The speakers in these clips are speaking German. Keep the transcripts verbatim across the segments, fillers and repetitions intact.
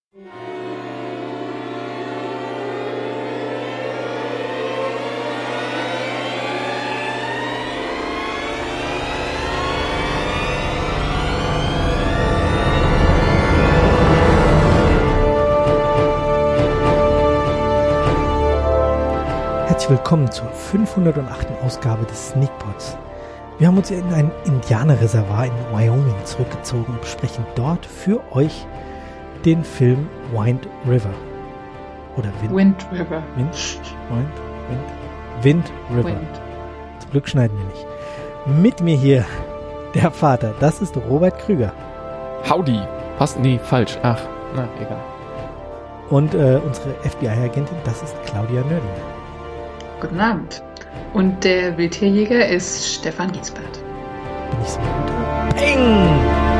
Herzlich willkommen zur fünfhundertachten Ausgabe des Sneakpods. Wir haben uns in ein Indianerreservoir in Wyoming zurückgezogen und besprechen dort für euch den Film Wind River. Oder Wind, Wind River. Wind, Wind, Wind, Wind River. Wind. Zum Glück schneiden wir nicht. Mit mir hier der Vater, das ist Robert Krüger. Howdy. Passt, nee, falsch. Ach, na, egal. Und äh, unsere F B I-Agentin, das ist Claudia Nörding. Guten Abend. Und der Wildtierjäger ist Stefan Giesbert. Bin ich so gut? Peng!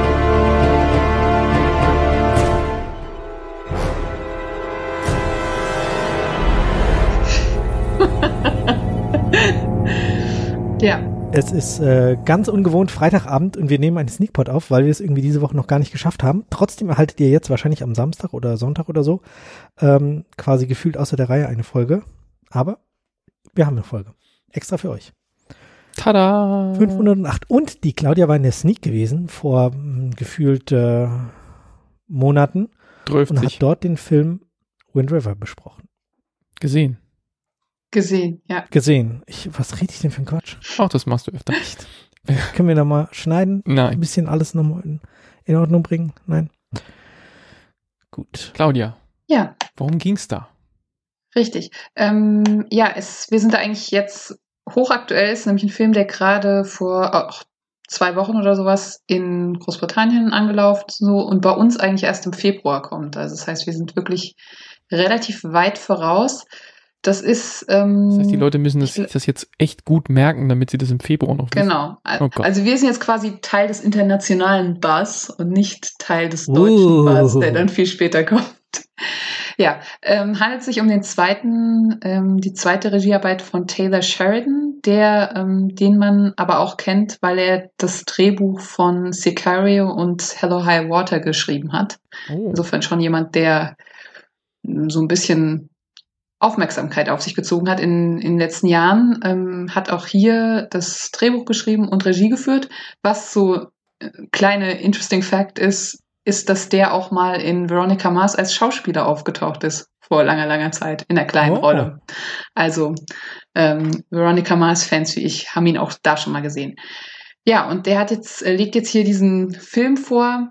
Ja. Es ist äh, ganz ungewohnt Freitagabend und wir nehmen einen Sneakpod auf, weil wir es irgendwie diese Woche noch gar nicht geschafft haben. Trotzdem erhaltet ihr jetzt wahrscheinlich am Samstag oder Sonntag oder so ähm, quasi gefühlt außer der Reihe eine Folge. Aber wir haben eine Folge. Extra für euch. Tada! fünfhundertacht. Und die Claudia war in der Sneak gewesen vor mh, gefühlt äh, Monaten Dröft und sich. hat dort den Film Wind River besprochen. Gesehen. Gesehen, ja. Gesehen. Ich, was rede ich denn für einen Quatsch? Ach, das machst du öfter. Echt? Können wir da mal schneiden? Ein Nein. bisschen alles nochmal in, in Ordnung bringen? Nein? Gut. Claudia, Ja, worum ging's da? richtig. Ähm, ja, es, wir sind da eigentlich jetzt hochaktuell. Es ist nämlich ein Film, der gerade vor auch zwei Wochen oder sowas in Großbritannien angelaufen so und bei uns eigentlich erst im Februar kommt. Also das heißt, wir sind wirklich relativ weit voraus. Das ist ähm, Das heißt, die Leute müssen das, das jetzt echt gut merken, damit sie das im Februar noch wissen. Genau. Oh Gott. Also wir sind jetzt quasi Teil des internationalen Buzz und nicht Teil des deutschen Uh. Buzz, der dann viel später kommt. Ja, ähm, handelt sich um den zweiten, ähm, die zweite Regiearbeit von Taylor Sheridan, der, ähm, den man aber auch kennt, weil er das Drehbuch von Sicario und Hello High Water geschrieben hat. Oh. Insofern schon jemand, der ähm, so ein bisschen Aufmerksamkeit auf sich gezogen hat in, in den letzten Jahren, ähm, hat auch hier das Drehbuch geschrieben und Regie geführt. Was so äh, kleine interesting Fact ist, ist, dass der auch mal in Veronica Mars als Schauspieler aufgetaucht ist, vor langer, langer Zeit, in einer kleinen Oh. Rolle. Also ähm, Veronica Mars-Fans wie ich haben ihn auch da schon mal gesehen. Ja, und der hat jetzt, äh, legt jetzt hier diesen Film vor,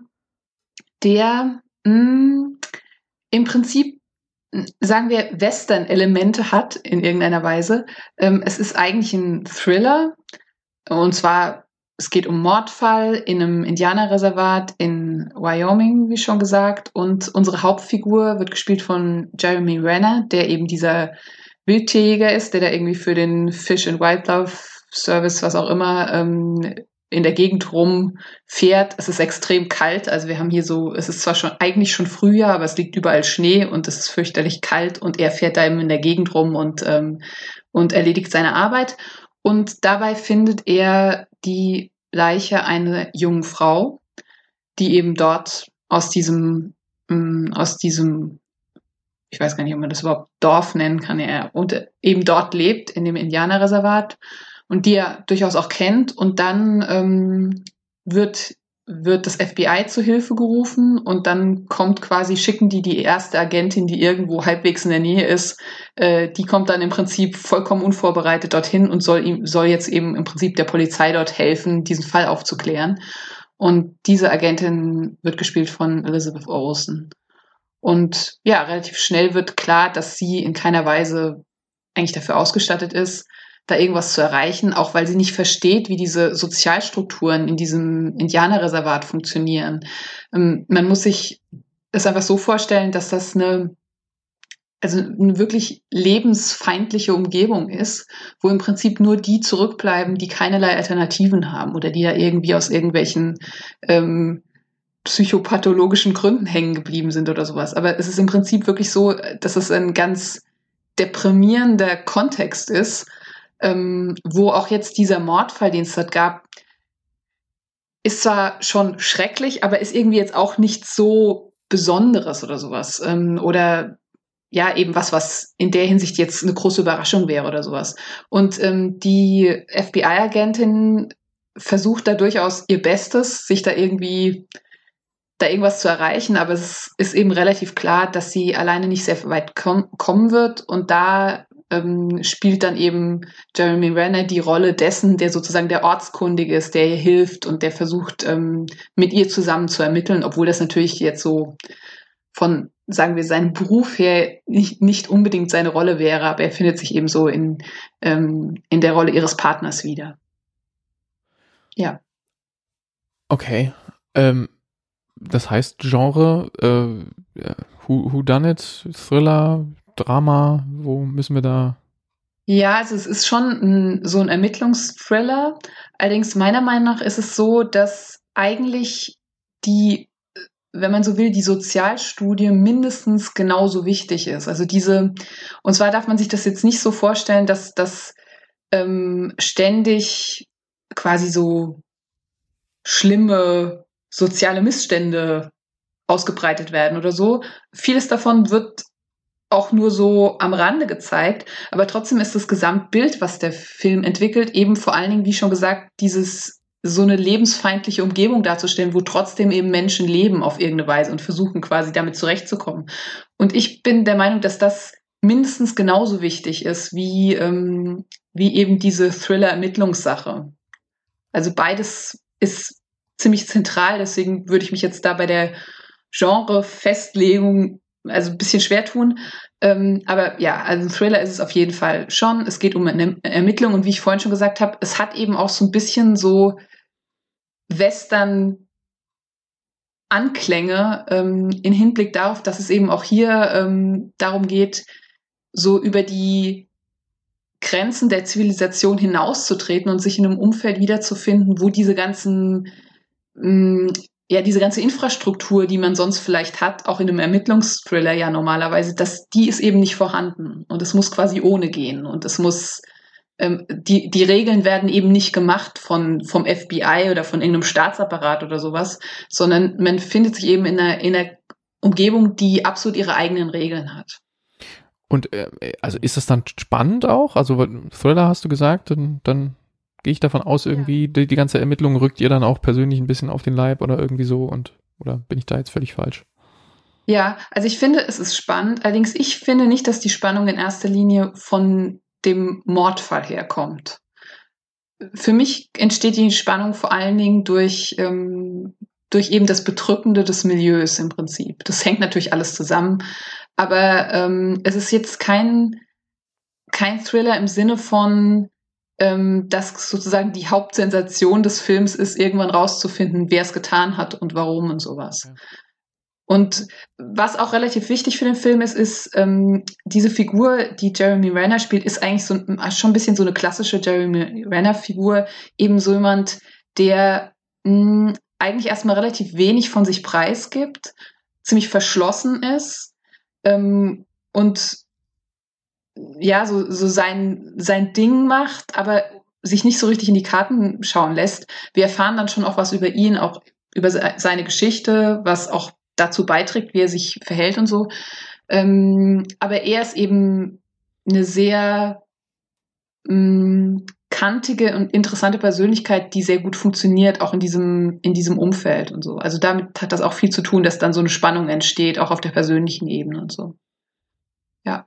der mh, im Prinzip sagen wir, Western-Elemente hat in irgendeiner Weise. Ähm, es ist eigentlich ein Thriller. Und zwar, es geht um Mordfall in einem Indianerreservat in Wyoming, wie schon gesagt. Und unsere Hauptfigur wird gespielt von Jeremy Renner, der eben dieser Wildtierjäger ist, der da irgendwie für den Fish and Wildlife Service, was auch immer, ähm, in der Gegend rumfährt. Es ist extrem kalt, also wir haben hier so, es ist zwar schon eigentlich schon Frühjahr, aber es liegt überall Schnee und es ist fürchterlich kalt und er fährt da eben in der Gegend rum und, ähm, und erledigt seine Arbeit. Und dabei findet er die Leiche einer jungen Frau, die eben dort aus diesem, ähm, aus diesem, ich weiß gar nicht, ob man das überhaupt Dorf nennen kann, er und eben dort lebt, in dem Indianerreservat. Und die er durchaus auch kennt. Und dann ähm, wird, wird das F B I zu Hilfe gerufen und dann kommt quasi, schicken die die erste Agentin, die irgendwo halbwegs in der Nähe ist, äh, die kommt dann im Prinzip vollkommen unvorbereitet dorthin und soll ihm soll jetzt eben im Prinzip der Polizei dort helfen, diesen Fall aufzuklären. Und diese Agentin wird gespielt von Elizabeth Olsen. Und ja, relativ schnell wird klar, dass sie in keiner Weise eigentlich dafür ausgestattet ist, da irgendwas zu erreichen, auch weil sie nicht versteht, wie diese Sozialstrukturen in diesem Indianerreservat funktionieren. Ähm, man muss sich es einfach so vorstellen, dass das eine, also eine wirklich lebensfeindliche Umgebung ist, wo im Prinzip nur die zurückbleiben, die keinerlei Alternativen haben oder die da irgendwie aus irgendwelchen ähm, psychopathologischen Gründen hängen geblieben sind oder sowas. Aber es ist im Prinzip wirklich so, dass es ein ganz deprimierender Kontext ist, ähm, wo auch jetzt dieser Mordfall, den es dort gab, ist zwar schon schrecklich, aber ist irgendwie jetzt auch nicht so Besonderes oder sowas. Ähm, oder ja, eben was, was in der Hinsicht jetzt eine große Überraschung wäre oder sowas. Und ähm, die F B I-Agentin versucht da durchaus ihr Bestes, sich da irgendwie da irgendwas zu erreichen, aber es ist eben relativ klar, dass sie alleine nicht sehr weit kom- kommen wird. Und da ähm, spielt dann eben Jeremy Renner die Rolle dessen, der sozusagen der Ortskundige ist, der ihr hilft und der versucht, ähm, mit ihr zusammen zu ermitteln, obwohl das natürlich jetzt so von, sagen wir, seinem Beruf her nicht, nicht unbedingt seine Rolle wäre, aber er findet sich eben so in, ähm, in der Rolle ihres Partners wieder. Ja. Okay. Ähm, das heißt Genre, äh, ja, Who, Who Done It, Thriller, Drama, wo müssen wir da? Ja, also es ist schon ein, so ein Ermittlungsthriller. Allerdings meiner Meinung nach ist es so, dass eigentlich die, wenn man so will, die Sozialstudie mindestens genauso wichtig ist. Also diese, und zwar darf man sich das jetzt nicht so vorstellen, dass das ähm, ständig quasi so schlimme soziale Missstände ausgebreitet werden oder so. Vieles davon wird auch nur so am Rande gezeigt, aber trotzdem ist das Gesamtbild, was der Film entwickelt, eben vor allen Dingen, wie schon gesagt, dieses so eine lebensfeindliche Umgebung darzustellen, wo trotzdem eben Menschen leben auf irgendeine Weise und versuchen quasi damit zurechtzukommen. Und ich bin der Meinung, dass das mindestens genauso wichtig ist wie, ähm, wie eben diese Thriller-Ermittlungssache. Also beides ist ziemlich zentral, deswegen würde ich mich jetzt da bei der Genre-Festlegung also ein bisschen schwer tun. Ähm, aber ja, also ein Thriller ist es auf jeden Fall schon. Es geht um eine Ermittlung und wie ich vorhin schon gesagt habe, es hat eben auch so ein bisschen so Western-Anklänge ähm, in Hinblick darauf, dass es eben auch hier ähm, darum geht, so über die Grenzen der Zivilisation hinauszutreten und sich in einem Umfeld wiederzufinden, wo diese ganzen mh, ja, diese ganze Infrastruktur, die man sonst vielleicht hat, auch in einem Ermittlungsthriller ja normalerweise, das, die ist eben nicht vorhanden. Und es muss quasi ohne gehen. Und es muss, ähm, die, die Regeln werden eben nicht gemacht von, vom F B I oder von irgendeinem Staatsapparat oder sowas, sondern man findet sich eben in einer, in einer Umgebung, die absolut ihre eigenen Regeln hat. Und äh, also ist das dann spannend auch? Also Thriller hast du gesagt, dann, dann gehe ich davon aus, irgendwie, ja. die, die ganze Ermittlung rückt ihr dann auch persönlich ein bisschen auf den Leib oder irgendwie so und oder bin ich da jetzt völlig falsch? Ja, also ich finde, es ist spannend. Allerdings, ich finde nicht, dass die Spannung in erster Linie von dem Mordfall herkommt. Für mich entsteht die Spannung vor allen Dingen durch, ähm, durch eben das Bedrückende des Milieus im Prinzip. Das hängt natürlich alles zusammen, aber ähm, es ist jetzt kein, kein Thriller im Sinne von, ähm, dass sozusagen die Hauptsensation des Films ist, irgendwann rauszufinden, wer es getan hat und warum und sowas. Ja. Und was auch relativ wichtig für den Film ist, ist, ähm, diese Figur, die Jeremy Renner spielt, ist eigentlich so schon ein bisschen so eine klassische Jeremy Renner-Figur. Eben so jemand, der mh, eigentlich erstmal relativ wenig von sich preisgibt, ziemlich verschlossen ist ähm, und ja, so, so sein, sein Ding macht, aber sich nicht so richtig in die Karten schauen lässt. Wir erfahren dann schon auch was über ihn, auch über seine Geschichte, was auch dazu beiträgt, wie er sich verhält und so. Ähm, aber er ist eben eine sehr mh, kantige und interessante Persönlichkeit, die sehr gut funktioniert, auch in diesem, in diesem Umfeld und so. Also damit hat das auch viel zu tun, dass dann so eine Spannung entsteht, auch auf der persönlichen Ebene und so. Ja.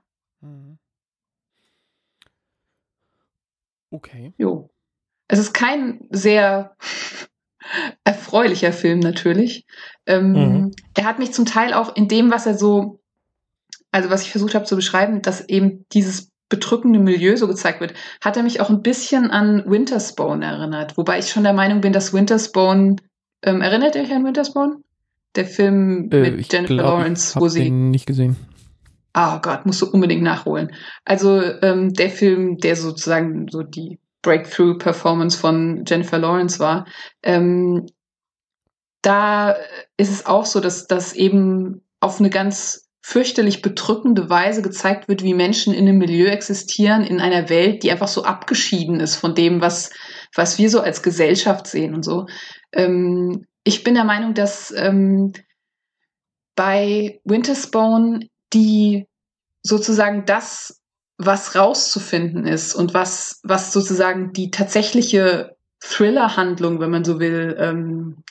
Okay. Jo. Es ist kein sehr erfreulicher Film natürlich. Ähm, mhm. Er hat mich zum Teil auch in dem, was er so, also was ich versucht habe zu beschreiben, dass eben dieses bedrückende Milieu so gezeigt wird, hat er mich auch ein bisschen an Wintersbone erinnert. Wobei ich schon der Meinung bin, dass Wintersbone, ähm, erinnert ihr euch an Wintersbone? Der Film äh, mit Jennifer glaub, Lawrence, wo sie... Ich habe den nicht gesehen. Ah oh Gott, musst du unbedingt nachholen. Also ähm, der Film, der sozusagen so die Breakthrough-Performance von Jennifer Lawrence war, ähm, da ist es auch so, dass das eben auf eine ganz fürchterlich bedrückende Weise gezeigt wird, wie Menschen in einem Milieu existieren, in einer Welt, die einfach so abgeschieden ist von dem, was, was wir so als Gesellschaft sehen und so. Ähm, ich bin der Meinung, dass, ähm, bei Winter's Bone die sozusagen das, was rauszufinden ist und was, was sozusagen die tatsächliche Thriller-Handlung, wenn man so will, ähm,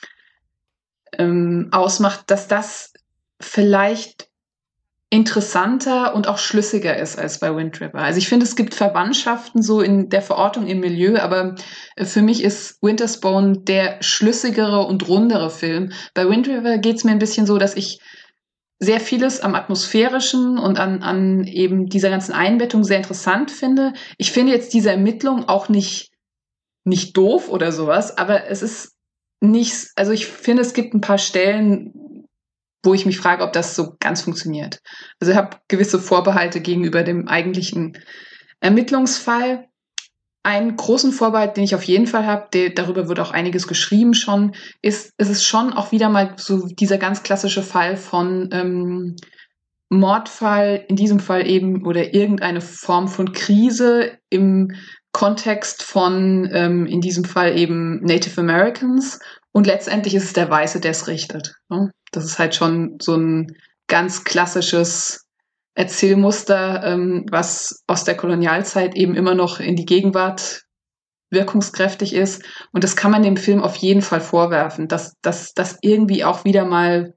ähm, ausmacht, dass das vielleicht interessanter und auch schlüssiger ist als bei Wind River. Also ich finde, es gibt Verwandtschaften so in der Verortung im Milieu, aber für mich ist Winter's Bone der schlüssigere und rundere Film. Bei Wind River geht es mir ein bisschen so, dass ich sehr vieles am Atmosphärischen und an, an eben dieser ganzen Einbettung sehr interessant finde. Ich finde jetzt diese Ermittlung auch nicht, nicht doof oder sowas, aber es ist nicht, also ich finde, es gibt ein paar Stellen, wo ich mich frage, ob das so ganz funktioniert. Also ich habe gewisse Vorbehalte gegenüber dem eigentlichen Ermittlungsfall. Einen großen Vorbehalt, den ich auf jeden Fall habe, der, darüber wird auch einiges geschrieben schon, ist, es ist schon auch wieder mal so dieser ganz klassische Fall von ähm, Mordfall, in diesem Fall eben, oder irgendeine Form von Krise im Kontext von, ähm, in diesem Fall eben Native Americans. Und letztendlich ist es der Weiße, der es richtet. Ne? Das ist halt schon so ein ganz klassisches Erzählmuster, ähm, was aus der Kolonialzeit eben immer noch in die Gegenwart wirkungskräftig ist. Und das kann man dem Film auf jeden Fall vorwerfen, dass das dass irgendwie auch wieder mal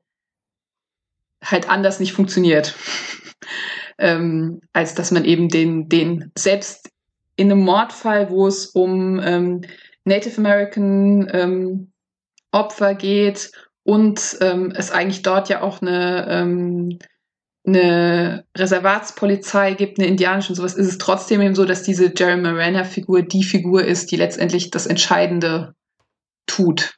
halt anders nicht funktioniert, ähm, als dass man eben den, den selbst in einem Mordfall, wo es um ähm, Native American ähm, Opfer geht und ähm, es eigentlich dort ja auch eine ähm, eine Reservatspolizei gibt, eine indianische und sowas, ist es trotzdem eben so, dass diese Jeremy Renner-Figur die Figur ist, die letztendlich das Entscheidende tut,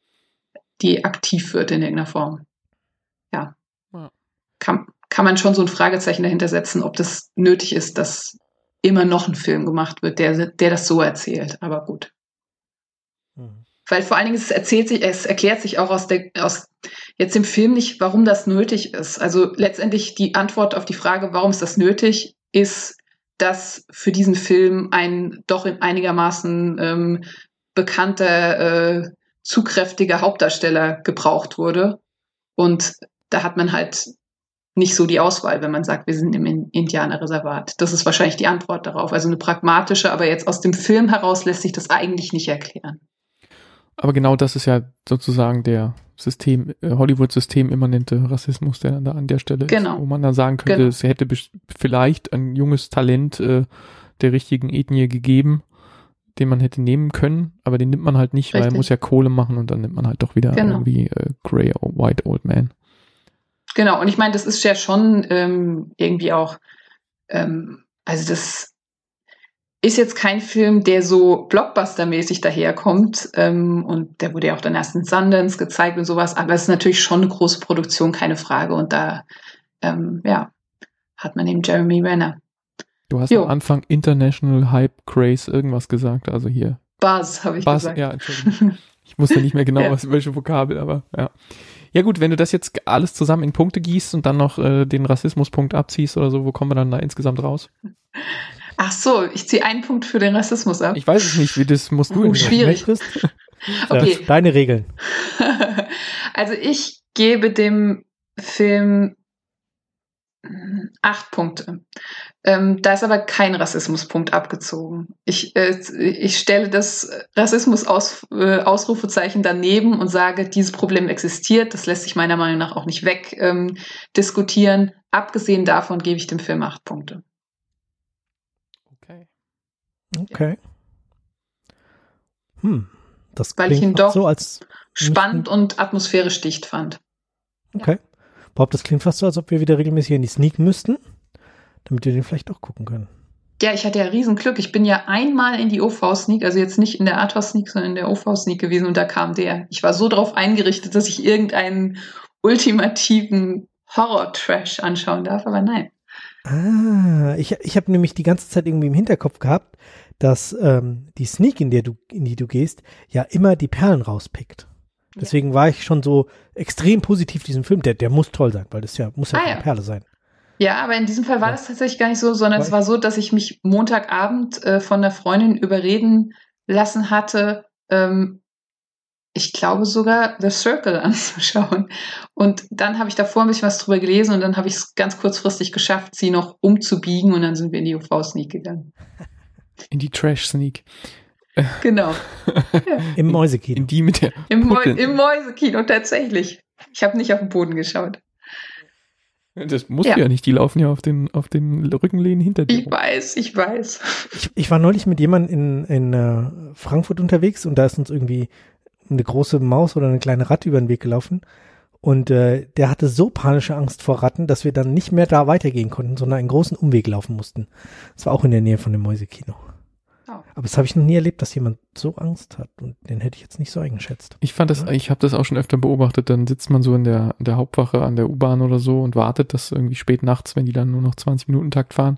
die aktiv wird in irgendeiner Form. Ja. ja. Kann, kann man schon so ein Fragezeichen dahinter setzen, ob das nötig ist, dass immer noch ein Film gemacht wird, der, der das so erzählt. Aber gut. Mhm. Weil vor allen Dingen, es erzählt sich, es erklärt sich auch aus der, aus jetzt im Film nicht, warum das nötig ist. Also letztendlich die Antwort auf die Frage, warum ist das nötig, ist, dass für diesen Film ein doch in einigermaßen ähm, bekannter, äh, zugkräftiger Hauptdarsteller gebraucht wurde. Und da hat man halt nicht so die Auswahl, wenn man sagt, wir sind im Indianerreservat. Das ist wahrscheinlich die Antwort darauf. Also eine pragmatische, aber jetzt aus dem Film heraus lässt sich das eigentlich nicht erklären. Aber genau das ist ja sozusagen der System, äh, Hollywood-System-immanente Rassismus, der dann da an der Stelle genau. ist, wo man dann sagen könnte, genau. Es hätte bes- vielleicht ein junges Talent äh, der richtigen Ethnie gegeben, den man hätte nehmen können, aber den nimmt man halt nicht, Richtig. Weil er muss ja Kohle machen und dann nimmt man halt doch wieder genau. irgendwie äh, Grey or White Old Man. Genau, und ich meine, das ist ja schon ähm, irgendwie auch, ähm, also das ist jetzt kein Film, der so Blockbuster-mäßig daherkommt, ähm, und der wurde ja auch dann erst in Sundance gezeigt und sowas, aber es ist natürlich schon eine große Produktion, keine Frage, und da ähm, ja, hat man eben Jeremy Renner. Du hast jo. am Anfang International Hype Craze irgendwas gesagt, also hier. Buzz, habe ich Buzz, gesagt. Ja, Entschuldigung. Ich wusste nicht mehr genau, ja. was, welche Vokabel, aber ja. Ja gut, wenn du das jetzt alles zusammen in Punkte gießt und dann noch äh, den Rassismuspunkt abziehst oder so, wo kommen wir dann da insgesamt raus? Ach so, ich ziehe einen Punkt für den Rassismus ab. Ich weiß es nicht, wie das musst du. Oh, schwierig. Okay. Deine Regeln. Also ich gebe dem Film acht Punkte. Ähm, da ist aber kein Rassismuspunkt abgezogen. Ich, äh, ich stelle das Rassismus-Ausrufezeichen äh, daneben und sage, dieses Problem existiert. Das lässt sich meiner Meinung nach auch nicht weg ähm, diskutieren. Abgesehen davon gebe ich dem Film acht Punkte. Okay. Okay. Hm. Das Weil ich ihn doch so, als spannend und atmosphärisch dicht fand. Okay. Ja. Bob, das klingt fast so, als ob wir wieder regelmäßig in die Sneak müssten, damit wir den vielleicht auch gucken können. Ja, ich hatte ja riesen Glück. Ich bin ja einmal in die O V-Sneak, also jetzt nicht in der Arthouse-Sneak, sondern in der O V-Sneak gewesen und da kam der. Ich war so darauf eingerichtet, dass ich irgendeinen ultimativen Horror-Trash anschauen darf, aber nein. Ah, ich, ich habe nämlich die ganze Zeit irgendwie im Hinterkopf gehabt, dass ähm, die Sneak, in der du, in die du gehst, ja immer die Perlen rauspickt. Deswegen ja. war ich schon so extrem positiv diesem Film. Der, der muss toll sein, weil das ja muss ja ah, eine ja. Perle sein. Ja, aber in diesem Fall war ja. das tatsächlich gar nicht so, sondern war es war so, dass ich mich Montagabend äh, von einer Freundin überreden lassen hatte, ähm, ich glaube sogar The Circle anzuschauen. Und dann habe ich davor ein bisschen was drüber gelesen und dann habe ich es ganz kurzfristig geschafft, sie noch umzubiegen und dann sind wir in die U V-Sneak gegangen. In die Trash-Sneak. Genau. Ja. Im Mäusekino. In die mit der Im, Mäu Putte. Im Mäusekino, tatsächlich. Ich habe nicht auf den Boden geschaut. Das musst Ja. du ja nicht, die laufen ja auf den, auf den Rückenlehnen hinter dir. Ich weiß, ich weiß. Ich, ich war neulich mit jemandem in, in äh, Frankfurt unterwegs und da ist uns irgendwie eine große Maus oder eine kleine Ratte über den Weg gelaufen und äh, der hatte so panische Angst vor Ratten, dass wir dann nicht mehr da weitergehen konnten, sondern einen großen Umweg laufen mussten. Das war auch in der Nähe von dem Mäusekino. Oh. Aber das habe ich noch nie erlebt, dass jemand so Angst hat und den hätte ich jetzt nicht so eingeschätzt. Ich fand das, ich habe das auch schon öfter beobachtet, dann sitzt man so in der, in der Hauptwache an der U-Bahn oder so und wartet, dass irgendwie spät nachts, wenn die dann nur noch zwanzig Minuten Takt fahren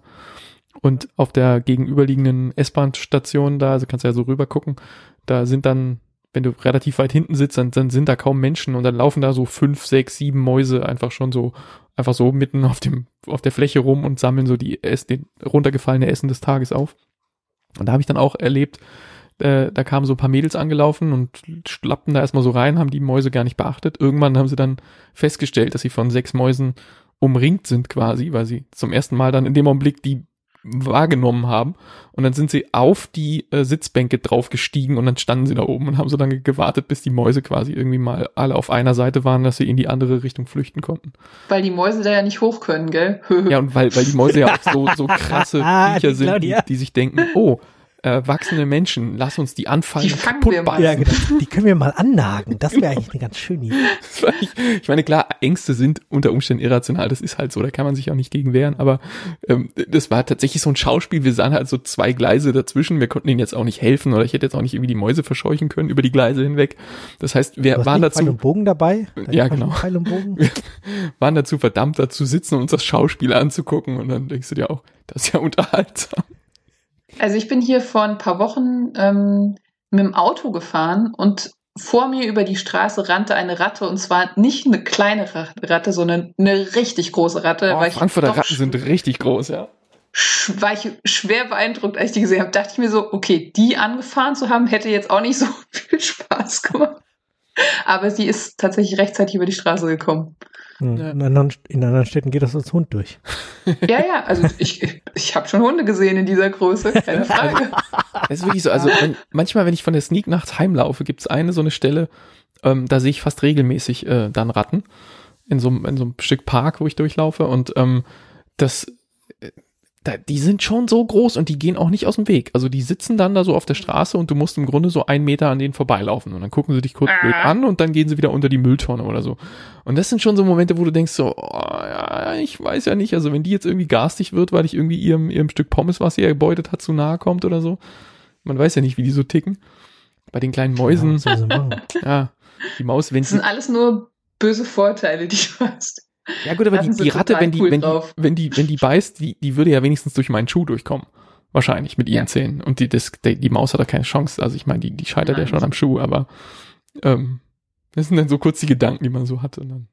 und auf der gegenüberliegenden S-Bahn-Station da, also kannst du ja so rüber gucken, da sind dann, wenn du relativ weit hinten sitzt, dann, dann sind da kaum Menschen und dann laufen da so fünf, sechs, sieben Mäuse einfach schon so, einfach so mitten auf dem, auf der Fläche rum und sammeln so die, Ess, den runtergefallene Essen des Tages auf. Und da habe ich dann auch erlebt, äh, da kamen so ein paar Mädels angelaufen und schlappten da erstmal so rein, haben die Mäuse gar nicht beachtet. Irgendwann haben sie dann festgestellt, dass sie von sechs Mäusen umringt sind quasi, weil sie zum ersten Mal dann in dem Augenblick die wahrgenommen haben. Und dann sind sie auf die äh, Sitzbänke draufgestiegen und dann standen sie da oben und haben so lange gewartet, bis die Mäuse quasi irgendwie mal alle auf einer Seite waren, dass sie in die andere Richtung flüchten konnten. Weil die Mäuse da ja nicht hoch können, gell? Ja, und weil, weil die Mäuse ja auch so, so krasse Viecher Die sind, die, Claudia. die sich denken, oh, erwachsene Menschen, lass uns die anfallen Die und fangen kaputt wir mal. beißen. Ja, genau. Die können wir mal annagen. Das wäre eigentlich eine ganz schöne Idee. Das war nicht- Ich meine, klar, Ängste sind unter Umständen irrational, das ist halt so, da kann man sich auch nicht gegen wehren, aber ähm, das war tatsächlich so ein Schauspiel, wir sahen halt so zwei Gleise dazwischen, wir konnten ihnen jetzt auch nicht helfen oder ich hätte jetzt auch nicht irgendwie die Mäuse verscheuchen können über die Gleise hinweg. Das heißt, wir Du hast waren nicht Pfeil dazu, und Bogen dabei? Da Ja, ist genau. Pfeil und Bogen. waren dazu verdammt dazu sitzen und uns das Schauspiel anzugucken und dann denkst du dir auch, das ist ja unterhaltsam. Also ich bin hier vor ein paar Wochen ähm, mit dem Auto gefahren und vor mir über die Straße rannte eine Ratte und zwar nicht eine kleine Ratte, sondern eine richtig große Ratte. Oh, war ich Frankfurter doch Ratten sind richtig groß, ja. sch- war ich schwer beeindruckt, als ich die gesehen habe. Dachte ich mir so, okay, die angefahren zu haben, hätte jetzt auch nicht so viel Spaß gemacht. Aber sie ist tatsächlich rechtzeitig über die Straße gekommen. Hm. Ja. In, anderen, in anderen Städten geht das als Hund durch. Ja, ja, also ich, ich, ich habe schon Hunde gesehen in dieser Größe, keine Frage. Es ist wirklich so, also wenn, manchmal, wenn ich von der Sneak nachts heimlaufe, gibt's eine so eine Stelle, ähm, da sehe ich fast regelmäßig äh, dann Ratten in so, einem- in so einem Stück Park, wo ich durchlaufe und ähm, das, äh, da, die sind schon so groß und die gehen auch nicht aus dem Weg. Also die sitzen dann da so auf der Straße und du musst im Grunde so einen Meter an denen vorbeilaufen und dann gucken sie dich kurz blöd an und dann gehen sie wieder unter die Mülltonne oder so. Und das sind schon so Momente, wo du denkst so, oh, ja, ich weiß ja nicht, also wenn die jetzt irgendwie garstig wird, weil ich irgendwie ihrem, ihrem Stück Pommes, was sie erbeutet hat, zu nahe kommt oder so. Man weiß ja nicht, wie die so ticken. Bei den kleinen Mäusen, Ja, was soll sie machen? ja, die Maus, wenn Das sie, sind alles nur böse Vorteile, die du hast. ja gut, aber die, Ratten sind die Ratte, total wenn die, cool wenn die, drauf. wenn die, wenn die beißt, die, die würde ja wenigstens durch meinen Schuh durchkommen. Wahrscheinlich, mit ihren Ja. Zähnen. Und die, das, die, die Maus hat da keine Chance. Also ich meine, die, die scheitert ja Nein. schon am Schuh, aber, ähm, das sind dann so kurz die Gedanken, die man so hat und dann,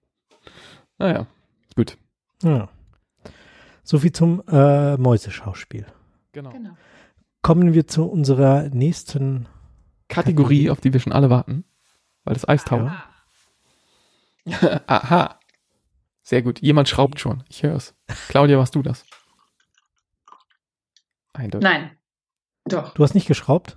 naja, gut. Ja. So viel zum äh, Mäuseschauspiel. Genau. Genau. Kommen wir zu unserer nächsten Kategorie, auf die wir schon alle warten, weil das Eis taut. Ja. Aha. Sehr gut. Jemand schraubt schon. Ich höre es. Claudia, warst du das? Eindeutig. Nein. Doch. Du hast nicht geschraubt?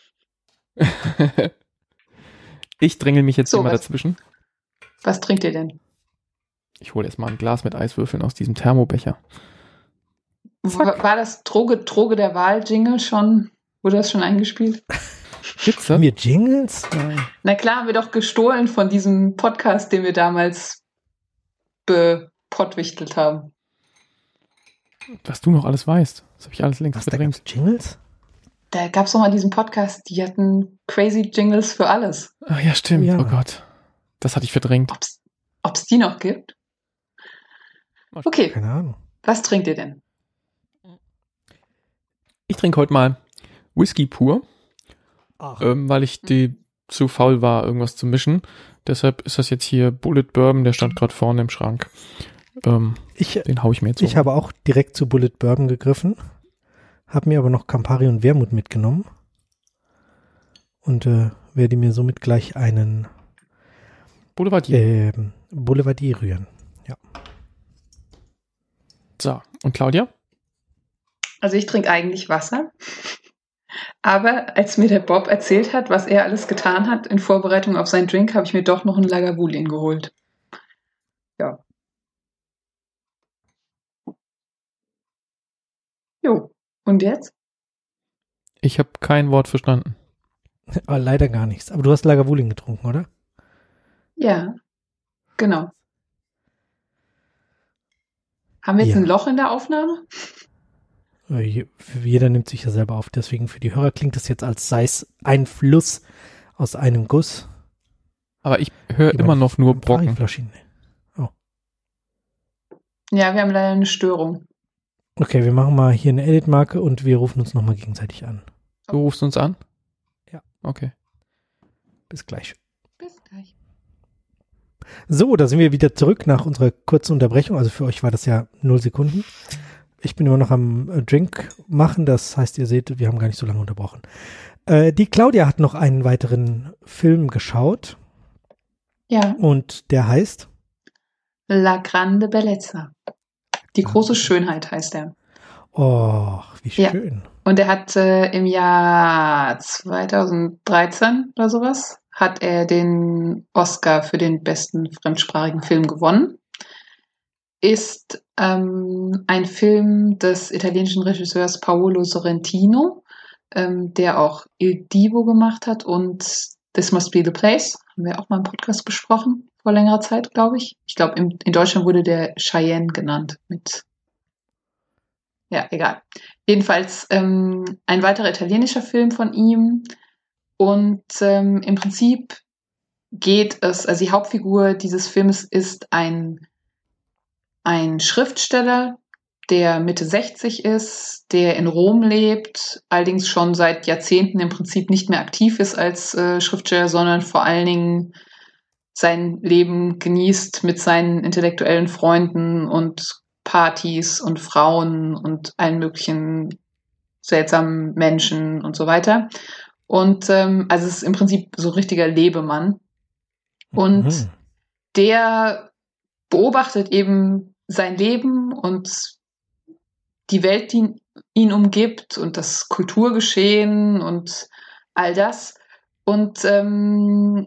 Ich drängel mich jetzt So, immer was- dazwischen. Was trinkt ihr denn? Ich hole jetzt mal ein Glas mit Eiswürfeln aus diesem Thermobecher. War, war das Droge, Droge der Wahl-Jingle schon? Wurde das schon eingespielt? Gibt's das? Haben wir Jingles? Nein. Na klar, haben wir doch gestohlen von diesem Podcast, den wir damals bepottwichtelt haben. Was du noch alles weißt. Das habe ich alles längst Was, da verdrängt. gab's Jingles? Da gab es doch mal diesen Podcast, die hatten crazy Jingles für alles. Ach ja, stimmt. Ja. Oh Gott. Das hatte ich verdrängt. Ob es die noch gibt? Okay, Keine Ahnung. was trinkt ihr denn? Ich trinke heute mal Whisky pur, Ach, ähm, weil ich die zu faul war, irgendwas zu mischen. Deshalb ist das jetzt hier Bullet Bourbon, der stand gerade vorne im Schrank. Ähm, ich, den hau ich mir jetzt ich so. habe auch direkt zu Bullet Bourbon gegriffen, habe mir aber noch Campari und Wermut mitgenommen und äh, werde mir somit gleich einen Boulevardier. Ähm, Boulevardier rühren. Ja. So, und Claudia? Also ich trinke eigentlich Wasser. Aber als mir der Bob erzählt hat, was er alles getan hat in Vorbereitung auf seinen Drink, habe ich mir doch noch einen Lagavulin geholt. Ja. Jo. Und jetzt? Ich habe kein Wort verstanden. Aber leider gar nichts. Aber du hast Lagavulin getrunken, oder? Ja, genau. Haben wir jetzt Ja. ein Loch in der Aufnahme? Äh, Jeder nimmt sich ja selber auf. Deswegen für die Hörer klingt es jetzt, als sei es ein Fluss aus einem Guss. Aber ich höre Wie immer meine noch nur Brocken. Flaschen. Oh. Ja, wir haben leider eine Störung. Okay, wir machen mal hier eine Edit-Marke und wir rufen uns nochmal gegenseitig an. Du rufst uns an? Ja. Okay. Bis gleich. Bis gleich. So, da sind wir wieder zurück nach unserer kurzen Unterbrechung. Also für euch war das ja null Sekunden. Ich bin immer noch am äh, Drink machen. Das heißt, ihr seht, wir haben gar nicht so lange unterbrochen. Äh, die Claudia hat noch einen weiteren Film geschaut. Ja. Und der heißt? La Grande Bellezza. Die große Schönheit heißt er. Oh, wie Ja. schön. Und er hat äh, im Jahr zweitausenddreizehn oder sowas, hat er den Oscar für den besten fremdsprachigen Film gewonnen. Ist ähm, ein Film des italienischen Regisseurs Paolo Sorrentino, ähm, der auch Il Divo gemacht hat und This Must Be the Place. Haben wir auch mal im Podcast besprochen, vor längerer Zeit, glaube ich. Ich glaube, in Deutschland wurde der Cheyenne genannt mit Ja, egal. Jedenfalls ähm, ein weiterer italienischer Film von ihm. Und ähm, im Prinzip geht es, also die Hauptfigur dieses Films ist ein, ein Schriftsteller, der Mitte sechzig ist, der in Rom lebt, allerdings schon seit Jahrzehnten im Prinzip nicht mehr aktiv ist als äh, Schriftsteller, sondern vor allen Dingen sein Leben genießt mit seinen intellektuellen Freunden und Partys und Frauen und allen möglichen seltsamen Menschen und so weiter. Und ähm, also es ist im Prinzip so ein richtiger Lebemann. Und Mhm. der beobachtet eben sein Leben und die Welt, die ihn umgibt und das Kulturgeschehen und all das. Und ähm,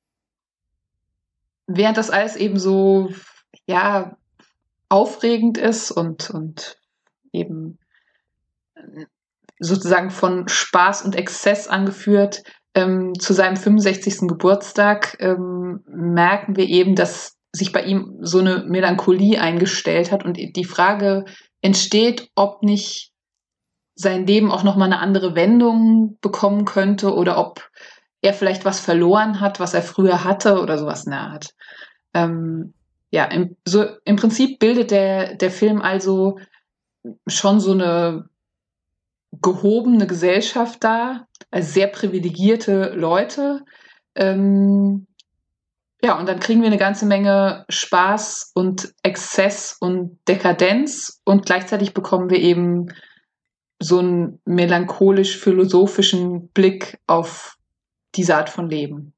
während das alles eben so, ja, aufregend ist und, und eben sozusagen von Spaß und Exzess angeführt, ähm, zu seinem fünfundsechzigsten Geburtstag ähm, merken wir eben, dass sich bei ihm so eine Melancholie eingestellt hat und die Frage entsteht, ob nicht sein Leben auch nochmal eine andere Wendung bekommen könnte oder ob er vielleicht was verloren hat, was er früher hatte oder sowas in der Art. Ähm, ja, im, so, im Prinzip bildet der, der Film also schon so eine gehobene Gesellschaft dar, also sehr privilegierte Leute. Ähm, ja, und dann kriegen wir eine ganze Menge Spaß und Exzess und Dekadenz und gleichzeitig bekommen wir eben so einen melancholisch-philosophischen Blick auf diese Art von Leben.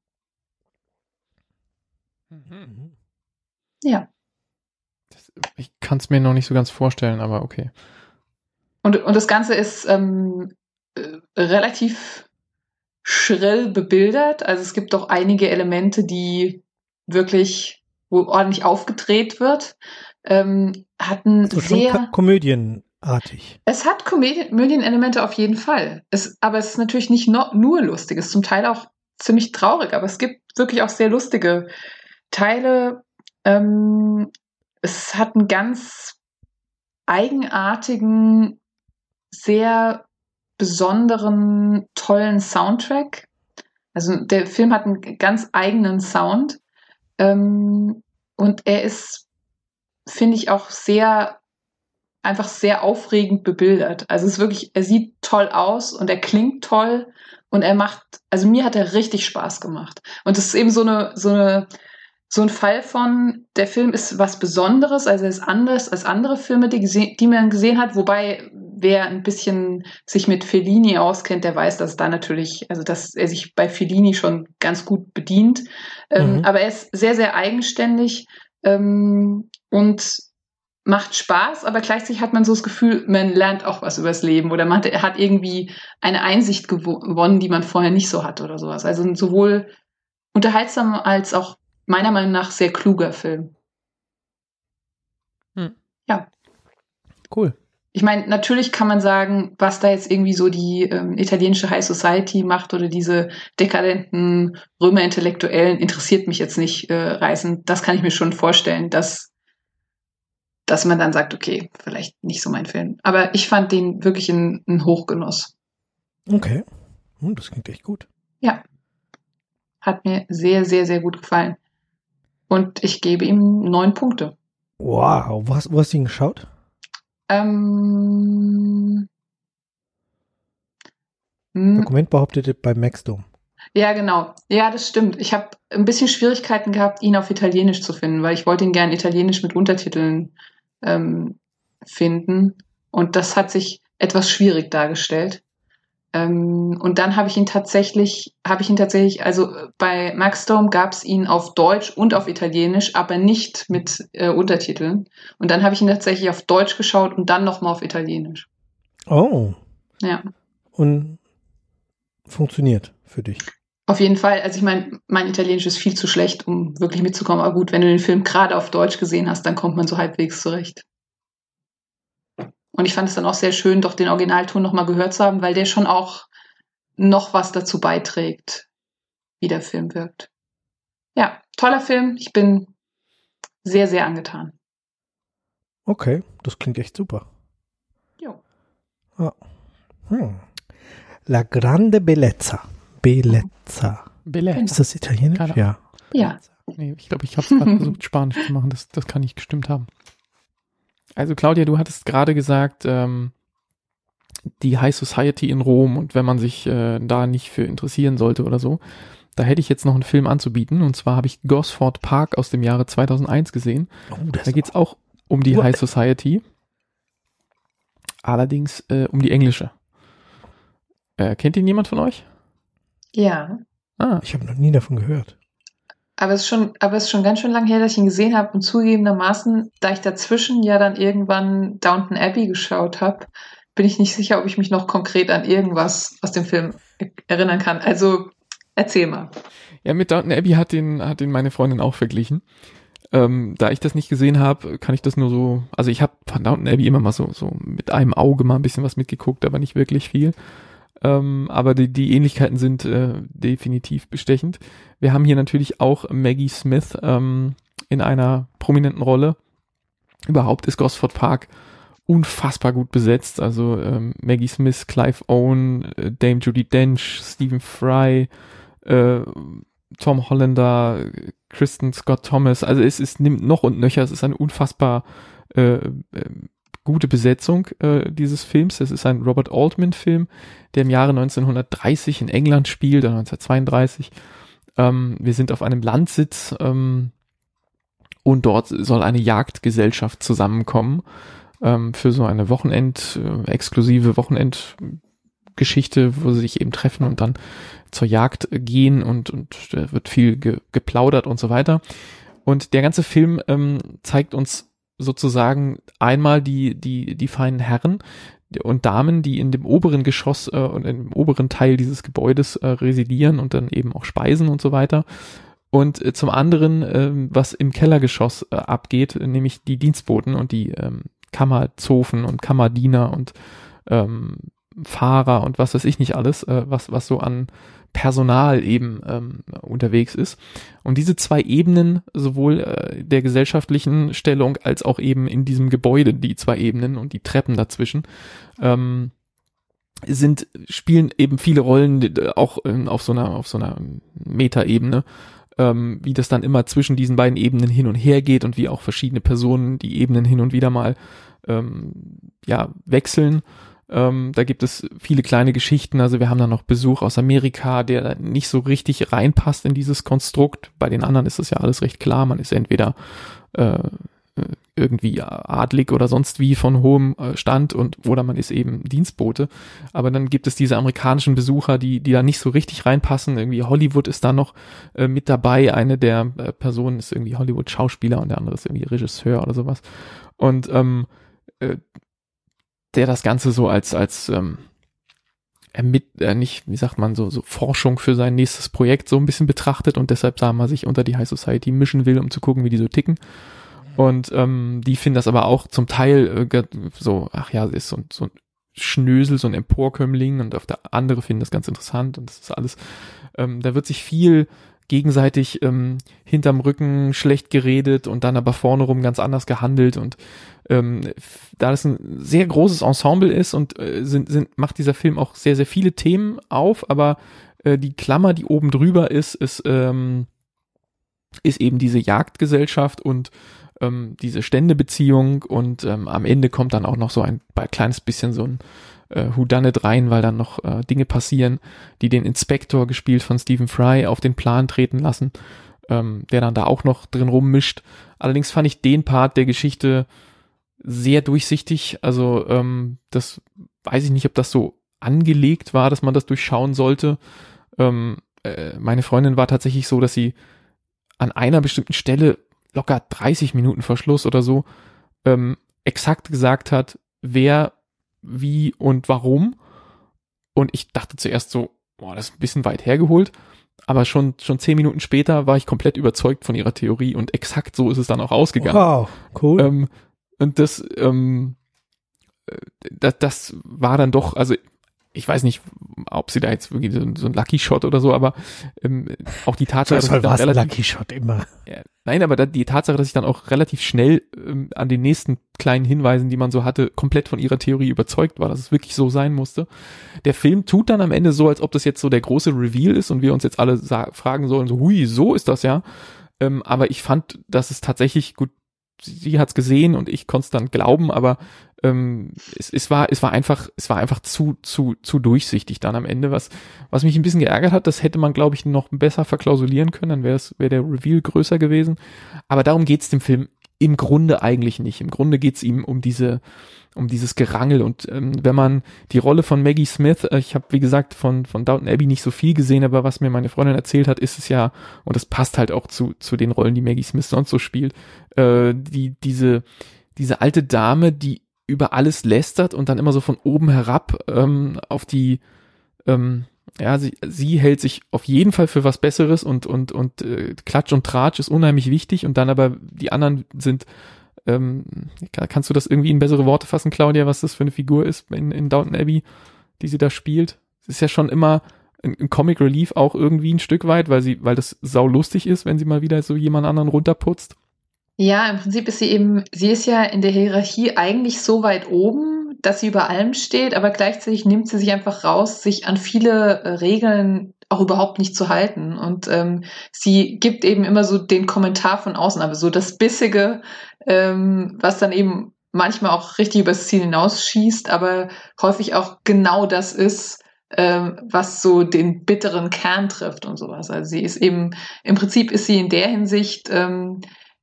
Mhm. Ja. Das, ich kann es mir noch nicht so ganz vorstellen, aber okay. Und, und das Ganze ist ähm, äh, relativ schrill bebildert. Also es gibt doch einige Elemente, die wirklich, wo ordentlich aufgedreht wird. Ähm, hatten So schon sehr... Ko- komödienartig. Es hat Komödienelemente auf jeden Fall. Es, aber es ist natürlich nicht no, nur lustig. Es ist zum Teil auch ziemlich traurig, aber es gibt wirklich auch sehr lustige Teile. Ähm, es hat einen ganz eigenartigen, sehr besonderen, tollen Soundtrack. Also der Film hat einen ganz eigenen Sound. Ähm, und er ist, finde ich, auch sehr einfach sehr aufregend bebildert. Also es ist wirklich, er sieht toll aus und er klingt toll und er macht, also mir hat er richtig Spaß gemacht. Und es ist eben so eine, so eine, so ein Fall von, der Film ist was Besonderes, also er ist anders als andere Filme, die, gese- die man gesehen hat, wobei wer ein bisschen sich mit Fellini auskennt, der weiß, dass da natürlich, also dass er sich bei Fellini schon ganz gut bedient. Ähm, Mhm. aber er ist sehr, sehr eigenständig ähm, und macht Spaß, aber gleichzeitig hat man so das Gefühl, man lernt auch was übers Leben oder man hat, er hat irgendwie eine Einsicht gewo- gewonnen, die man vorher nicht so hat oder sowas. Also ein sowohl unterhaltsam als auch meiner Meinung nach sehr kluger Film. Hm. Ja. Cool. Ich meine, natürlich kann man sagen, was da jetzt irgendwie so die ähm, italienische High Society macht oder diese dekadenten Römer-Intellektuellen, interessiert mich jetzt nicht äh, reißend. Das kann ich mir schon vorstellen, dass, dass man dann sagt, okay, vielleicht nicht so mein Film. Aber ich fand den wirklich ein, ein Hochgenuss. Okay. Hm, das klingt echt gut. Ja. Hat mir sehr, sehr, sehr gut gefallen. Und ich gebe ihm neun Punkte. Wow. Wo hast, wo hast du ihn geschaut? Ähm, hm, Dokument behauptet bei Maxdome. ja, genau. Ja, das stimmt. Ich habe ein bisschen Schwierigkeiten gehabt, ihn auf Italienisch zu finden, weil ich wollte ihn gerne Italienisch mit Untertiteln ähm, finden. Und das hat sich etwas schwierig dargestellt. Ähm, und dann habe ich ihn tatsächlich, habe ich ihn tatsächlich, also äh, bei Maxdome gab es ihn auf Deutsch und auf Italienisch, aber nicht mit äh, Untertiteln. Und dann habe ich ihn tatsächlich auf Deutsch geschaut und dann nochmal auf Italienisch. Oh. Ja. Und funktioniert für dich. Auf jeden Fall, also ich meine, mein Italienisch ist viel zu schlecht, um wirklich mitzukommen. Aber gut, wenn du den Film gerade auf Deutsch gesehen hast, dann kommt man so halbwegs zurecht. Und ich fand es dann auch sehr schön, doch den Originalton nochmal gehört zu haben, weil der schon auch noch was dazu beiträgt, wie der Film wirkt. Ja, toller Film. Ich bin sehr, sehr angetan. Okay, das klingt echt super. Jo. Ja. Hm. La Grande Bellezza. Bellezza. Bellezza. Ist das italienisch? Keine Ja. Ja. Nee, ich glaube, ich habe es gerade versucht, Spanisch zu machen. Das, das kann nicht gestimmt haben. Also Claudia, du hattest gerade gesagt, ähm, die High Society in Rom und wenn man sich äh, da nicht für interessieren sollte oder so, da hätte ich jetzt noch einen Film anzubieten und zwar habe ich Gosford Park aus dem Jahre zweitausendeins gesehen. Oh, das Da geht's auch um die What? High Society, allerdings äh, um die englische. Äh, kennt ihn jemand von euch? Ja. Ah, Ich habe noch nie davon gehört. Aber es ist schon, aber es ist schon ganz schön lange her, dass ich ihn gesehen habe und zugegebenermaßen, da ich dazwischen ja dann irgendwann Downton Abbey geschaut habe, bin ich nicht sicher, ob ich mich noch konkret an irgendwas aus dem Film erinnern kann. Also erzähl mal. ja, mit Downton Abbey hat den, hat den meine Freundin auch verglichen. Ähm, da ich das nicht gesehen habe, kann ich das nur so, also ich habe von Downton Abbey immer mal so, so mit einem Auge mal ein bisschen was mitgeguckt, aber nicht wirklich viel. Ähm, aber die, die Ähnlichkeiten sind äh, definitiv bestechend. Wir haben hier natürlich auch Maggie Smith ähm, in einer prominenten Rolle. Überhaupt ist Gosford Park unfassbar gut besetzt. Also ähm, Maggie Smith, Clive Owen, äh, Dame Judi Dench, Stephen Fry, äh, Tom Hollander, Kristen Scott Thomas. Also es ist nimmt noch und nöcher. Es ist eine unfassbar äh, äh, gute Besetzung äh, dieses Films. Es ist ein Robert Altman-Film, der im Jahre neunzehnhundertdreißig in England spielt, oder neunzehnhundertzweiunddreißig. Ähm, wir sind auf einem Landsitz ähm, und dort soll eine Jagdgesellschaft zusammenkommen ähm, für so eine Wochenend, äh, exklusive Wochenendgeschichte, wo sie sich eben treffen und dann zur Jagd gehen und, und da wird viel ge- geplaudert und so weiter. Und der ganze Film ähm, zeigt uns sozusagen einmal die, die, die feinen Herren und Damen, die in dem oberen Geschoss äh, und im oberen Teil dieses Gebäudes äh, residieren und dann eben auch speisen und so weiter. Und äh, zum anderen, äh, was im Kellergeschoss äh, abgeht, nämlich die Dienstboten und die ähm, Kammerzofen und Kammerdiener und ähm, Fahrer und was weiß ich nicht alles, äh, was, was so an Personal eben ähm, unterwegs ist. Und diese zwei Ebenen, sowohl äh, der gesellschaftlichen Stellung als auch eben in diesem Gebäude, die zwei Ebenen und die Treppen dazwischen, ähm, sind, spielen eben viele Rollen, die, auch ähm, auf so einer, auf so einer Metaebene, ähm, wie das dann immer zwischen diesen beiden Ebenen hin und her geht und wie auch verschiedene Personen die Ebenen hin und wieder mal ähm, ja, wechseln. Ähm, da gibt es viele kleine Geschichten, also wir haben dann noch Besuch aus Amerika, der nicht so richtig reinpasst in dieses Konstrukt. Bei den anderen ist das ja alles recht klar, man ist entweder äh, irgendwie adlig oder sonst wie von hohem Stand und oder man ist eben Dienstbote. Aber dann gibt es diese amerikanischen Besucher, die die da nicht so richtig reinpassen. Irgendwie Hollywood ist da noch äh, mit dabei. Eine der äh, Personen ist irgendwie Hollywood-Schauspieler und der andere ist irgendwie Regisseur oder sowas. Und ähm, äh, der das Ganze so als als ähm, ermitt, äh, nicht, wie sagt man, so so Forschung für sein nächstes Projekt so ein bisschen betrachtet und deshalb sagen wir sich unter die High Society mischen will, um zu gucken, wie die so ticken. Und ähm, die finden das aber auch zum Teil äh, so, ach ja, ist so, so ein Schnösel, so ein Emporkömmling und auf der andere finden das ganz interessant und das ist alles, ähm, da wird sich viel gegenseitig ähm, hinterm Rücken schlecht geredet und dann aber vorne rum ganz anders gehandelt und ähm, da das ein sehr großes Ensemble ist und äh, sind, sind, macht dieser Film auch sehr, sehr viele Themen auf, aber äh, die Klammer, die oben drüber ist, ist, ähm, ist eben diese Jagdgesellschaft und ähm, diese Ständebeziehung und ähm, am Ende kommt dann auch noch so ein, ein kleines bisschen so ein äh, Whodunit rein, weil dann noch äh, Dinge passieren, die den Inspektor, gespielt von Stephen Fry, auf den Plan treten lassen, ähm, der dann da auch noch drin rummischt. Allerdings fand ich den Part der Geschichte sehr durchsichtig, also ähm, das weiß ich nicht, ob das so angelegt war, dass man das durchschauen sollte. Ähm, äh, meine Freundin war tatsächlich so, dass sie an einer bestimmten Stelle locker dreißig Minuten vor Schluss oder so ähm, exakt gesagt hat, wer, wie und warum. Und ich dachte zuerst so, boah, das ist ein bisschen weit hergeholt. Aber schon schon zehn Minuten später war ich komplett überzeugt von ihrer Theorie und exakt so ist es dann auch ausgegangen. Wow, cool. Ähm, und das, ähm, das, das war dann doch, also ich weiß nicht, ob sie da jetzt wirklich so, so ein Lucky Shot oder so, aber ähm, auch die Tatsache, das dass ich dann war relativ, Lucky Shot immer. Ja, nein, aber da, die Tatsache, dass ich dann auch relativ schnell ähm, an den nächsten kleinen Hinweisen, die man so hatte, komplett von ihrer Theorie überzeugt war, dass es wirklich so sein musste. Der Film tut dann am Ende so, als ob das jetzt so der große Reveal ist und wir uns jetzt alle sa- fragen sollen, so, hui, so ist das ja. Ähm, aber ich fand, dass es tatsächlich gut, sie hat's gesehen und ich konnte es dann glauben, aber ähm, es, es war es war einfach es war einfach zu zu zu durchsichtig dann am Ende, was was mich ein bisschen geärgert hat. Das hätte man, glaube ich, noch besser verklausulieren können, dann wäre es wäre der Reveal größer gewesen. Aber darum geht's dem Film im Grunde eigentlich nicht. Im Grunde geht's ihm um diese um dieses Gerangel und ähm, wenn man die Rolle von Maggie Smith, äh, ich habe wie gesagt von von Downton Abbey nicht so viel gesehen, aber was mir meine Freundin erzählt hat, ist es ja, und das passt halt auch zu zu den Rollen, die Maggie Smith sonst so spielt, äh, die diese diese alte Dame, die über alles lästert und dann immer so von oben herab ähm, auf die, ähm, ja, sie, sie hält sich auf jeden Fall für was Besseres und und und äh, Klatsch und Tratsch ist unheimlich wichtig und dann aber die anderen sind, ähm, kannst du das irgendwie in bessere Worte fassen, Claudia, was das für eine Figur ist in, in Downton Abbey, die sie da spielt? Es ist ja schon immer ein, ein Comic Relief auch irgendwie ein Stück weit, weil sie, weil das saulustig ist, wenn sie mal wieder so jemand anderen runterputzt. Ja, im Prinzip ist sie eben, sie ist ja in der Hierarchie eigentlich so weit oben, dass sie über allem steht, aber gleichzeitig nimmt sie sich einfach raus, sich an viele äh, Regeln auch überhaupt nicht zu halten. Und ähm, sie gibt eben immer so den Kommentar von außen, aber so das Bissige, ähm, was dann eben manchmal auch richtig übers Ziel hinausschießt, aber häufig auch genau das ist, ähm, was so den bitteren Kern trifft und sowas. Also sie ist eben, im Prinzip ist sie in der Hinsicht ähm,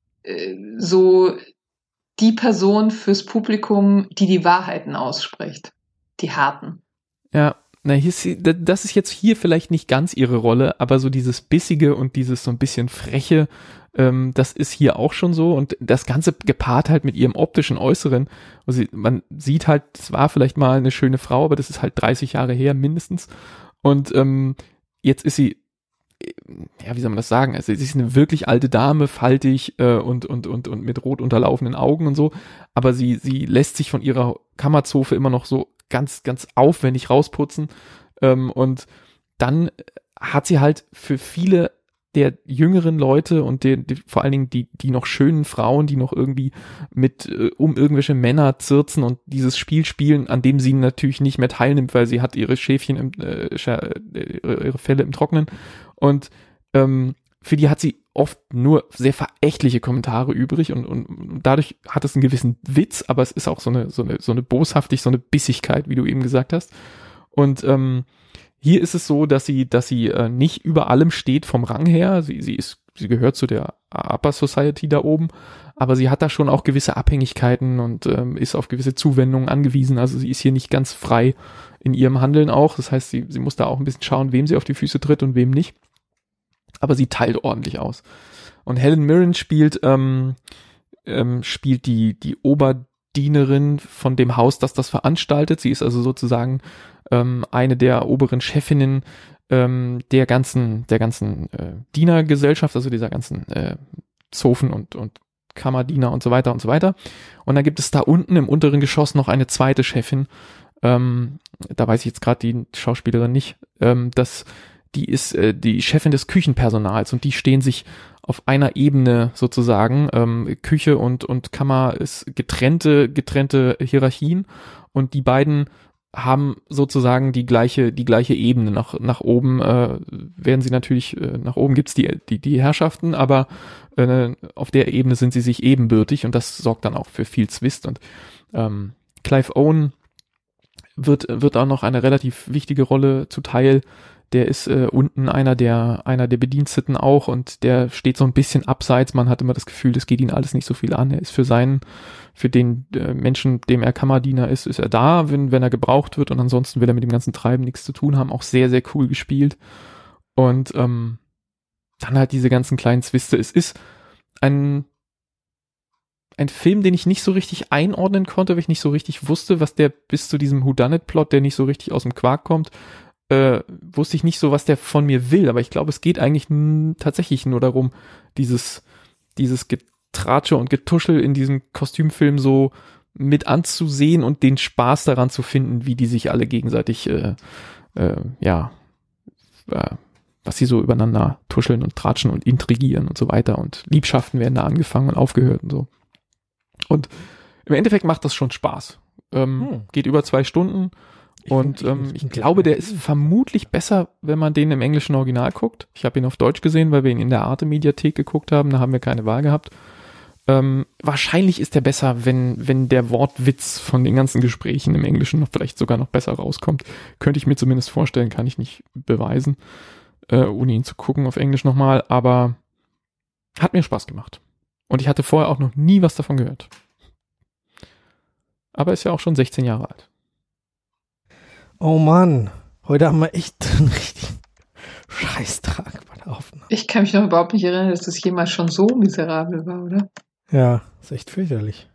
so die Person fürs Publikum, die die Wahrheiten ausspricht. Die harten. Ja, na, hier ist sie, das ist jetzt hier vielleicht nicht ganz ihre Rolle, aber so dieses Bissige und dieses so ein bisschen Freche, ähm, das ist hier auch schon so und das Ganze gepaart halt mit ihrem optischen Äußeren. Also man sieht halt, es war vielleicht mal eine schöne Frau, aber das ist halt dreißig Jahre her mindestens und ähm, jetzt ist sie, ja, wie soll man das sagen? Also sie ist eine wirklich alte Dame, faltig äh, und und und und mit rot unterlaufenden Augen und so, aber sie sie lässt sich von ihrer Kammerzofe immer noch so ganz ganz aufwendig rausputzen ähm, und dann hat sie halt für viele der jüngeren Leute und die, die, vor allen Dingen die die noch schönen Frauen, die noch irgendwie mit äh, um irgendwelche Männer zirzen und dieses Spiel spielen, an dem sie natürlich nicht mehr teilnimmt, weil sie hat ihre Schäfchen im äh, ihre Felle im Trocknen und ähm, für die hat sie oft nur sehr verächtliche Kommentare übrig und, und, und dadurch hat es einen gewissen Witz, aber es ist auch so eine so eine so eine Boshaftig, so eine Bissigkeit, wie du eben gesagt hast. Und ähm, hier ist es so, dass sie, dass sie äh, nicht über allem steht vom Rang her. Sie, sie ist, sie gehört zu der Upper Society da oben, aber sie hat da schon auch gewisse Abhängigkeiten und ähm, ist auf gewisse Zuwendungen angewiesen. Also sie ist hier nicht ganz frei in ihrem Handeln auch. Das heißt, sie, sie muss da auch ein bisschen schauen, wem sie auf die Füße tritt und wem nicht. Aber sie teilt ordentlich aus. Und Helen Mirren spielt ähm, ähm, spielt die die Oberdienerin von dem Haus, das das veranstaltet. Sie ist also sozusagen ähm, eine der oberen Chefinnen ähm, der ganzen der ganzen äh, Dienergesellschaft, also dieser ganzen äh, Zofen und und Kammerdiener und so weiter und so weiter. Und dann gibt es da unten im unteren Geschoss noch eine zweite Chefin. Ähm, da weiß ich jetzt gerade die Schauspielerin nicht. Ähm, das die ist äh, die Chefin des Küchenpersonals und die stehen sich auf einer Ebene sozusagen. Ähm, Küche und und Kammer ist getrennte getrennte Hierarchien und die beiden haben sozusagen die gleiche die gleiche Ebene. Nach nach oben äh, werden sie natürlich äh, nach oben gibt's die die die Herrschaften, aber äh, auf der Ebene sind sie sich ebenbürtig und das sorgt dann auch für viel Zwist. Und ähm, Clive Owen wird wird auch noch eine relativ wichtige Rolle zuteil. Der ist äh, unten einer der einer der Bediensteten auch und der steht so ein bisschen abseits. Man hat immer das Gefühl, das geht ihn alles nicht so viel an. Er ist für seinen, für den äh, Menschen, dem er Kammerdiener ist, ist er da, wenn wenn er gebraucht wird und ansonsten will er mit dem ganzen Treiben nichts zu tun haben. Auch sehr, sehr cool gespielt. Und ähm, dann halt diese ganzen kleinen Zwiste. Es ist ein ein Film, den ich nicht so richtig einordnen konnte, weil ich nicht so richtig wusste, was der bis zu diesem Whodunit-Plot, der nicht so richtig aus dem Quark kommt, Äh, wusste ich nicht so, was der von mir will, aber ich glaube, es geht eigentlich n- tatsächlich nur darum, dieses dieses Getratsche und Getuschel in diesem Kostümfilm so mit anzusehen und den Spaß daran zu finden, wie die sich alle gegenseitig äh, äh, ja äh, was sie so übereinander tuscheln und tratschen und intrigieren und so weiter und Liebschaften werden da angefangen und aufgehört und so. Und im Endeffekt macht das schon Spaß. Ähm, hm. Geht über zwei Stunden. Ich und find, ähm, ich, ich glaube, der ist vermutlich besser, wenn man den im englischen Original guckt. Ich habe ihn auf Deutsch gesehen, weil wir ihn in der Arte-Mediathek geguckt haben. Da haben wir keine Wahl gehabt. Ähm, wahrscheinlich ist der besser, wenn wenn der Wortwitz von den ganzen Gesprächen im Englischen noch vielleicht sogar noch besser rauskommt. Könnte ich mir zumindest vorstellen, kann ich nicht beweisen, äh, ohne ihn zu gucken auf Englisch nochmal. Aber hat mir Spaß gemacht. Und ich hatte vorher auch noch nie was davon gehört. Aber ist ja auch schon sechzehn Jahre alt. Oh Mann, heute haben wir echt einen richtigen Scheißtag bei der Aufnahme. Ich kann mich noch überhaupt nicht erinnern, dass das jemals schon so miserabel war, oder? Ja, ist echt fürchterlich.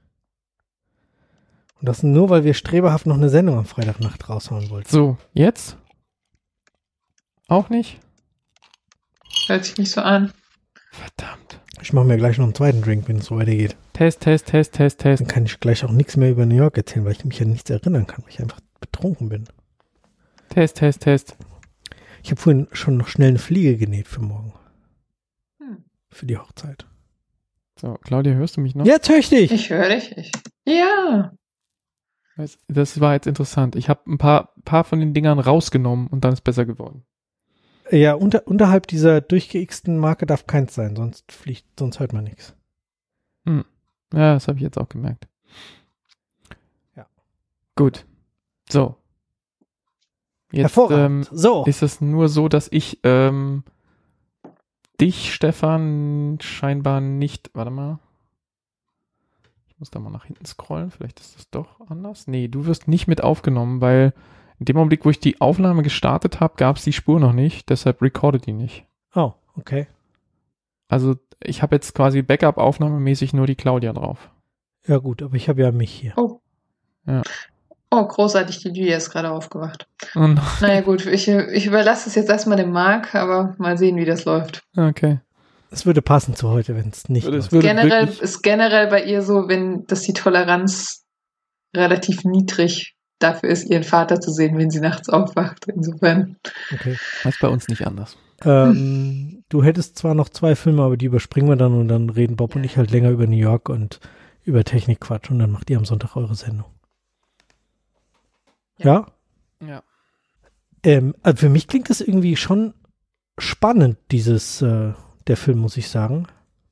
Und das nur, weil wir streberhaft noch eine Sendung am Freitagnacht raushauen wollten. So, jetzt? Auch nicht? Hört sich nicht so an. Verdammt. Ich mache mir gleich noch einen zweiten Drink, wenn es so weitergeht. Test, Test, Test, Test, Test. Dann kann ich gleich auch nichts mehr über New York erzählen, weil ich mich an nichts erinnern kann, weil ich einfach betrunken bin. Test, Test, Test. Ich habe vorhin schon noch schnell eine Fliege genäht für morgen. Hm. Für die Hochzeit. So, Claudia, hörst du mich noch? Jetzt höre ich dich. Ich höre dich. Ich. Ja. Das war jetzt interessant. Ich habe ein paar, paar von den Dingern rausgenommen und dann ist besser geworden. Ja, unter, unterhalb dieser durchgeixten Marke darf keins sein, sonst fliegt, sonst hört man nichts. Hm. Ja, das habe ich jetzt auch gemerkt. Ja. Gut. So. Jetzt Hervorragend. Ähm, so. ist es nur so, dass ich ähm, dich, Stefan, scheinbar nicht, warte mal. Ich muss da mal nach hinten scrollen, vielleicht ist das doch anders. Nee, du wirst nicht mit aufgenommen, weil in dem Augenblick, wo ich die Aufnahme gestartet habe, gab es die Spur noch nicht, deshalb recordet die nicht. Oh, okay. Also ich habe jetzt quasi Backup-aufnahmemäßig nur die Claudia drauf. Ja gut, aber ich habe ja mich hier. Oh. Ja. Oh, großartig, die Lydia ist gerade aufgewacht. Oh nein. Naja gut, ich, ich überlasse es jetzt erstmal dem Marc, aber mal sehen, wie das läuft. Okay. Es würde passen zu heute, wenn es nicht Es läuft. würde Generell wirklich- ist generell bei ihr so, wenn dass die Toleranz relativ niedrig dafür ist, ihren Vater zu sehen, wenn sie nachts aufwacht. Insofern. Okay. Das ist bei uns nicht anders. Ähm, du hättest zwar noch zwei Filme, aber die überspringen wir dann und dann reden Bob und ich halt länger über New York und über Technikquatsch und dann macht ihr am Sonntag eure Sendung. Ja? Ja. Ähm, also für mich klingt das irgendwie schon spannend, dieses, äh, der Film, muss ich sagen.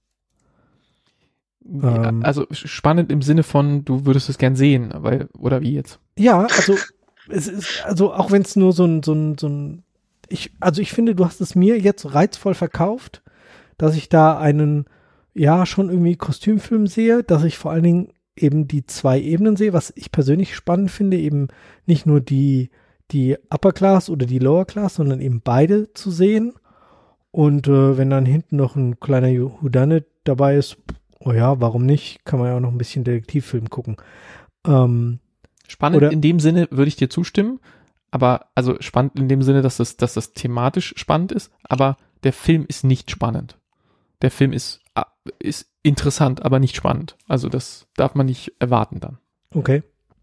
Ja, Ähm. also spannend im Sinne von, du würdest es gern sehen, weil, oder wie jetzt? Ja, also es ist, also auch wenn es nur so ein, so ein, so ein, ich, also ich finde, du hast es mir jetzt reizvoll verkauft, dass ich da einen, ja schon irgendwie Kostümfilm sehe, dass ich vor allen Dingen eben die zwei Ebenen sehe, was ich persönlich spannend finde, eben nicht nur die, die Upper Class oder die Lower Class, sondern eben beide zu sehen. Und äh, wenn dann hinten noch ein kleiner Whodunit dabei ist, oh ja, warum nicht? Kann man ja auch noch ein bisschen Detektivfilm gucken. Ähm, Spannend oder, in dem Sinne würde ich dir zustimmen, aber also spannend in dem Sinne, dass das, dass das thematisch spannend ist, aber der Film ist nicht spannend. Der Film ist, ist interessant, aber nicht spannend. Also das darf man nicht erwarten dann. Okay.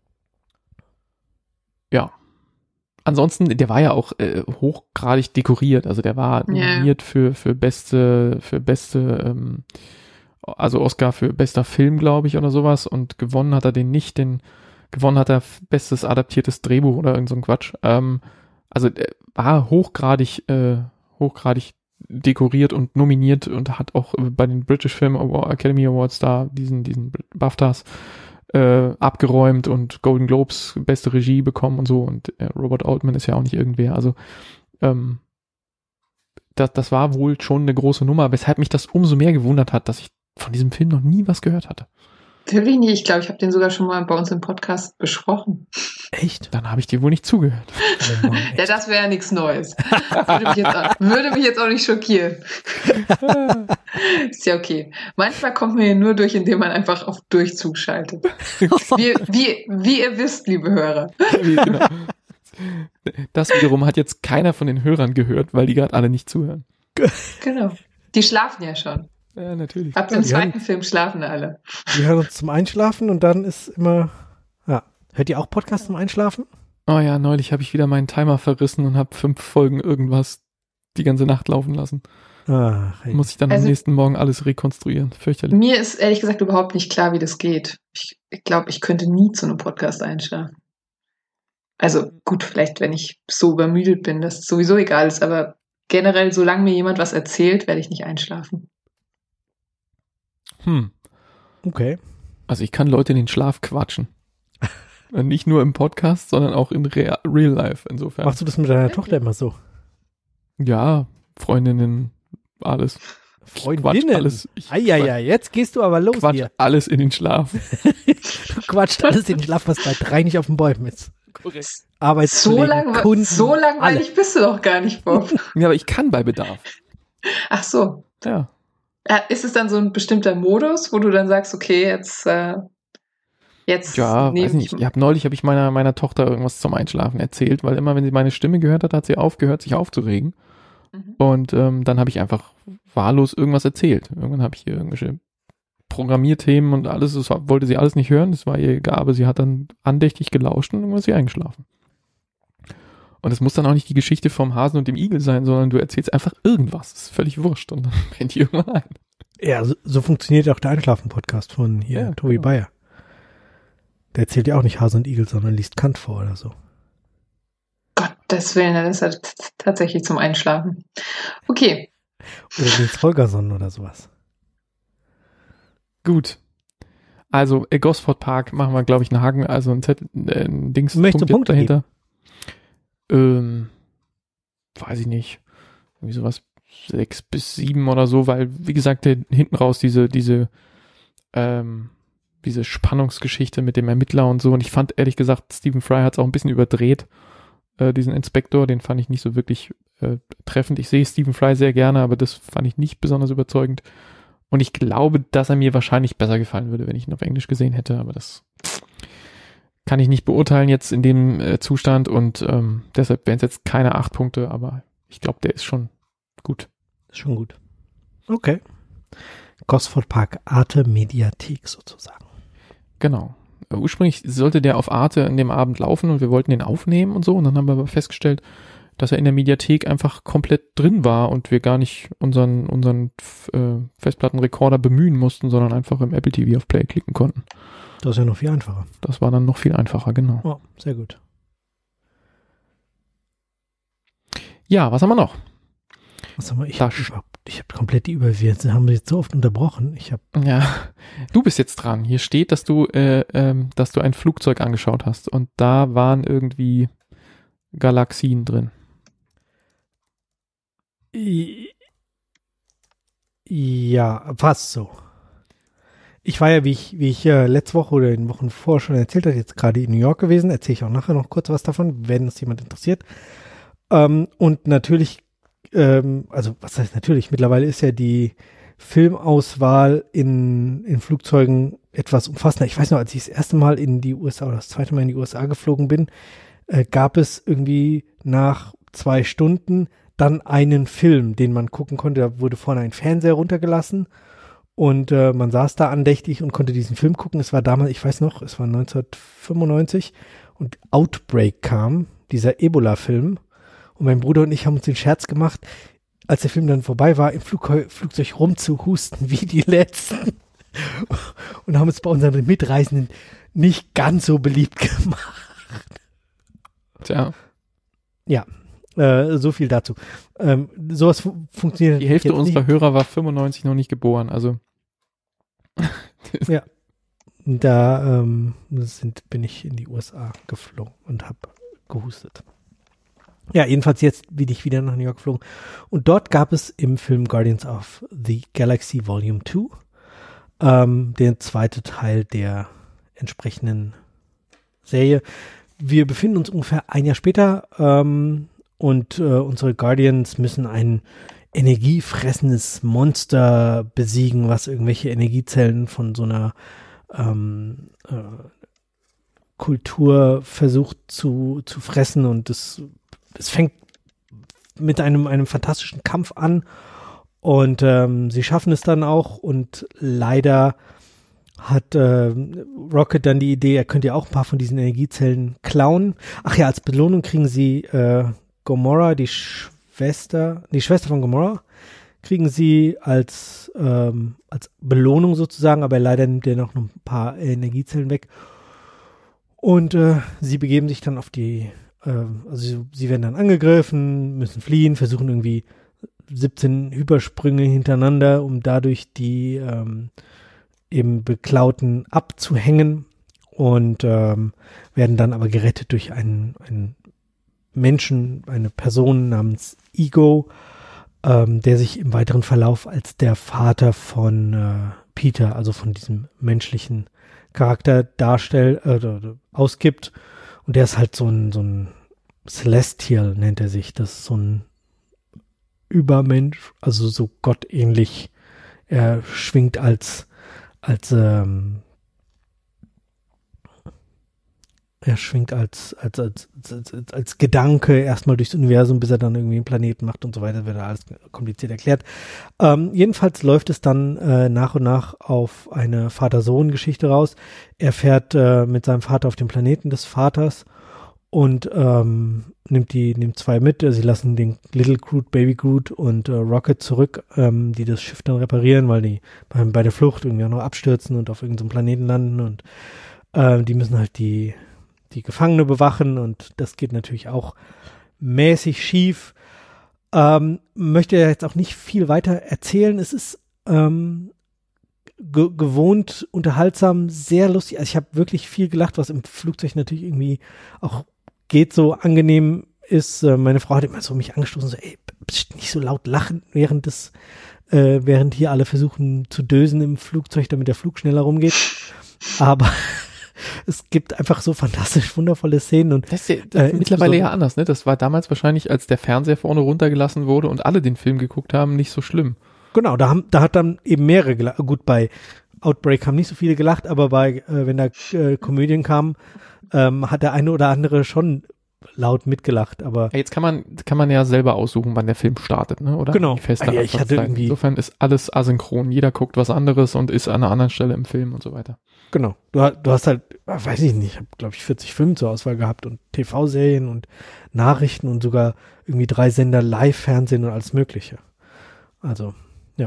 Ja. Ansonsten, der war ja auch äh, hochgradig dekoriert. Also der war nominiert yeah. für, für beste, für beste, ähm, also Oscar für bester Film, glaube ich, oder sowas. Und gewonnen hat er den nicht. Den gewonnen hat er bestes adaptiertes Drehbuch oder irgend so ein Quatsch. Ähm, also der war hochgradig, äh, hochgradig dekoriert und nominiert und hat auch bei den British Film Academy Awards da diesen, diesen BAFTAs äh, abgeräumt und Golden Globes beste Regie bekommen und so. Und äh, Robert Altman ist ja auch nicht irgendwer. Also ähm, das, das war wohl schon eine große Nummer, weshalb mich das umso mehr gewundert hat, dass ich von diesem Film noch nie was gehört hatte. Wirklich nicht. Ich glaube, ich habe den sogar schon mal bei uns im Podcast besprochen. Echt? Dann habe ich dir wohl nicht zugehört. Oh Mann, ja, das wäre ja nichts Neues. Würde mich, jetzt auch, würde mich jetzt auch nicht schockieren. Ist ja okay. Manchmal kommt man hier nur durch, indem man einfach auf Durchzug schaltet. Wie, wie, wie ihr wisst, liebe Hörer. Genau. Das wiederum hat jetzt keiner von den Hörern gehört, weil die gerade alle nicht zuhören. Genau. Die schlafen ja schon. Ja, natürlich. Ab dem ja, zweiten haben, Film schlafen alle. Die hören uns zum Einschlafen und dann ist immer, ja. Hört ihr auch Podcasts zum Einschlafen? Oh ja, neulich habe ich wieder meinen Timer verrissen und habe fünf Folgen irgendwas die ganze Nacht laufen lassen. Ach, hey. Muss ich dann also, am nächsten Morgen alles rekonstruieren. Fürchterlich. Mir ist ehrlich gesagt überhaupt nicht klar, wie das geht. Ich, ich glaube, ich könnte nie zu einem Podcast einschlafen. Also gut, vielleicht, wenn ich so übermüdet bin, dass es sowieso egal ist, aber generell, solange mir jemand was erzählt, werde ich nicht einschlafen. Hm. Okay. Also ich kann Leute in den Schlaf quatschen. Nicht nur im Podcast, sondern auch in Real, Real Life insofern. Machst du das mit deiner okay. Tochter immer so? Ja, Freundinnen, alles. Freundinnen? Alles. Eieiei, jetzt gehst du aber los quatsch hier. alles in den Schlaf. Du quatscht alles in den Schlaf, was bei drei nicht auf den Bäumen ist. Korrekt. So, lang, Kunden, so langweilig bist du doch gar nicht, Bob. Ja, aber ich kann bei Bedarf. Ach so. Ja. Ist es dann so ein bestimmter Modus, wo du dann sagst, okay, jetzt äh, jetzt ja, weiß nicht. Ich hab, neulich habe ich meiner meiner Tochter irgendwas zum Einschlafen erzählt, weil immer, wenn sie meine Stimme gehört hat, hat sie aufgehört, sich aufzuregen. Mhm. Und ähm, dann habe ich einfach wahllos irgendwas erzählt. Irgendwann habe ich hier irgendwelche Programmierthemen und alles, das war, wollte sie alles nicht hören, das war ihr egal, aber sie hat dann andächtig gelauscht und irgendwann ist sie eingeschlafen. Und es muss dann auch nicht die Geschichte vom Hasen und dem Igel sein, sondern du erzählst einfach irgendwas. Das ist völlig wurscht. Und dann pennt die irgendwann ein. Ja, so, so funktioniert auch der Einschlafen-Podcast von hier, ja, Tobi genau. Bayer. Der erzählt ja auch nicht Hase und Igel, sondern liest Kant vor oder so. Gottes Willen, das ist halt tatsächlich zum Einschlafen. Okay. Oder Nils Holgersson oder sowas. Gut. Also, äh, Gosford Park machen wir, glaube ich, einen Haken, also ein Zettel, äh, ein Dings Möchtest du Punkte dahinter. Geben? Ähm, weiß ich nicht. Irgendwie sowas sechs bis sieben oder so, weil, wie gesagt, der, hinten raus diese, diese, ähm, diese Spannungsgeschichte mit dem Ermittler und so. Und ich fand, ehrlich gesagt, Stephen Fry hat es auch ein bisschen überdreht, äh, diesen Inspektor. Den fand ich nicht so wirklich äh, treffend. Ich sehe Stephen Fry sehr gerne, aber das fand ich nicht besonders überzeugend. Und ich glaube, dass er mir wahrscheinlich besser gefallen würde, wenn ich ihn auf Englisch gesehen hätte, aber das kann ich nicht beurteilen jetzt in dem äh, Zustand und ähm, deshalb wären es jetzt keine acht Punkte, aber ich glaube, der ist schon gut. Ist schon gut. Okay. Gosford Park Arte Mediathek sozusagen. Genau. Äh, ursprünglich sollte der auf Arte in dem Abend laufen und wir wollten den aufnehmen und so und dann haben wir aber festgestellt, dass er in der Mediathek einfach komplett drin war und wir gar nicht unseren, unseren äh, Festplattenrekorder bemühen mussten, sondern einfach im Apple T V auf Play klicken konnten. Das ist ja noch viel einfacher. Das war dann noch viel einfacher, genau. Oh, sehr gut. Ja, was haben wir noch? Was haben wir? Ich habe hab komplett die Überwirkung. Haben wir jetzt so oft unterbrochen. Ich habe. Ja, du bist jetzt dran. Hier steht, dass du, äh, ähm, dass du ein Flugzeug angeschaut hast und da waren irgendwie Galaxien drin. Ja, fast so. ich war ja, wie ich, wie ich äh, letzte Woche oder in den Wochen vorher schon erzählt habe, jetzt gerade in New York gewesen. Erzähle ich auch nachher noch kurz was davon, wenn es jemand interessiert. Ähm, und natürlich, ähm, also was heißt natürlich, mittlerweile ist ja die Filmauswahl in, in Flugzeugen etwas umfassender. Ich weiß noch, als ich das erste Mal in die U S A oder das zweite Mal in die U S A geflogen bin, äh, gab es irgendwie nach zwei Stunden dann einen Film, den man gucken konnte. Da wurde vorne ein Fernseher runtergelassen. Und äh, man saß da andächtig und konnte diesen Film gucken. Es war damals, ich weiß noch, es war neunzehnhundertfünfundneunzig und Outbreak kam, dieser Ebola-Film. Und mein Bruder und ich haben uns den Scherz gemacht, als der Film dann vorbei war, im Flug- Flugzeug rumzuhusten wie die Letzten. Und haben uns bei unseren Mitreisenden nicht ganz so beliebt gemacht. Tja. Ja, äh, so viel dazu. Ähm, sowas fu- funktioniert. Die Hälfte jetzt unserer nicht. Hörer war fünfundneunzig noch nicht geboren, also. Ja. Da ähm, sind, bin ich in die U S A geflogen und habe gehustet. Ja, jedenfalls jetzt bin ich wieder nach New York geflogen. Und dort gab es im Film Guardians of the Galaxy Volume zwei ähm, den zweiten Teil der entsprechenden Serie. Wir befinden uns ungefähr ein Jahr später ähm, und äh, unsere Guardians müssen ein energiefressendes Monster besiegen, was irgendwelche Energiezellen von so einer ähm, äh, Kultur versucht zu, zu fressen, und es, es fängt mit einem, einem fantastischen Kampf an, und ähm, sie schaffen es dann auch, und leider hat äh, Rocket dann die Idee, er könnte ja auch ein paar von diesen Energiezellen klauen. Ach ja, als Belohnung kriegen sie äh, Gamora, die Schwester, die Schwester von Gamora, kriegen sie als, ähm, als Belohnung sozusagen, aber leider nimmt er noch ein paar Energiezellen weg. Und äh, sie begeben sich dann auf die, äh, also sie, sie werden dann angegriffen, müssen fliehen, versuchen irgendwie siebzehn Hypersprünge hintereinander, um dadurch die ähm, eben Beklauten abzuhängen, und ähm, werden dann aber gerettet durch einen, einen Menschen, eine Person namens Ego, ähm, der sich im weiteren Verlauf als der Vater von äh, Peter, also von diesem menschlichen Charakter darstellt, äh, ausgibt. Und der ist halt so ein, so ein Celestial, nennt er sich. Das ist so ein Übermensch, also so gottähnlich. Er schwingt als als ähm, er schwingt als als, als als als Gedanke erstmal durchs Universum, bis er dann irgendwie einen Planeten macht und so weiter, wird alles kompliziert erklärt. Ähm, jedenfalls läuft es dann äh, nach und nach auf eine Vater-Sohn-Geschichte raus. Er fährt äh, mit seinem Vater auf den Planeten des Vaters und ähm, nimmt die nimmt zwei mit. Sie lassen den Little Groot, Baby Groot und äh, Rocket zurück, ähm, die das Schiff dann reparieren, weil die bei, bei der Flucht irgendwie auch noch abstürzen und auf irgendeinem Planeten landen, und äh, die müssen halt die die Gefangene bewachen, und das geht natürlich auch mäßig schief. Ähm, möchte jetzt auch nicht viel weiter erzählen. Es ist ähm, ge- gewohnt unterhaltsam, sehr lustig. Also ich habe wirklich viel gelacht, was im Flugzeug natürlich irgendwie auch geht, so angenehm ist. Äh, meine Frau hat immer so mich angestoßen, so, ey, pst, nicht so laut lachen, während das, äh, während hier alle versuchen zu dösen im Flugzeug, damit der Flug schneller rumgeht. Aber es gibt einfach so fantastisch wundervolle Szenen. Und das ist, ja, das ist äh, mittlerweile ja anders, ne? Das war damals wahrscheinlich, als der Fernseher vorne runtergelassen wurde und alle den Film geguckt haben, nicht so schlimm. Genau, da haben, da hat dann eben mehrere gelacht. Gut, bei Outbreak haben nicht so viele gelacht, aber bei, äh, wenn da äh, Komödien kamen, ähm, hat der eine oder andere schon laut mitgelacht. Aber ja, jetzt kann man kann man ja selber aussuchen, wann der Film startet, ne? Oder? Genau. Die feste Ah, ja, ich hatte irgendwie Insofern ist alles asynchron. Jeder guckt was anderes und ist an einer anderen Stelle im Film und so weiter. Genau. Du, du hast halt, weiß ich nicht, ich habe, glaube ich, vierzig Filme zur Auswahl gehabt und T V-Serien und Nachrichten und sogar irgendwie drei Sender Live-Fernsehen und alles Mögliche. Also, ja.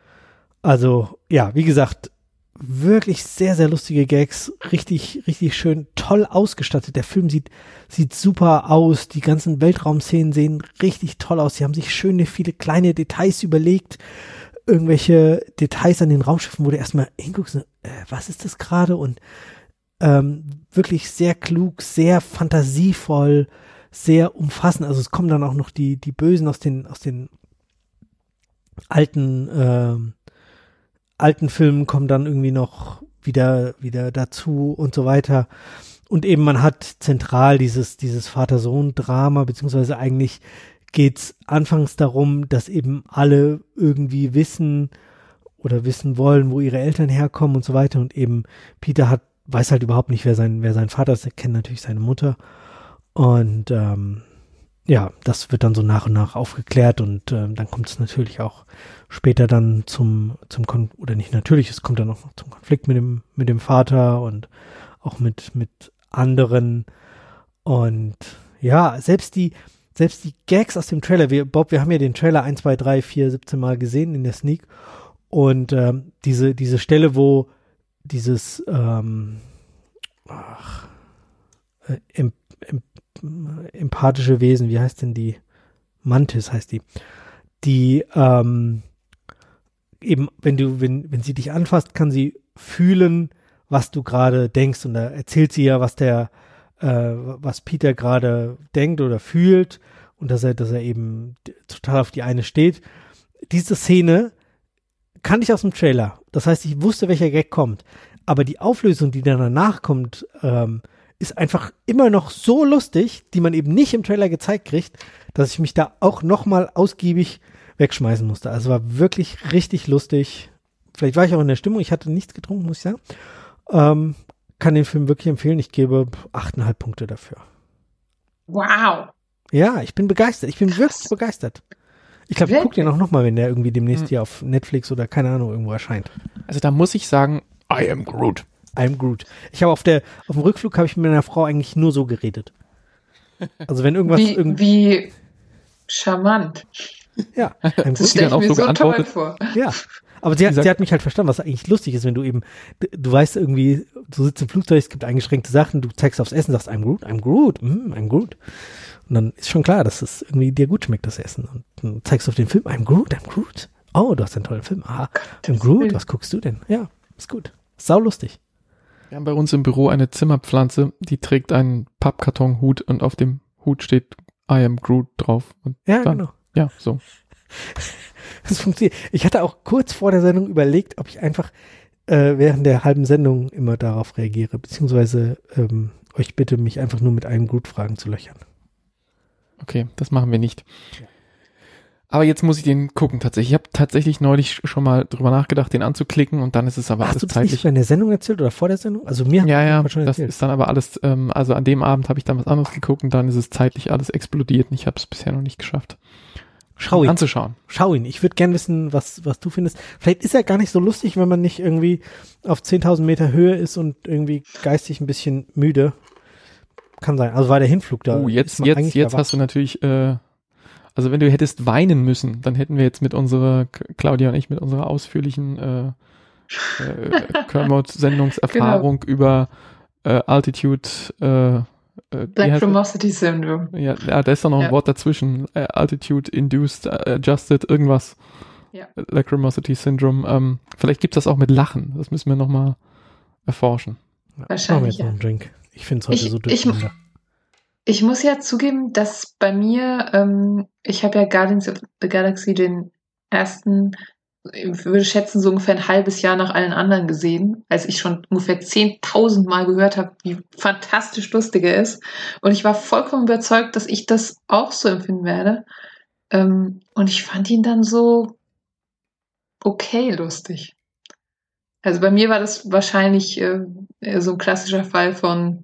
Also, ja, wie gesagt, wirklich sehr, sehr lustige Gags, richtig, richtig schön, toll ausgestattet. Der Film sieht, sieht super aus. Die ganzen Weltraumszenen sehen richtig toll aus. Sie haben sich schöne, viele kleine Details überlegt. Irgendwelche Details an den Raumschiffen, wo du erstmal hinguckst, äh, was ist das gerade? Und ähm, wirklich sehr klug, sehr fantasievoll, sehr umfassend. Also es kommen dann auch noch die, die Bösen aus den, aus den alten, äh, alten Filmen kommen dann irgendwie noch wieder, wieder dazu und so weiter. Und eben man hat zentral dieses, dieses Vater-Sohn-Drama, beziehungsweise eigentlich geht's anfangs darum, dass eben alle irgendwie wissen oder wissen wollen, wo ihre Eltern herkommen und so weiter. Und eben Peter hat, weiß halt überhaupt nicht, wer sein, wer sein Vater ist. Er kennt natürlich seine Mutter. Und ähm, ja, das wird dann so nach und nach aufgeklärt und ähm, dann kommt es natürlich auch später dann zum, zum Kon- oder nicht natürlich, es kommt dann auch noch zum Konflikt mit dem, mit dem Vater und auch mit, mit anderen. Und ja, selbst die, selbst die Gags aus dem Trailer, wir, Bob, wir haben ja den Trailer eins, zwei, drei, vier, siebzehn Mal gesehen in der Sneak und ähm, diese, diese Stelle, wo dieses ähm, ach, äh, im, im, empathische Wesen, wie heißt denn die? Mantis heißt die. Die ähm, eben, wenn du, wenn, wenn sie dich anfasst, kann sie fühlen, was du gerade denkst und da erzählt sie ja, was der äh, was Peter gerade denkt oder fühlt und dass er, dass er eben total auf die eine steht. Diese Szene kannte ich aus dem Trailer. Das heißt, ich wusste, welcher Gag kommt. Aber die Auflösung, die dann danach kommt, ähm, ist einfach immer noch so lustig, die man eben nicht im Trailer gezeigt kriegt, dass ich mich da auch nochmal ausgiebig wegschmeißen musste. Also war wirklich richtig lustig. Vielleicht war ich auch in der Stimmung. Ich hatte nichts getrunken, muss ich sagen. Ähm, kann den Film wirklich empfehlen. Ich gebe achteinhalb Punkte dafür. Wow. Ja, ich bin begeistert. Ich bin Krass. wirklich begeistert. Ich glaube, ich gucke den auch nochmal, wenn der irgendwie demnächst hier auf Netflix oder keine Ahnung irgendwo erscheint. Also da muss ich sagen, I am Groot. I am Groot. Ich habe auf der auf dem Rückflug habe ich mit meiner Frau eigentlich nur so geredet. Also wenn irgendwas wie, irgendwie wie charmant. Ja, I'm das stelle ich mir so, so toll vor. Ja. Aber sie hat, sie hat mich halt verstanden, was eigentlich lustig ist, wenn du eben, du weißt irgendwie, du sitzt im Flugzeug, es gibt eingeschränkte Sachen, du zeigst aufs Essen, sagst, I'm Groot, I'm Groot, mm, I'm Groot. Und dann ist schon klar, dass es irgendwie dir gut schmeckt, das Essen. Und dann zeigst du auf den Film, I'm Groot, I'm Groot. Oh, du hast einen tollen Film. Aha, I'm Groot, was guckst du denn? Ja, ist gut. Sau lustig. Wir haben bei uns im Büro eine Zimmerpflanze, die trägt einen Pappkartonhut und auf dem Hut steht I am Groot drauf. Und ja, dann, genau. Ja, so. Das funktioniert. Ich hatte auch kurz vor der Sendung überlegt, ob ich einfach äh, während der halben Sendung immer darauf reagiere, beziehungsweise ähm, euch bitte, mich einfach nur mit einem Groot-Fragen zu löchern. Okay, das machen wir nicht. Ja. Aber jetzt muss ich den gucken tatsächlich. Ich habe tatsächlich neulich schon mal drüber nachgedacht, den anzuklicken und dann ist es aber Hast alles du das zeitlich. nicht in der Sendung erzählt oder vor der Sendung? Also mir ja, ja, schon das erzählt. ist dann aber alles, ähm, also an dem Abend habe ich dann was anderes geguckt und dann ist es zeitlich alles explodiert und ich habe es bisher noch nicht geschafft. Schau ihn. Anzuschauen. Schau ihn. Ich würde gern wissen, was, was du findest. Vielleicht ist er gar nicht so lustig, wenn man nicht irgendwie auf zehntausend Meter Höhe ist und irgendwie geistig ein bisschen müde. Kann sein. Also war der Hinflug da. Oh, jetzt, jetzt, jetzt hast du natürlich, äh, also wenn du hättest weinen müssen, dann hätten wir jetzt mit unserer, Claudia und ich, mit unserer ausführlichen äh, äh, Kermit-Sendungserfahrung genau. über äh, Altitude, äh, Lachrymosity Syndrome. Ja, ja, da ist doch noch ja. ein Wort dazwischen. Uh, Altitude Induced, uh, Adjusted, irgendwas. Ja. Lachrymosity Syndrome. Ähm, vielleicht gibt es das auch mit Lachen. Das müssen wir nochmal erforschen. Wahrscheinlich. Ja. Einen Drink. Ich finde es heute ich, so durcheinander. Ich, ich muss ja zugeben, dass bei mir, ähm, ich habe ja Guardians of the Galaxy den ersten, ich würde schätzen, so ungefähr ein halbes Jahr nach allen anderen gesehen, als ich schon ungefähr zehntausend Mal gehört habe, wie fantastisch lustig er ist. Und ich war vollkommen überzeugt, dass ich das auch so empfinden werde. Ähm, und ich fand ihn dann so okay lustig. Also bei mir war das wahrscheinlich äh, so ein klassischer Fall von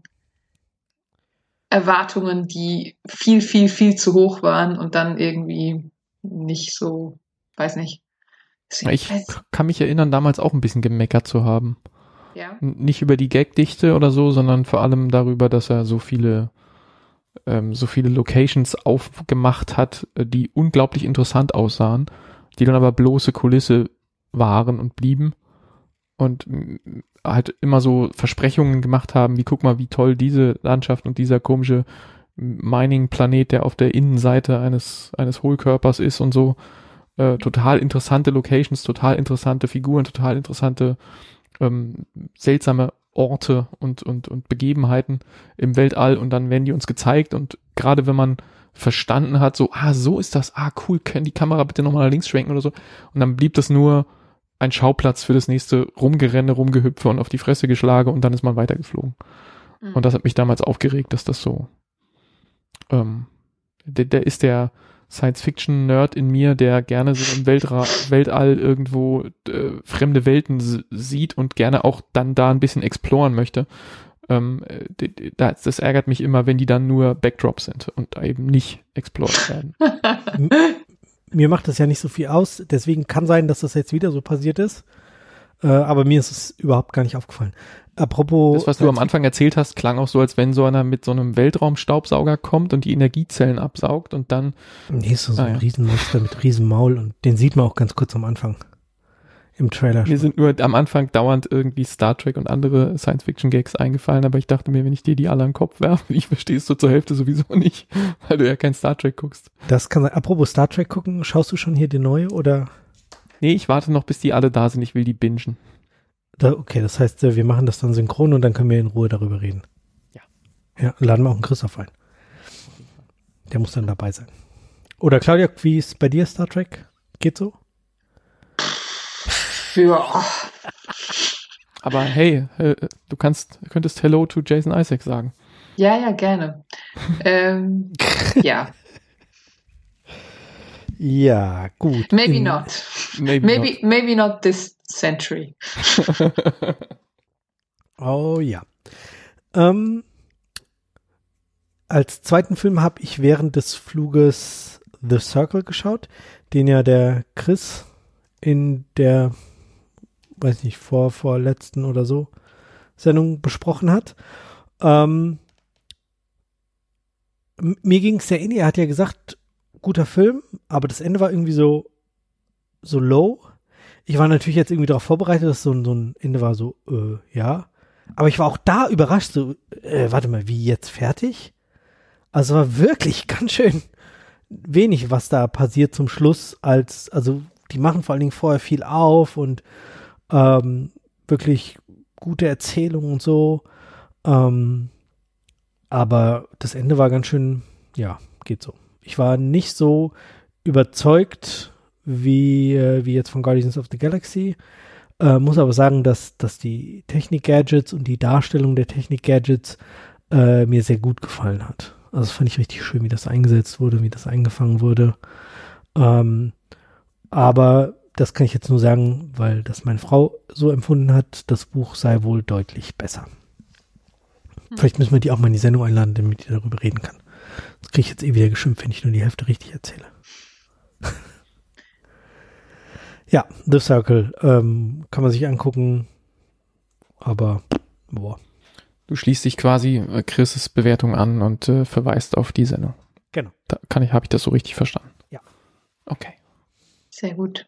Erwartungen, die viel, viel, viel zu hoch waren und dann irgendwie nicht so, weiß nicht. Ich kann mich erinnern, damals auch ein bisschen gemeckert zu haben. Ja. Nicht über die Gagdichte oder so, sondern vor allem darüber, dass er so viele, ähm, so viele Locations aufgemacht hat, die unglaublich interessant aussahen, die dann aber bloße Kulisse waren und blieben und halt immer so Versprechungen gemacht haben, wie guck mal, wie toll diese Landschaft und dieser komische Mining-Planet, der auf der Innenseite eines, eines Hohlkörpers ist und so. Äh, total interessante Locations, total interessante Figuren, total interessante ähm, seltsame Orte und, und, und Begebenheiten im Weltall und dann werden die uns gezeigt und gerade wenn man verstanden hat, so, ah, so ist das, ah, cool, können die Kamera bitte nochmal nach links schwenken oder so und dann blieb das nur ein Schauplatz für das nächste Rumgerenne, Rumgehüpfe und auf die Fresse geschlage und dann ist man weitergeflogen. Mhm. Und das hat mich damals aufgeregt, dass das so, ähm, der, der ist der Science-Fiction-Nerd in mir, der gerne so im Weltra- Weltall irgendwo äh, fremde Welten s- sieht und gerne auch dann da ein bisschen exploren möchte. Ähm, d- d- das, das ärgert mich immer, wenn die dann nur Backdrops sind und eben nicht explored werden. Mir macht das ja nicht so viel aus, deswegen kann sein, dass das jetzt wieder so passiert ist, äh, aber mir ist es überhaupt gar nicht aufgefallen. Apropos... Das, was du am Anfang erzählt hast, klang auch so, als wenn so einer mit so einem Weltraumstaubsauger kommt und die Energiezellen absaugt und dann... Nee, ist so, so ah, ein ja. Riesenmonster mit Riesenmaul und den sieht man auch ganz kurz am Anfang im Trailer. Mir sind nur am Anfang dauernd irgendwie Star Trek und andere Science-Fiction-Gags eingefallen, aber ich dachte mir, wenn ich dir die alle an den Kopf werfe, ich verstehe es so zur Hälfte sowieso nicht, weil du ja kein Star Trek guckst. Das kann sein. Apropos Star Trek gucken, schaust du schon hier die neue oder? Nee, ich warte noch, bis die alle da sind, ich will die bingen. Da, okay, das heißt, wir machen das dann synchron und dann können wir in Ruhe darüber reden. Ja. Ja, laden wir auch einen Christoph ein. Der muss dann dabei sein. Oder Claudia, wie ist bei dir Star Trek? Geht so? Ja. Aber hey, äh, du kannst, könntest Hello to Jason Isaacs sagen. Ja, ja, gerne. ähm, ja. Ja, gut. Maybe In, not. Maybe, Maybe, not. maybe not this century. Oh ja. Ähm, als zweiten Film habe ich während des Fluges The Circle geschaut, den ja der Chris in der, weiß nicht, vor, vorletzten oder so Sendung besprochen hat. Ähm, m- mir ging es sehr ähnlich. Er hat ja gesagt, guter Film, aber das Ende war irgendwie so, so low. Ich war natürlich jetzt irgendwie darauf vorbereitet, dass so ein, so ein Ende war so, äh, ja. Aber ich war auch da überrascht, so, äh, warte mal, wie jetzt fertig? Also war wirklich ganz schön wenig, was da passiert zum Schluss, als, also die machen vor allen Dingen vorher viel auf und ähm, wirklich gute Erzählungen und so. Ähm, aber das Ende war ganz schön, ja, geht so. Ich war nicht so überzeugt wie, äh, wie jetzt von Guardians of the Galaxy. Äh, muss aber sagen, dass, dass die Technik-Gadgets und die Darstellung der Technik-Gadgets äh, mir sehr gut gefallen hat. Also das fand ich richtig schön, wie das eingesetzt wurde, wie das eingefangen wurde. Ähm, aber das kann ich jetzt nur sagen, weil das meine Frau so empfunden hat, das Buch sei wohl deutlich besser. Hm. Vielleicht müssen wir die auch mal in die Sendung einladen, damit die darüber reden kann. Das kriege ich jetzt eh wieder geschimpft, wenn ich nur die Hälfte richtig erzähle. Ja, The Circle ähm, kann man sich angucken, aber boah. Du schließt dich quasi äh, Chris' Bewertung an und äh, verweist auf die Sendung. Genau. Da kann ich, habe ich das so richtig verstanden? Ja. Okay. Sehr gut.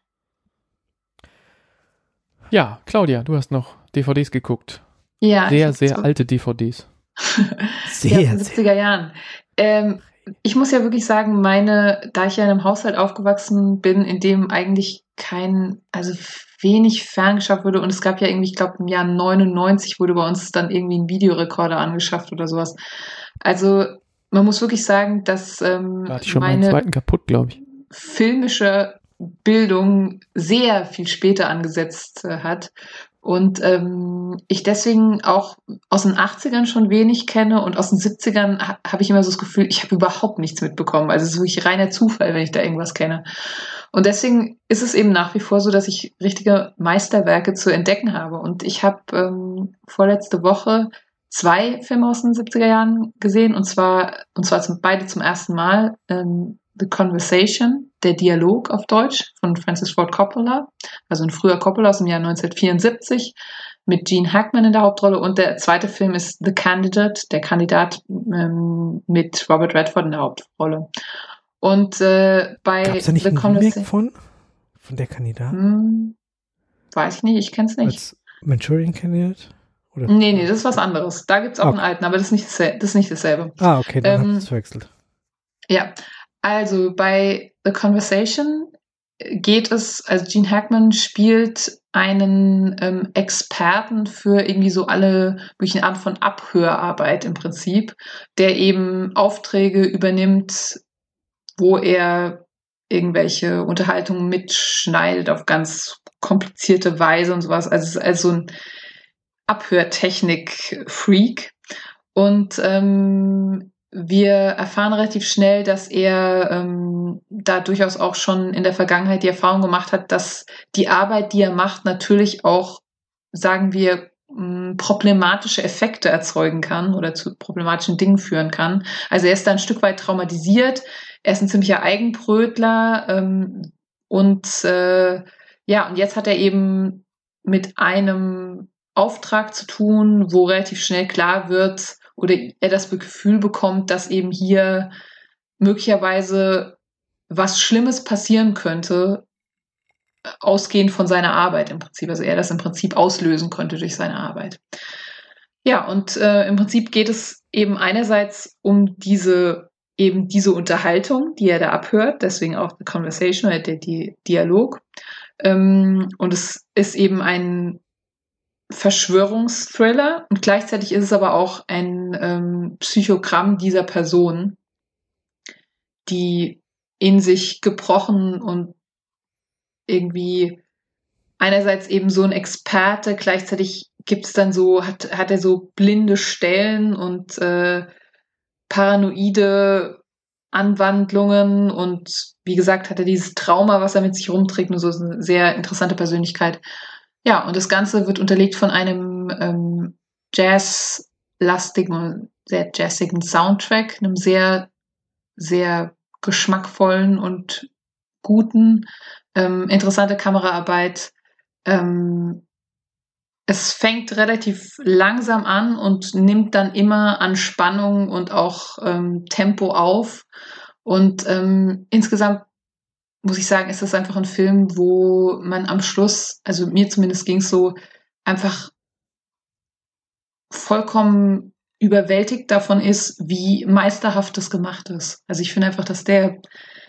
Ja, Claudia, du hast noch D V Ds geguckt. Ja. Sehr, ich sehr so alte D V Ds. Sehr, ja, aus den siebziger Jahren. Ähm, ich muss ja wirklich sagen, meine, da ich ja in einem Haushalt aufgewachsen bin, in dem eigentlich kein, also wenig ferngeschaut wurde und es gab ja irgendwie, ich glaube im Jahr neunundneunzig wurde bei uns dann irgendwie ein Videorekorder angeschafft oder sowas. Also man muss wirklich sagen, dass ähm, Da hatte ich schon meinen meine zweiten kaputt, glaube ich. filmische Bildung sehr viel später angesetzt äh, hat und ähm, ich deswegen auch aus den achtzigern schon wenig kenne und aus den siebzigern ha- habe ich immer so das Gefühl, ich habe überhaupt nichts mitbekommen. Also es ist wirklich reiner Zufall, wenn ich da irgendwas kenne. Und deswegen ist es eben nach wie vor so, dass ich richtige Meisterwerke zu entdecken habe. Und ich habe ähm, vorletzte Woche zwei Filme aus den siebziger Jahren gesehen und zwar und zwar zum, beide zum ersten Mal. Ähm, The Conversation, der Dialog auf Deutsch von Francis Ford Coppola, also ein früher Coppola aus dem Jahr neunzehnhundertvierundsiebzig mit Gene Hackman in der Hauptrolle und der zweite Film ist The Candidate, der Kandidat ähm, mit Robert Redford in der Hauptrolle. Und äh, bei Gab es da nicht The ein Remake Conversation von? Von der Kandidat? hm, weiß ich nicht, ich kenn's nicht. Als Manchurian Candidate? Oder? Nee, nee, das ist was anderes. Da gibt's auch Okay. einen alten, aber das ist nicht dasselbe. Das ist nicht dasselbe. Ah, okay, dann Ähm, hab ich es verwechselt. Ja, also bei The Conversation geht es, also Gene Hackman spielt einen ähm, Experten für irgendwie so alle möglichen Arten von Abhörarbeit im Prinzip, der eben Aufträge übernimmt, wo er irgendwelche Unterhaltungen mitschneidet auf ganz komplizierte Weise und sowas. Also es ist also ein Abhörtechnik-Freak. Und ähm, wir erfahren relativ schnell, dass er ähm, da durchaus auch schon in der Vergangenheit die Erfahrung gemacht hat, dass die Arbeit, die er macht, natürlich auch, sagen wir, problematische Effekte erzeugen kann oder zu problematischen Dingen führen kann. Also er ist da ein Stück weit traumatisiert, er ist ein ziemlicher Eigenbrötler ähm, und äh, ja, und jetzt hat er eben mit einem Auftrag zu tun, wo relativ schnell klar wird oder er das Gefühl bekommt, dass eben hier möglicherweise was Schlimmes passieren könnte, ausgehend von seiner Arbeit im Prinzip. Also er das im Prinzip auslösen könnte durch seine Arbeit. Ja, und äh, im Prinzip geht es eben einerseits um diese eben diese Unterhaltung, die er da abhört, deswegen auch the conversation oder der die Dialog. Ähm, und es ist eben ein Verschwörungsthriller und gleichzeitig ist es aber auch ein ähm, Psychogramm dieser Person, die in sich gebrochen und irgendwie einerseits eben so ein Experte, gleichzeitig gibt's dann so, hat, hat er so blinde Stellen und äh, paranoide Anwandlungen und wie gesagt hat er dieses Trauma, was er mit sich rumträgt und so ist eine sehr interessante Persönlichkeit. Ja, und das Ganze wird unterlegt von einem ähm, Jazz-lastigen, sehr jazzigen Soundtrack, einem sehr, sehr geschmackvollen und guten, ähm, interessante Kameraarbeit. Ähm, es fängt relativ langsam an und nimmt dann immer an Spannung und auch ähm, Tempo auf. Und ähm, insgesamt muss ich sagen, ist das einfach ein Film, wo man am Schluss, also mir zumindest ging es so, einfach vollkommen überwältigt davon ist, wie meisterhaft das gemacht ist. Also ich finde einfach, dass der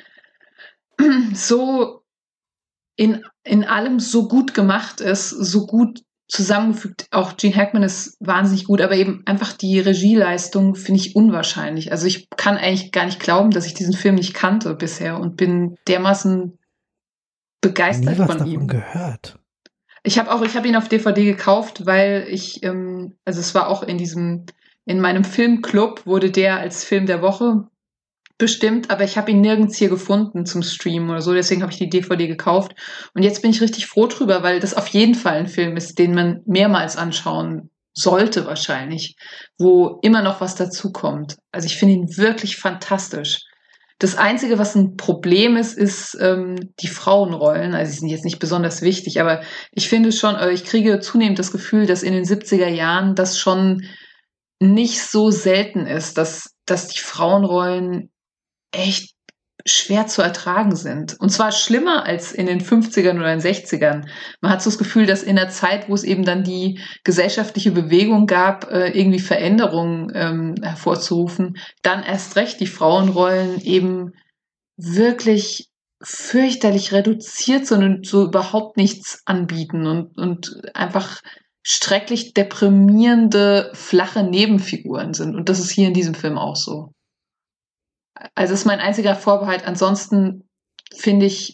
so in, in allem so gut gemacht ist, so gut zusammengefügt. Auch Gene Hackman ist wahnsinnig gut, aber eben einfach die Regieleistung finde ich unwahrscheinlich. Also ich kann eigentlich gar nicht glauben, dass ich diesen Film nicht kannte bisher und bin dermaßen begeistert Nie was von davon ihm. Gehört. Ich habe auch, ich habe ihn auf D V D gekauft, weil ich, ähm, also es war auch in diesem, in meinem Filmclub wurde der als Film der Woche bestimmt, aber ich habe ihn nirgends hier gefunden zum Streamen oder so, deswegen habe ich die D V D gekauft. Und jetzt bin ich richtig froh drüber, weil das auf jeden Fall ein Film ist, den man mehrmals anschauen sollte wahrscheinlich, wo immer noch was dazukommt. Also ich finde ihn wirklich fantastisch. Das Einzige, was ein Problem ist, ist ähm, die Frauenrollen. Also sie sind jetzt nicht besonders wichtig, aber ich finde schon, äh, ich kriege zunehmend das Gefühl, dass in den siebziger Jahren das schon nicht so selten ist, dass, dass die Frauenrollen echt schwer zu ertragen sind. Und zwar schlimmer als in den fünfzigern oder den sechzigern. Man hat so das Gefühl, dass in der Zeit, wo es eben dann die gesellschaftliche Bewegung gab, irgendwie Veränderungen ähm, hervorzurufen, dann erst recht die Frauenrollen eben wirklich fürchterlich reduziert sind und so überhaupt nichts anbieten und, und einfach schrecklich deprimierende, flache Nebenfiguren sind. Und das ist hier in diesem Film auch so. Also das ist mein einziger Vorbehalt. Ansonsten finde ich,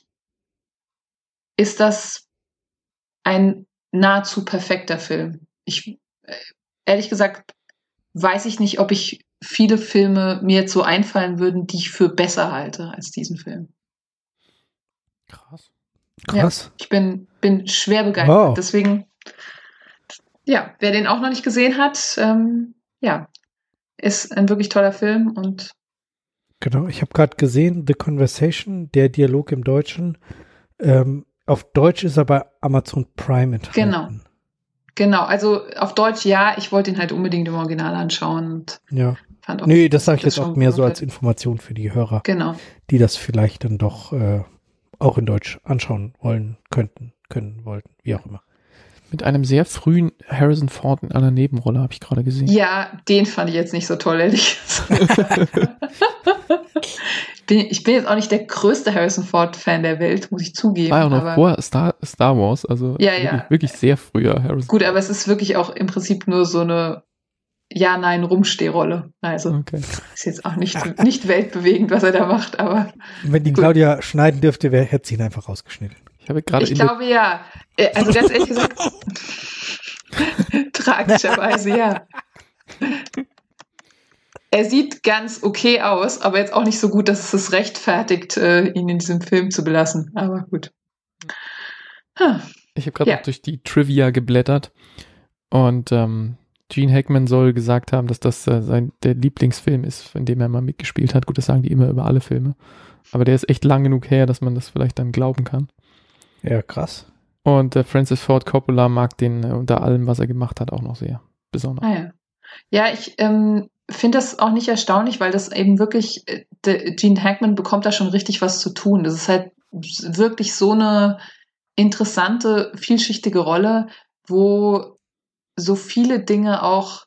ist das ein nahezu perfekter Film. Ich, ehrlich gesagt, weiß ich nicht, ob ich viele Filme mir jetzt so einfallen würden, die ich für besser halte als diesen Film. Krass. Krass. Ja, ich bin, bin schwer begeistert. Wow. Deswegen, ja, wer den auch noch nicht gesehen hat, ähm, ja, ist ein wirklich toller Film und Genau, ich habe gerade gesehen, The Conversation, der Dialog im Deutschen. Ähm, auf Deutsch ist er bei Amazon Prime enthalten. Genau. Genau, also auf Deutsch ja, ich wollte ihn halt unbedingt im Original anschauen. Und ja. fand auch, Nee, das sage ich das jetzt auch schon mehr gut so als hat. Information für die Hörer, Genau. die das vielleicht dann doch äh, auch in Deutsch anschauen wollen, könnten, können, wollten, wie auch immer. Mit einem sehr frühen Harrison Ford in einer Nebenrolle, habe ich gerade gesehen. Ja, den fand ich jetzt nicht so toll, ehrlich gesagt. ich, bin, ich bin jetzt auch nicht der größte Harrison Ford-Fan der Welt, muss ich zugeben. War ja auch noch aber, vor Star, Star Wars, also Ja, wirklich, ja. wirklich sehr früher Harrison Gut, aber es ist wirklich auch im Prinzip nur so eine, Ja-Nein-Rumstehrolle. Also Okay. ist jetzt auch nicht, nicht weltbewegend, was er da macht, aber Wenn die gut. Claudia schneiden dürfte, wäre, hätte sie ihn einfach rausgeschnitten. Ich habe gerade Ich in der, glaube ja. Äh, Also ganz ehrlich gesagt, tragischerweise ja. Er sieht ganz okay aus, aber jetzt auch nicht so gut, dass es rechtfertigt, äh, ihn in diesem Film zu belassen. Aber gut. Huh. ich habe gerade Ja. noch durch die Trivia geblättert und ähm, Gene Hackman soll gesagt haben, dass das äh, sein der Lieblingsfilm ist, in dem er mal mitgespielt hat. Gut, das sagen die immer über alle Filme. Aber der ist echt lang genug her, dass man das vielleicht dann glauben kann. Ja, krass. Und äh, Francis Ford Coppola mag den äh, unter allem, was er gemacht hat, auch noch sehr besonders. Ah, ja. Ja, ich ähm, finde das auch nicht erstaunlich, weil das eben wirklich, äh, der Gene Hackman bekommt da schon richtig was zu tun. Das ist halt wirklich so eine interessante, vielschichtige Rolle, wo so viele Dinge auch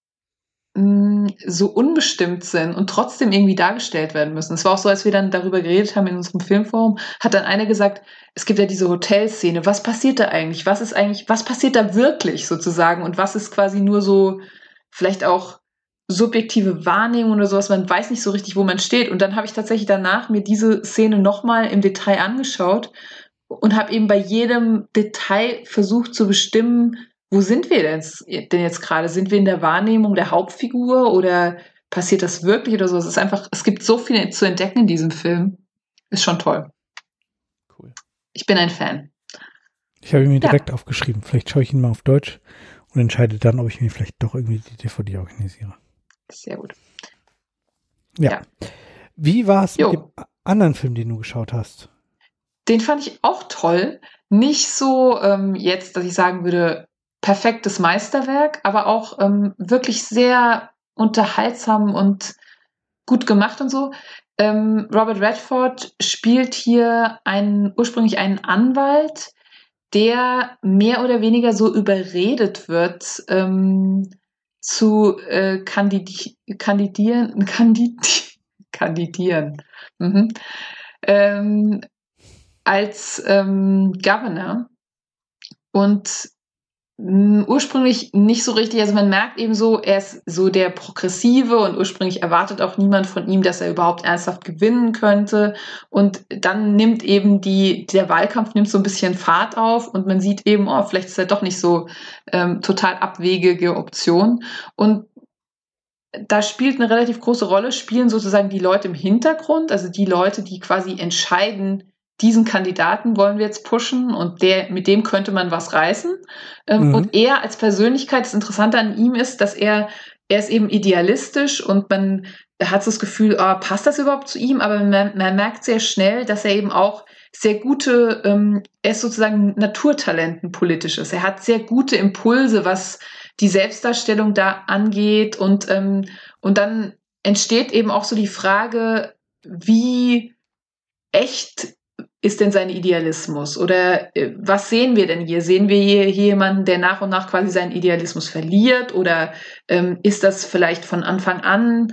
mh, so unbestimmt sind und trotzdem irgendwie dargestellt werden müssen. Es war auch so, als wir dann darüber geredet haben in unserem Filmforum, hat dann einer gesagt, es gibt ja diese Hotelszene, was passiert da eigentlich? Was ist eigentlich, was passiert da wirklich sozusagen? Und was ist quasi nur so vielleicht auch subjektive Wahrnehmung oder sowas, man weiß nicht so richtig, wo man steht. Und dann habe ich tatsächlich danach mir diese Szene nochmal im Detail angeschaut und habe eben bei jedem Detail versucht zu bestimmen, wo sind wir denn jetzt, denn jetzt gerade? Sind wir in der Wahrnehmung der Hauptfigur oder passiert das wirklich oder so? Es ist einfach, es gibt so viel zu entdecken in diesem Film. Ist schon toll. Cool. Ich bin ein Fan. Ich habe ihn mir Ja. direkt aufgeschrieben. Vielleicht schaue ich ihn mal auf Deutsch und entscheide dann, ob ich mir vielleicht doch irgendwie die D V D organisiere. Sehr gut. Ja. Ja. Wie war es Jo. mit dem a- anderen Film, den du geschaut hast? Den fand ich auch toll. Nicht so ähm, jetzt, dass ich sagen würde, perfektes Meisterwerk, aber auch ähm, wirklich sehr unterhaltsam und gut gemacht und so. Ähm, Robert Redford spielt hier einen, ursprünglich einen Anwalt, der mehr oder weniger so überredet wird, ähm, zu äh, kandidi kandidieren, kandidi kandidieren. Mhm. Ähm, als ähm, Governor und mh, ursprünglich nicht so richtig, also man merkt eben so, er ist so der Progressive und ursprünglich erwartet auch niemand von ihm, dass er überhaupt ernsthaft gewinnen könnte und dann nimmt eben die, der Wahlkampf nimmt so ein bisschen Fahrt auf und man sieht eben, oh, vielleicht ist er doch nicht so ähm, total abwegige Option und da spielt eine relativ große Rolle, spielen sozusagen die Leute im Hintergrund, also die Leute, die quasi entscheiden, diesen Kandidaten wollen wir jetzt pushen und der, mit dem könnte man was reißen. Ähm, Mhm. Und er als Persönlichkeit, das Interessante an ihm ist, dass er, er ist eben idealistisch und man hat so das Gefühl, oh, passt das überhaupt zu ihm? Aber man, man merkt sehr schnell, dass er eben auch sehr gute, ähm, er ist sozusagen Naturtalenten politisches. Er hat sehr gute Impulse, was die Selbstdarstellung da angeht und, ähm, und dann entsteht eben auch so die Frage, wie echt ist denn sein Idealismus? Oder äh, was sehen wir denn hier? Sehen wir hier, hier jemanden, der nach und nach quasi seinen Idealismus verliert? Oder ähm, ist das vielleicht von Anfang an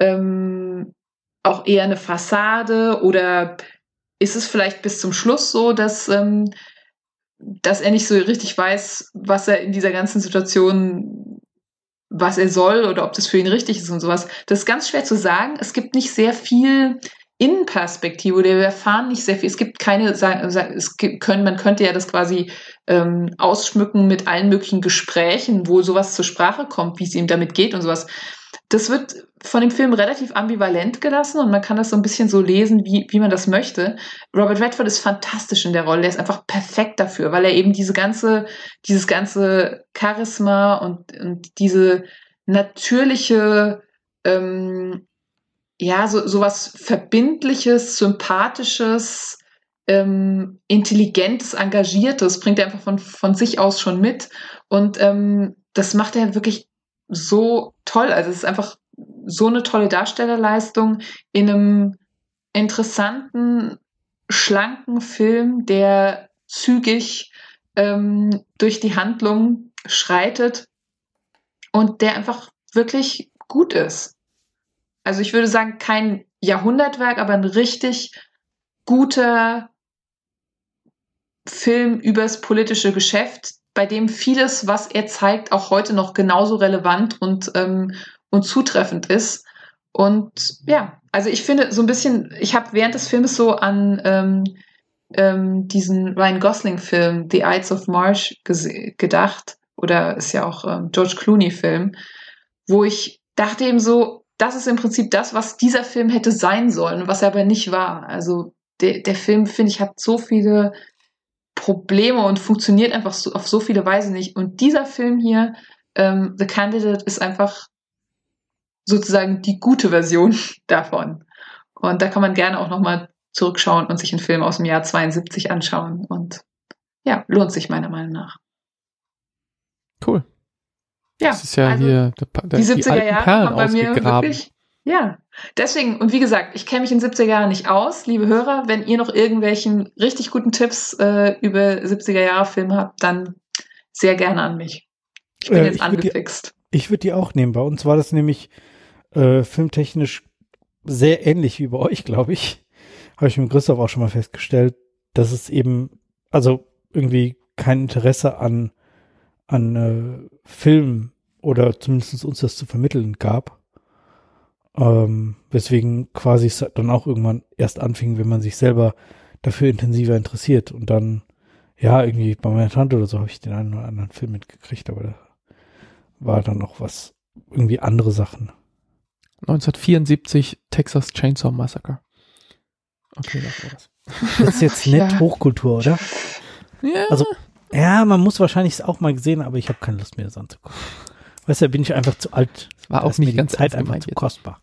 ähm, auch eher eine Fassade? Oder ist es vielleicht bis zum Schluss so, dass, ähm, dass er nicht so richtig weiß, was er in dieser ganzen Situation, was er soll oder ob das für ihn richtig ist und sowas? Das ist ganz schwer zu sagen. Es gibt nicht sehr viel Innenperspektive oder wir erfahren nicht sehr viel. Es gibt keine, es gibt, können, man könnte ja das quasi ähm, ausschmücken mit allen möglichen Gesprächen, wo sowas zur Sprache kommt, wie es ihm damit geht und sowas. Das wird von dem Film relativ ambivalent gelassen und man kann das so ein bisschen so lesen, wie, wie man das möchte. Robert Redford ist fantastisch in der Rolle. Der ist einfach perfekt dafür, weil er eben diese ganze, dieses ganze Charisma und, und diese natürliche, ähm, ja, so, so was Verbindliches, Sympathisches, ähm, Intelligentes, Engagiertes bringt er einfach von, von sich aus schon mit. Und ähm, das macht er wirklich so toll. Also es ist einfach so eine tolle Darstellerleistung in einem interessanten, schlanken Film, der zügig ähm, durch die Handlung schreitet und der einfach wirklich gut ist. Also ich würde sagen, kein Jahrhundertwerk, aber ein richtig guter Film übers politische Geschäft, bei dem vieles, was er zeigt, auch heute noch genauso relevant und, ähm, und zutreffend ist. Und ja, also ich finde so ein bisschen, ich habe während des Films so an ähm, ähm, diesen Ryan Gosling-Film The Ides of March gese- gedacht, oder ist ja auch ähm, George Clooney-Film, wo ich dachte eben so, das ist im Prinzip das, was dieser Film hätte sein sollen, was er aber nicht war. Also der, der Film, finde ich, hat so viele Probleme und funktioniert einfach so, auf so viele Weisen nicht. Und dieser Film hier, ähm, The Candidate, ist einfach sozusagen die gute Version davon. Und da kann man gerne auch nochmal zurückschauen und sich einen Film aus dem Jahr zweiundsiebzig anschauen. Und ja, lohnt sich meiner Meinung nach. Cool. Ja, das ist ja also hier der, der, die siebziger Jahre Perlen haben bei mir ausgegraben. wirklich, ja, deswegen, und wie gesagt, ich kenne mich in den siebziger Jahren nicht aus, liebe Hörer, wenn ihr noch irgendwelchen richtig guten Tipps äh, über siebziger Jahre Filme habt, dann sehr gerne an mich. Ich bin Äh, jetzt ich würd angefixt. Die, ich würde die auch nehmen. Bei uns war das nämlich äh, filmtechnisch sehr ähnlich wie bei euch, glaube ich. Habe ich mit Christoph auch schon mal festgestellt, dass es eben, also irgendwie kein Interesse an, an äh, Filmen oder zumindest uns das zu vermitteln gab. Ähm, weswegen quasi es dann auch irgendwann erst anfing, wenn man sich selber dafür intensiver interessiert. Und dann, ja, irgendwie bei meiner Tante oder so habe ich den einen oder anderen Film mitgekriegt, aber da war dann auch was, irgendwie andere Sachen. neunzehnhundertvierundsiebzig Texas Chainsaw Massacre. Okay, das war das. Das ist jetzt nett Ja. Hochkultur, oder? Ja. Also, ja, man muss wahrscheinlich es auch mal gesehen, aber ich habe keine Lust mehr, das anzugucken. Weißt du, da bin ich einfach zu alt. war Da auch ist mir nicht die ganz Zeit ernst einfach gemeint zu jetzt. kostbar.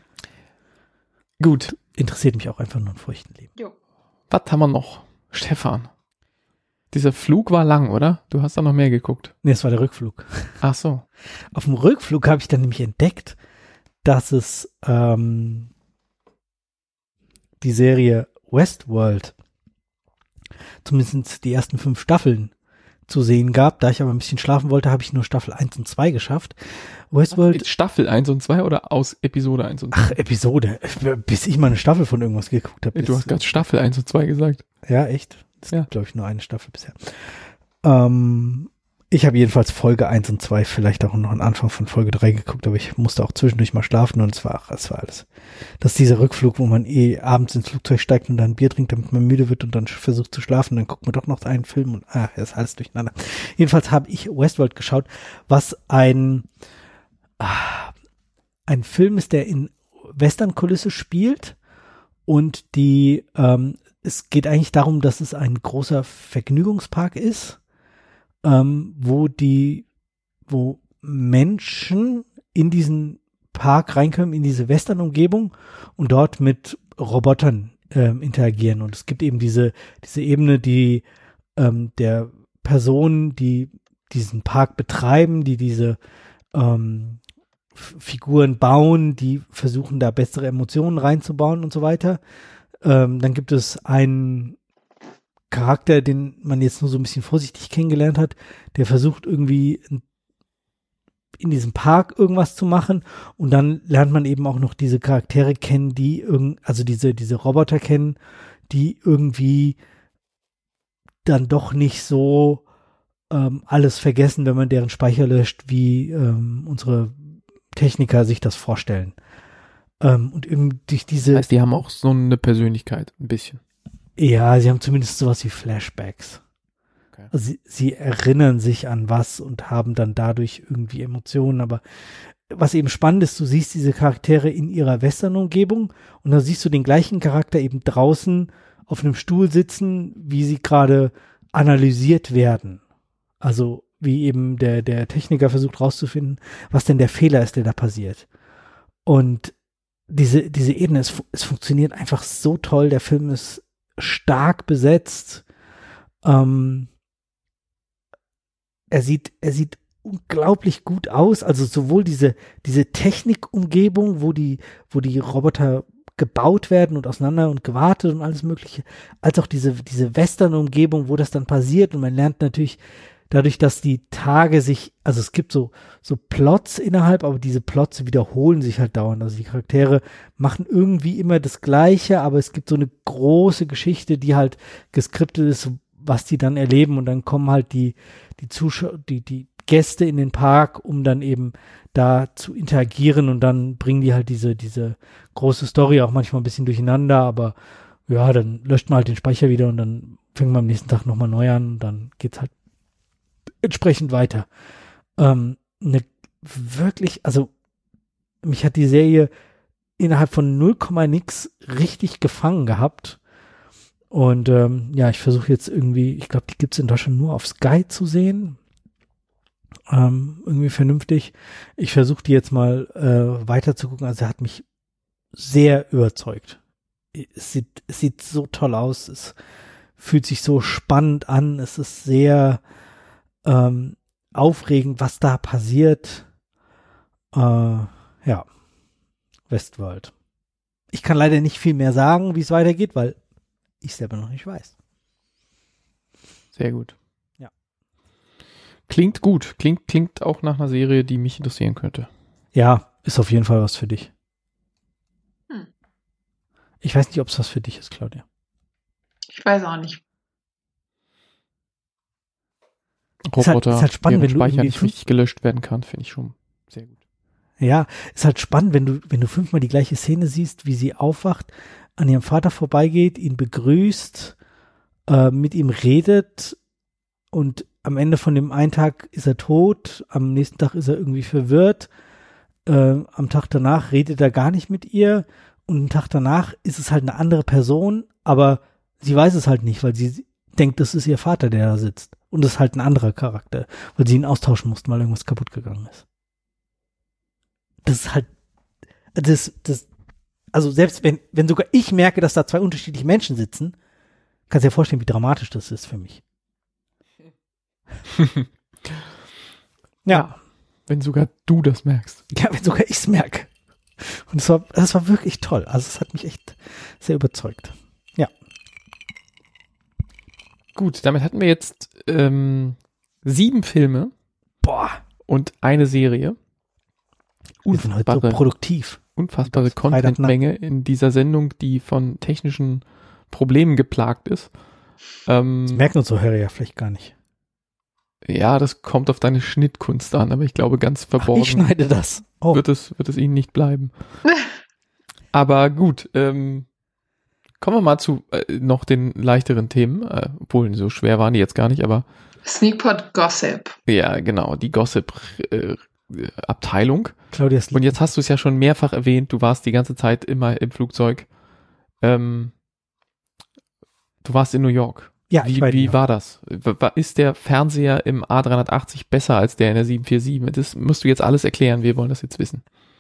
Gut, Interessiert mich auch einfach nur ein feuchten Leben. Jo. was haben wir noch? Stefan. Dieser Flug war lang, oder? Du hast da noch mehr geguckt. Nee, es war der Rückflug. Ach so. Auf dem Rückflug habe ich dann nämlich entdeckt, dass es ähm, die Serie Westworld, zumindest die ersten fünf Staffeln, zu sehen gab. Da ich aber ein bisschen schlafen wollte, habe ich nur Staffel eins und zwei geschafft. Westworld, Staffel eins und zwei oder aus Episode eins und zwei? ach, Episode, bis ich mal eine Staffel von irgendwas geguckt habe. Du hast gerade Staffel eins und zwei gesagt. Ja, echt? Es Ja. gibt, glaube ich, nur eine Staffel bisher. Ähm, ich habe jedenfalls Folge eins und zwei, vielleicht auch noch einen Anfang von Folge drei geguckt, aber ich musste auch zwischendurch mal schlafen und es war, ach, es war alles. Das ist dieser Rückflug, wo man eh abends ins Flugzeug steigt und dann ein Bier trinkt, damit man müde wird und dann versucht zu schlafen, dann guckt man doch noch einen Film und ah, ist alles durcheinander. Jedenfalls habe ich Westworld geschaut, was ein, ah, ein Film ist, der in Western-Kulisse spielt und die, ähm, es geht eigentlich darum, dass es ein großer Vergnügungspark ist, ähm, wo die, wo Menschen in diesen Park reinkommen, in diese Western-Umgebung und dort mit Robotern ähm, interagieren. Und es gibt eben diese, diese Ebene, die ähm, der Personen, die diesen Park betreiben, die diese ähm, F- Figuren bauen, die versuchen, da bessere Emotionen reinzubauen und so weiter. Ähm, dann gibt es einen Charakter, den man jetzt nur so ein bisschen vorsichtig kennengelernt hat, der versucht irgendwie in diesem Park irgendwas zu machen und dann lernt man eben auch noch diese Charaktere kennen, die irgend, also diese, diese Roboter kennen, die irgendwie dann doch nicht so ähm, alles vergessen, wenn man deren Speicher löscht, wie ähm, unsere Techniker sich das vorstellen. Ähm, und eben durch diese, Das heißt, die haben auch so eine Persönlichkeit, ein bisschen. ja, sie haben zumindest sowas wie Flashbacks. Okay. Also sie, sie erinnern sich an was und haben dann dadurch irgendwie Emotionen, aber was eben spannend ist, du siehst diese Charaktere in ihrer Western-Umgebung und dann siehst du den gleichen Charakter eben draußen auf einem Stuhl sitzen, wie sie gerade analysiert werden. Also wie eben der, der Techniker versucht rauszufinden, was denn der Fehler ist, der da passiert. Und diese, diese Ebene, es, fu- es funktioniert einfach so toll, der Film ist stark besetzt, ähm, er sieht, er sieht unglaublich gut aus, also sowohl diese, diese Technikumgebung, wo die, wo die Roboter gebaut werden und auseinander und gewartet und alles mögliche, als auch diese, diese Western-Umgebung, wo das dann passiert und man lernt natürlich dadurch, dass die Tage sich, also es gibt so, so Plots innerhalb, aber diese Plots wiederholen sich halt dauernd, also die Charaktere machen irgendwie immer das Gleiche, aber es gibt so eine große Geschichte, die halt geskriptet ist, was die dann erleben und dann kommen halt die, die Zuschauer, die, die Gäste in den Park, um dann eben da zu interagieren und dann bringen die halt diese, diese große Story auch manchmal ein bisschen durcheinander, aber ja, dann löscht man halt den Speicher wieder und dann fängt man am nächsten Tag nochmal neu an und dann geht's halt entsprechend weiter. Ähm, eine wirklich, also mich hat die Serie innerhalb von null Komma nix richtig gefangen gehabt. Und ähm, ja, ich versuche jetzt irgendwie, ich glaube, die gibt's in Deutschland nur auf Sky zu sehen. Ähm, irgendwie vernünftig. Ich versuche die jetzt mal äh, weiter zu gucken. Also er hat mich sehr überzeugt. Es sieht, es sieht so toll aus. Es fühlt sich so spannend an. Es ist sehr ähm, aufregend, was da passiert. Äh, ja. Westworld. Ich kann leider nicht viel mehr sagen, wie es weitergeht, weil ich selber noch nicht weiß. Sehr gut. Ja. Klingt gut. Klingt, klingt auch nach einer Serie, die mich interessieren könnte. Ja, ist auf jeden Fall was für dich. Hm. Ich weiß nicht, ob es was für dich ist, Claudia. Ich weiß auch nicht. Roboter, ist halt spannend, wenn du Speicher irgendwie nicht richtig gelöscht werden kann, finde ich schon sehr gut. Ja, ist halt spannend, wenn du, wenn du fünfmal die gleiche Szene siehst, wie sie aufwacht, an ihrem Vater vorbeigeht, ihn begrüßt, äh, mit ihm redet und am Ende von dem einen Tag ist er tot, am nächsten Tag ist er irgendwie verwirrt, äh, am Tag danach redet er gar nicht mit ihr und am Tag danach ist es halt eine andere Person, aber sie weiß es halt nicht, weil sie denkt, das ist ihr Vater, der da sitzt. Und das ist halt ein anderer Charakter, weil sie ihn austauschen mussten, weil irgendwas kaputt gegangen ist. Das ist halt, das, das, also selbst wenn, wenn sogar ich merke, dass da zwei unterschiedliche Menschen sitzen, kannst du dir vorstellen, wie dramatisch das ist für mich. ja. ja. Wenn sogar du das merkst. Ja, wenn sogar ich es merke. Und es war, das war wirklich toll. Also es hat mich echt sehr überzeugt. Ja. Gut, damit hatten wir jetzt ähm, sieben Filme. Boah. Und eine Serie. Wir sind heute so produktiv. Unfassbare Contentmenge in dieser Sendung, die von technischen Problemen geplagt ist. Ähm, das merken unsere Hörer ja vielleicht gar nicht. Ja, das kommt auf deine Schnittkunst an, aber ich glaube, ganz verborgen Ach, ich schneide das. Oh. wird es, wird es ihnen nicht bleiben. Aber gut, ähm, kommen wir mal zu äh, noch den leichteren Themen, äh, obwohl so schwer waren die jetzt gar nicht, aber Sneakpot Gossip. Ja, genau, die Gossip äh, Abteilung. Claudias Und jetzt hast du es ja schon mehrfach erwähnt, du warst die ganze Zeit immer im Flugzeug. Ähm, du warst in New York. Ja, wie ich war wie war das? Ist der Fernseher im A dreihundertachtzig besser als der in der sieben vier sieben? Das musst du jetzt alles erklären, wir wollen das jetzt wissen.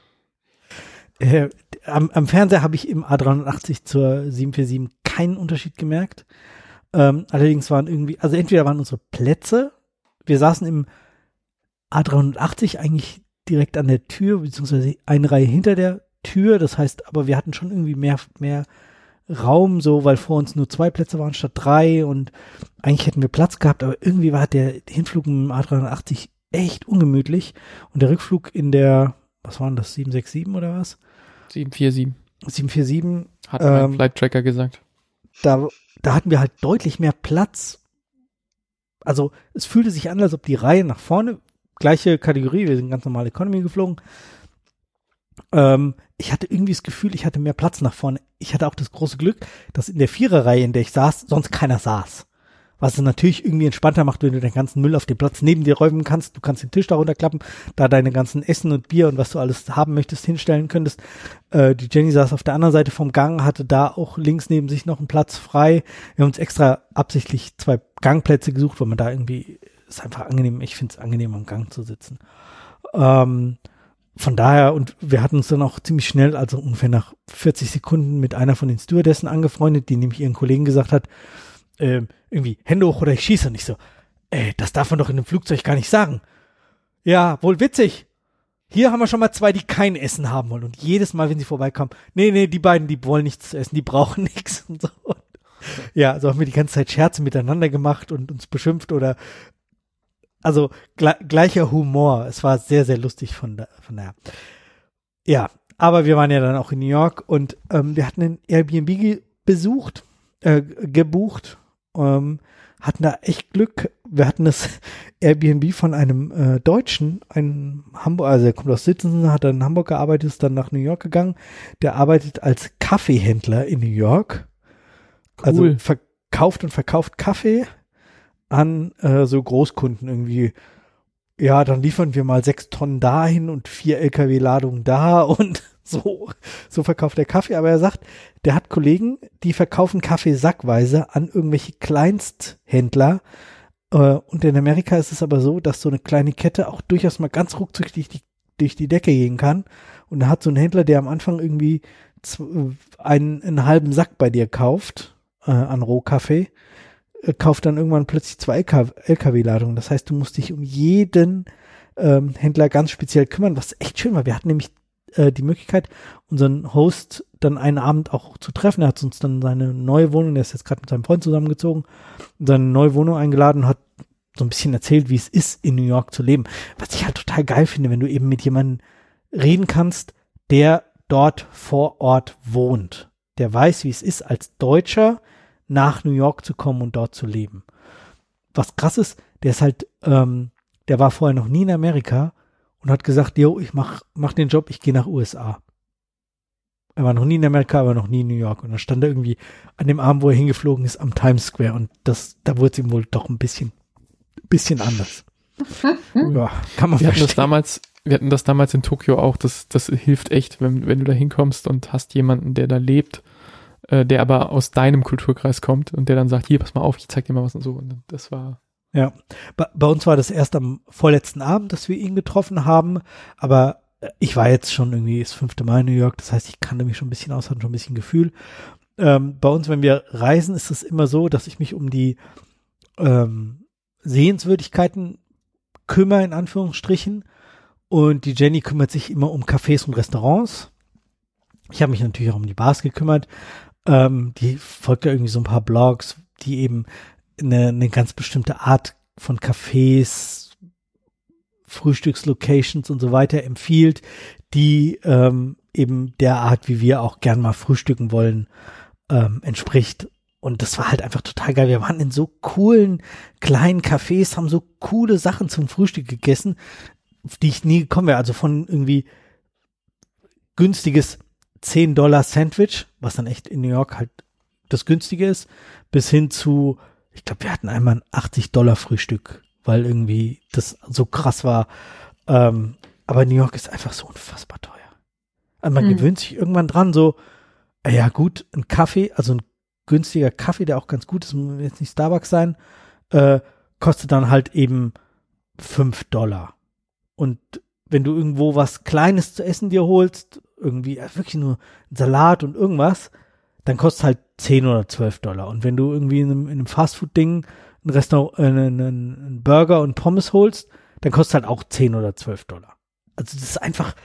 Äh, am, am Fernseher habe ich im A dreihundertachtzig zur sieben vier sieben keinen Unterschied gemerkt. Ähm, allerdings waren irgendwie, also entweder waren unsere Plätze, wir saßen im A dreihundertachtzig eigentlich direkt an der Tür, beziehungsweise eine Reihe hinter der Tür, das heißt, aber wir hatten schon irgendwie mehr, mehr Raum, so, weil vor uns nur zwei Plätze waren statt drei und eigentlich hätten wir Platz gehabt, aber irgendwie war der Hinflug im A dreihundertachtzig echt ungemütlich und der Rückflug in der, was waren das, sieben sechs sieben oder was? sieben vier sieben. sieben vier sieben. Hat mein ähm, Flight Tracker gesagt. Da, da hatten wir halt deutlich mehr Platz. Also es fühlte sich an, als ob die Reihe nach vorne, gleiche Kategorie, wir sind ganz normal Economy geflogen. Ähm, ich hatte irgendwie das Gefühl, ich hatte mehr Platz nach vorne. Ich hatte auch das große Glück, dass in der Viererreihe, in der ich saß, sonst keiner saß. Was es natürlich irgendwie entspannter macht, wenn du den ganzen Müll auf den Platz neben dir räumen kannst. Du kannst den Tisch darunter klappen, da deine ganzen Essen und Bier und was du alles haben möchtest hinstellen könntest. Äh, die Jenny saß auf der anderen Seite vom Gang, hatte da auch links neben sich noch einen Platz frei. Wir haben uns extra absichtlich zwei Gangplätze gesucht, weil man da irgendwie, ist einfach angenehm, ich finde es angenehm, am Gang zu sitzen. Ähm, Von daher, und wir hatten uns dann auch ziemlich schnell, also ungefähr nach vierzig Sekunden mit einer von den Stewardessen angefreundet, die nämlich ihren Kollegen gesagt hat, äh, irgendwie Hände hoch oder ich schieße. Und ich so, ey, das darf man doch in einem Flugzeug gar nicht sagen. Ja, wohl witzig. Hier haben wir schon mal zwei, die kein Essen haben wollen. Und jedes Mal, wenn sie vorbeikommen, nee, nee, die beiden, die wollen nichts zu essen, die brauchen nichts und so. Und ja, also haben wir die ganze Zeit Scherze miteinander gemacht und uns beschimpft oder also gle- gleicher Humor. Es war sehr, sehr lustig von der, von der. Ja, aber wir waren ja dann auch in New York und ähm, wir hatten ein Airbnb ge- besucht, äh, gebucht. Ähm, hatten da echt Glück. Wir hatten das Airbnb von einem äh, Deutschen, einem Hamburg, also er kommt aus Sitzen, hat dann in Hamburg gearbeitet, ist dann nach New York gegangen. Der arbeitet als Kaffeehändler in New York. Cool. Also verkauft und verkauft Kaffee an äh, so Großkunden irgendwie. Ja, dann liefern wir mal sechs Tonnen dahin und vier L K W-Ladungen da und so, so verkauft er Kaffee. Aber er sagt, der hat Kollegen, die verkaufen Kaffee sackweise an irgendwelche Kleinsthändler. Äh, und in Amerika ist es aber so, dass so eine kleine Kette auch durchaus mal ganz ruckzuck durch die, durch die Decke gehen kann. Und da hat so ein Händler, der am Anfang irgendwie z- einen, einen halben Sack bei dir kauft, äh, an Rohkaffee, kauft dann irgendwann plötzlich zwei L K W-Ladungen. Das heißt, du musst dich um jeden ähm, Händler ganz speziell kümmern, was echt schön war. Wir hatten nämlich äh, die Möglichkeit, unseren Host dann einen Abend auch zu treffen. Er hat uns dann seine neue Wohnung, der ist jetzt gerade mit seinem Freund zusammengezogen, seine neue Wohnung eingeladen und hat so ein bisschen erzählt, wie es ist, in New York zu leben. Was ich halt total geil finde, wenn du eben mit jemandem reden kannst, der dort vor Ort wohnt. Der weiß, wie es ist, als Deutscher nach New York zu kommen und dort zu leben. Was krass ist, der ist halt, ähm, der war vorher noch nie in Amerika und hat gesagt, yo, ich mach, mach den Job, ich gehe nach U S A. Er war noch nie in Amerika, aber noch nie in New York. Und dann stand er irgendwie an dem Abend, wo er hingeflogen ist, am Times Square und das, da wurde es ihm wohl doch ein bisschen, bisschen anders. Ja, kann man wir hatten verstehen. das damals, wir hatten das damals in Tokio auch, das, das hilft echt, wenn, wenn du da hinkommst und hast jemanden, der da lebt, der aber aus deinem Kulturkreis kommt und der dann sagt, hier, pass mal auf, ich zeig dir mal was und so. Und das war... Ja, bei, bei uns war das erst am vorletzten Abend, dass wir ihn getroffen haben, aber ich war jetzt schon irgendwie das fünfte Mal in New York, das heißt, ich kannte mich schon ein bisschen aus, hatte schon ein bisschen Gefühl. Ähm, bei uns, wenn wir reisen, ist es immer so, dass ich mich um die ähm, Sehenswürdigkeiten kümmere, in Anführungsstrichen, und die Jenny kümmert sich immer um Cafés und Restaurants. Ich habe mich natürlich auch um die Bars gekümmert. Ähm, die folgt ja irgendwie so ein paar Blogs, die eben eine, eine ganz bestimmte Art von Cafés, Frühstückslocations und so weiter empfiehlt, die ähm, eben der Art, wie wir auch gern mal frühstücken wollen, ähm, entspricht. Und das war halt einfach total geil. Wir waren in so coolen kleinen Cafés, haben so coole Sachen zum Frühstück gegessen, auf die ich nie gekommen wäre. Also von irgendwie günstiges zehn Dollar Sandwich, was dann echt in New York halt das Günstige ist, bis hin zu, ich glaube, wir hatten einmal ein achtzig Dollar Frühstück, weil irgendwie das so krass war. Ähm, aber New York ist einfach so unfassbar teuer. Also man mhm. gewöhnt sich irgendwann dran, so, ja gut, ein Kaffee, also ein günstiger Kaffee, der auch ganz gut ist, muss jetzt nicht Starbucks sein, äh, kostet dann halt eben fünf Dollar. Und wenn du irgendwo was Kleines zu essen dir holst, irgendwie wirklich nur Salat und irgendwas, dann kostet halt zehn oder zwölf Dollar. Und wenn du irgendwie in einem, in einem Fastfood-Ding ein Restaurant, äh, einen, einen Burger und Pommes holst, dann kostet halt auch zehn oder zwölf Dollar. Also das ist einfach,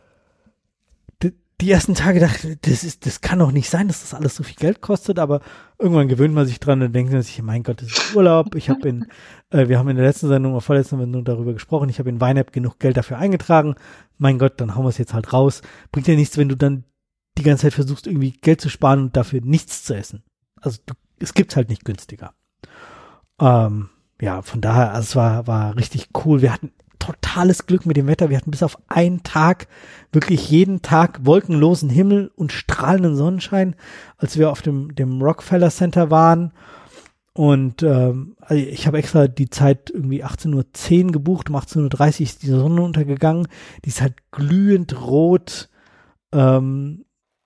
die, die ersten Tage dachte ich, das ist, das kann doch nicht sein, dass das alles so viel Geld kostet, aber irgendwann gewöhnt man sich dran und denkt man sich, mein Gott, das ist Urlaub. Ich habe in, äh, wir haben in der letzten Sendung oder vorletzten Sendung darüber gesprochen, ich habe in YNAB genug Geld dafür eingetragen. Mein Gott, dann hauen wir es jetzt halt raus. Bringt ja nichts, wenn du dann die ganze Zeit versuchst, irgendwie Geld zu sparen und dafür nichts zu essen. Also du, es gibt's halt nicht günstiger. Ähm, ja, von daher, also es war, war richtig cool. Wir hatten totales Glück mit dem Wetter. Wir hatten bis auf einen Tag, wirklich jeden Tag wolkenlosen Himmel und strahlenden Sonnenschein, als wir auf dem, dem Rockefeller Center waren. Und ähm, also ich habe extra die Zeit irgendwie achtzehn Uhr zehn gebucht. Um achtzehn Uhr dreißig ist die Sonne untergegangen. Die ist halt glühend rot. Ähm,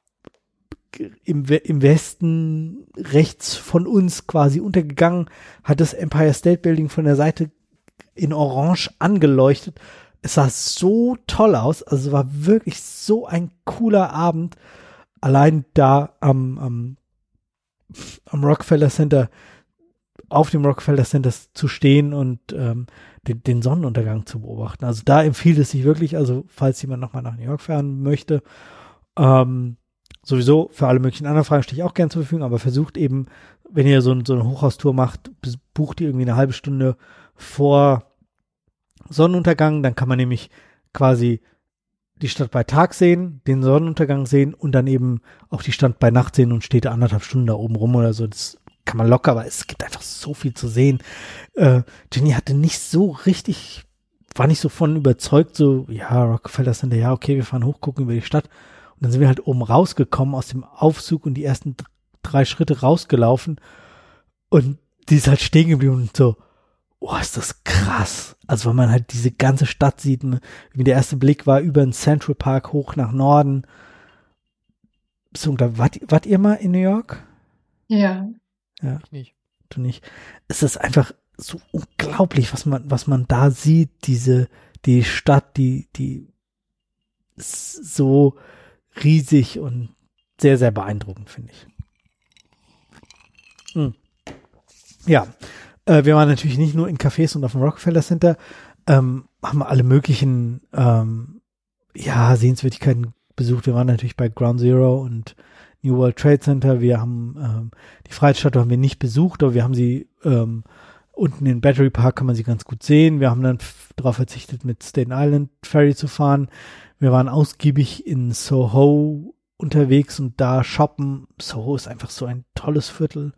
Im, im Westen rechts von uns quasi untergegangen, hat das Empire State Building von der Seite in Orange angeleuchtet. Es sah so toll aus, also es war wirklich so ein cooler Abend, allein da am, am, am Rockefeller Center, auf dem Rockefeller Center zu stehen und ähm, den, den Sonnenuntergang zu beobachten. Also da empfiehlt es sich wirklich, also falls jemand nochmal nach New York fahren möchte, ähm, sowieso für alle möglichen anderen Fragen stehe ich auch gern zur Verfügung, aber versucht eben, wenn ihr so, so eine Hochhaustour macht, bucht ihr irgendwie eine halbe Stunde vor Sonnenuntergang, dann kann man nämlich quasi die Stadt bei Tag sehen, den Sonnenuntergang sehen und dann eben auch die Stadt bei Nacht sehen und steht anderthalb Stunden da oben rum oder so. Das kann man locker, aber es gibt einfach so viel zu sehen. Äh, Jenny hatte nicht so richtig, war nicht so von überzeugt, so, ja, Rockefeller Center, ja, okay, wir fahren hoch, gucken über die Stadt. Und dann sind wir halt oben rausgekommen aus dem Aufzug und die ersten d- drei Schritte rausgelaufen. Und die ist halt stehen geblieben und so, oh, ist das krass. Also wenn man halt diese ganze Stadt sieht, wie der erste Blick war über den Central Park hoch nach Norden. So, da wart, wart ihr mal in New York? Ja. Ja, Ich nicht. du nicht. Es ist einfach so unglaublich, was man, was man da sieht, diese, die Stadt, die, die ist so riesig und sehr, sehr beeindruckend, finde ich. Hm. Ja, äh, wir waren natürlich nicht nur in Cafés und auf dem Rockefeller Center, ähm, haben alle möglichen, ähm, ja, Sehenswürdigkeiten besucht. Wir waren natürlich bei Ground Zero und New World Trade Center. Wir haben ähm, die Freiheitsstatue haben wir nicht besucht, aber wir haben sie ähm, unten in Battery Park, kann man sie ganz gut sehen. Wir haben dann f- darauf verzichtet, mit Staten Island Ferry zu fahren. Wir waren ausgiebig in Soho unterwegs und da shoppen. Soho ist einfach so ein tolles Viertel.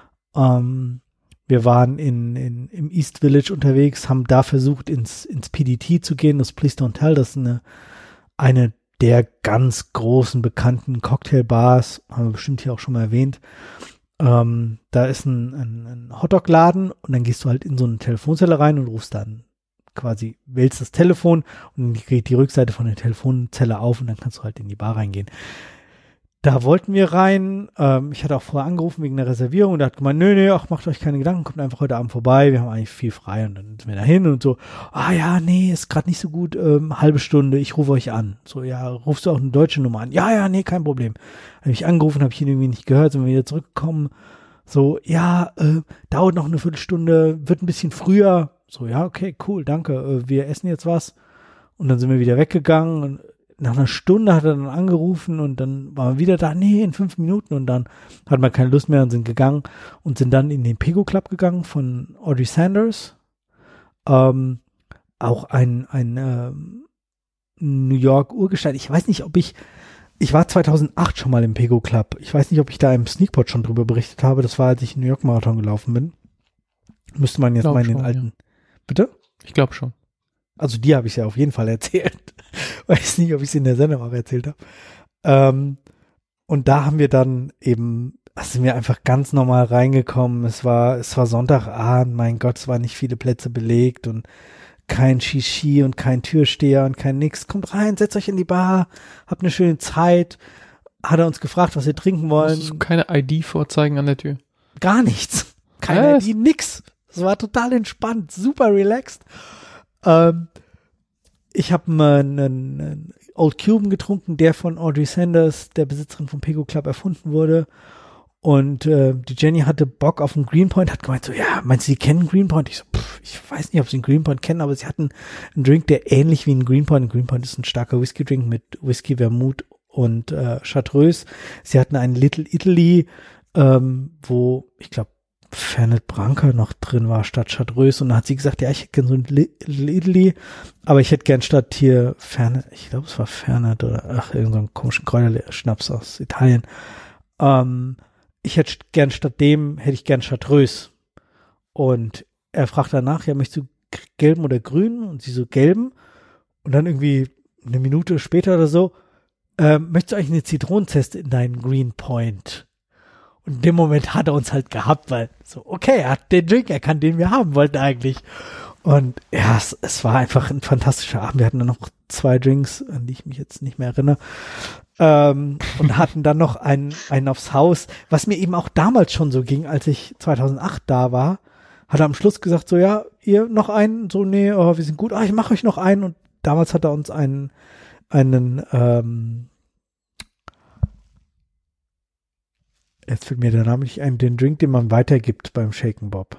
Ähm, wir waren in, in, im East Village unterwegs, haben da versucht, ins, ins P D T zu gehen, das Please Don't Tell. Das ist eine, eine der ganz großen, bekannten Cocktailbars, haben wir bestimmt hier auch schon mal erwähnt. Ähm, da ist ein, ein, ein Hotdog-Laden und dann gehst du halt in so eine Telefonzelle rein und rufst dann quasi, wählst das Telefon und dann geht die Rückseite von der Telefonzelle auf und dann kannst du halt in die Bar reingehen. Da wollten wir rein, ähm, ich hatte auch vorher angerufen wegen der Reservierung und er hat gemeint, nö, nö, ach, macht euch keine Gedanken, kommt einfach heute Abend vorbei, wir haben eigentlich viel frei und dann sind wir da hin und so, ah ja, nee, ist gerade nicht so gut, ähm, halbe Stunde, ich rufe euch an. So, ja, rufst du auch eine deutsche Nummer an? Ja, ja, nee, kein Problem. Habe ich angerufen, habe ich ihn irgendwie nicht gehört, sind wir wieder zurückgekommen, so, ja, äh, dauert noch eine Viertelstunde, wird ein bisschen früher, so, ja, okay, cool, danke, äh, wir essen jetzt was und dann sind wir wieder weggegangen und nach einer Stunde hat er dann angerufen und dann waren wir wieder da, nee, in fünf Minuten und dann hatten wir keine Lust mehr und sind gegangen und sind dann in den Pego Club gegangen von Audrey Sanders. Ähm, auch ein, ein ähm, New York Urgestein. Ich weiß nicht, ob ich, ich war zweitausendacht schon mal im Pego Club. Ich weiß nicht, ob ich da im Sneakpot schon drüber berichtet habe. Das war, als ich in New York Marathon gelaufen bin. Müsste man jetzt Glaub mal in den schon, alten, ja. bitte? Ich glaube schon. Also die habe ich ja auf jeden Fall erzählt. Weiß nicht, ob ich es in der Sendung auch erzählt habe. Ähm, und da haben wir dann eben, also sind wir einfach ganz normal reingekommen. Es war, es war Sonntagabend, mein Gott, es waren nicht viele Plätze belegt und kein Shishi und kein Türsteher und kein nix. Kommt rein, setzt euch in die Bar, habt eine schöne Zeit. Hat er uns gefragt, was wir trinken wollen. Musstest du keine I D vorzeigen an der Tür? Gar nichts. Keine Was? I D, nix. Es war total entspannt, super relaxed. Ähm, ich habe einen, einen Old Cuban getrunken, der von Audrey Sanders, der Besitzerin vom Pego Club, erfunden wurde. Und äh, die Jenny hatte Bock auf einen Greenpoint, hat gemeint so, ja, meinst du, sie kennen Greenpoint? Ich so, pff, ich weiß nicht, ob sie einen Greenpoint kennen, aber sie hatten einen Drink, der ähnlich wie ein Greenpoint. Ein Greenpoint ist ein starker Whisky-Drink mit Whisky, Vermouth und äh, Chartreuse. Sie hatten einen Little Italy, ähm, wo, ich glaube, Fernet Branca noch drin war statt Chartreuse und dann hat sie gesagt, ja, ich hätte gern so ein Little Italy, aber ich hätte gern statt hier Fernet, ich glaube, es war Fernet oder ach, irgendeinen so komischen Kräuterschnaps aus Italien. Ähm, ich hätte gern statt dem, hätte ich gern Chartreuse. Und er fragt danach, ja, möchtest du gelben oder grün? Und sie so, gelben. Und dann irgendwie eine Minute später oder so, ähm, möchtest du eigentlich eine Zitronenzeste in deinen Greenpoint? Und in dem Moment hat er uns halt gehabt, weil so, okay, er hat den Drink erkannt, den wir haben wollten eigentlich. Und ja, es, es war einfach ein fantastischer Abend. Wir hatten dann noch zwei Drinks, an die ich mich jetzt nicht mehr erinnere. Ähm, und hatten dann noch einen, einen aufs Haus, was mir eben auch damals schon so ging, als ich zweitausendacht da war, hat er am Schluss gesagt, so, ja, ihr noch einen? So, nee, oh, wir sind gut. Ah, ich mache euch noch einen. Und damals hat er uns einen, einen, ähm, jetzt fällt mir der Name nicht ein, den Drink, den man weitergibt beim Shaken Bob.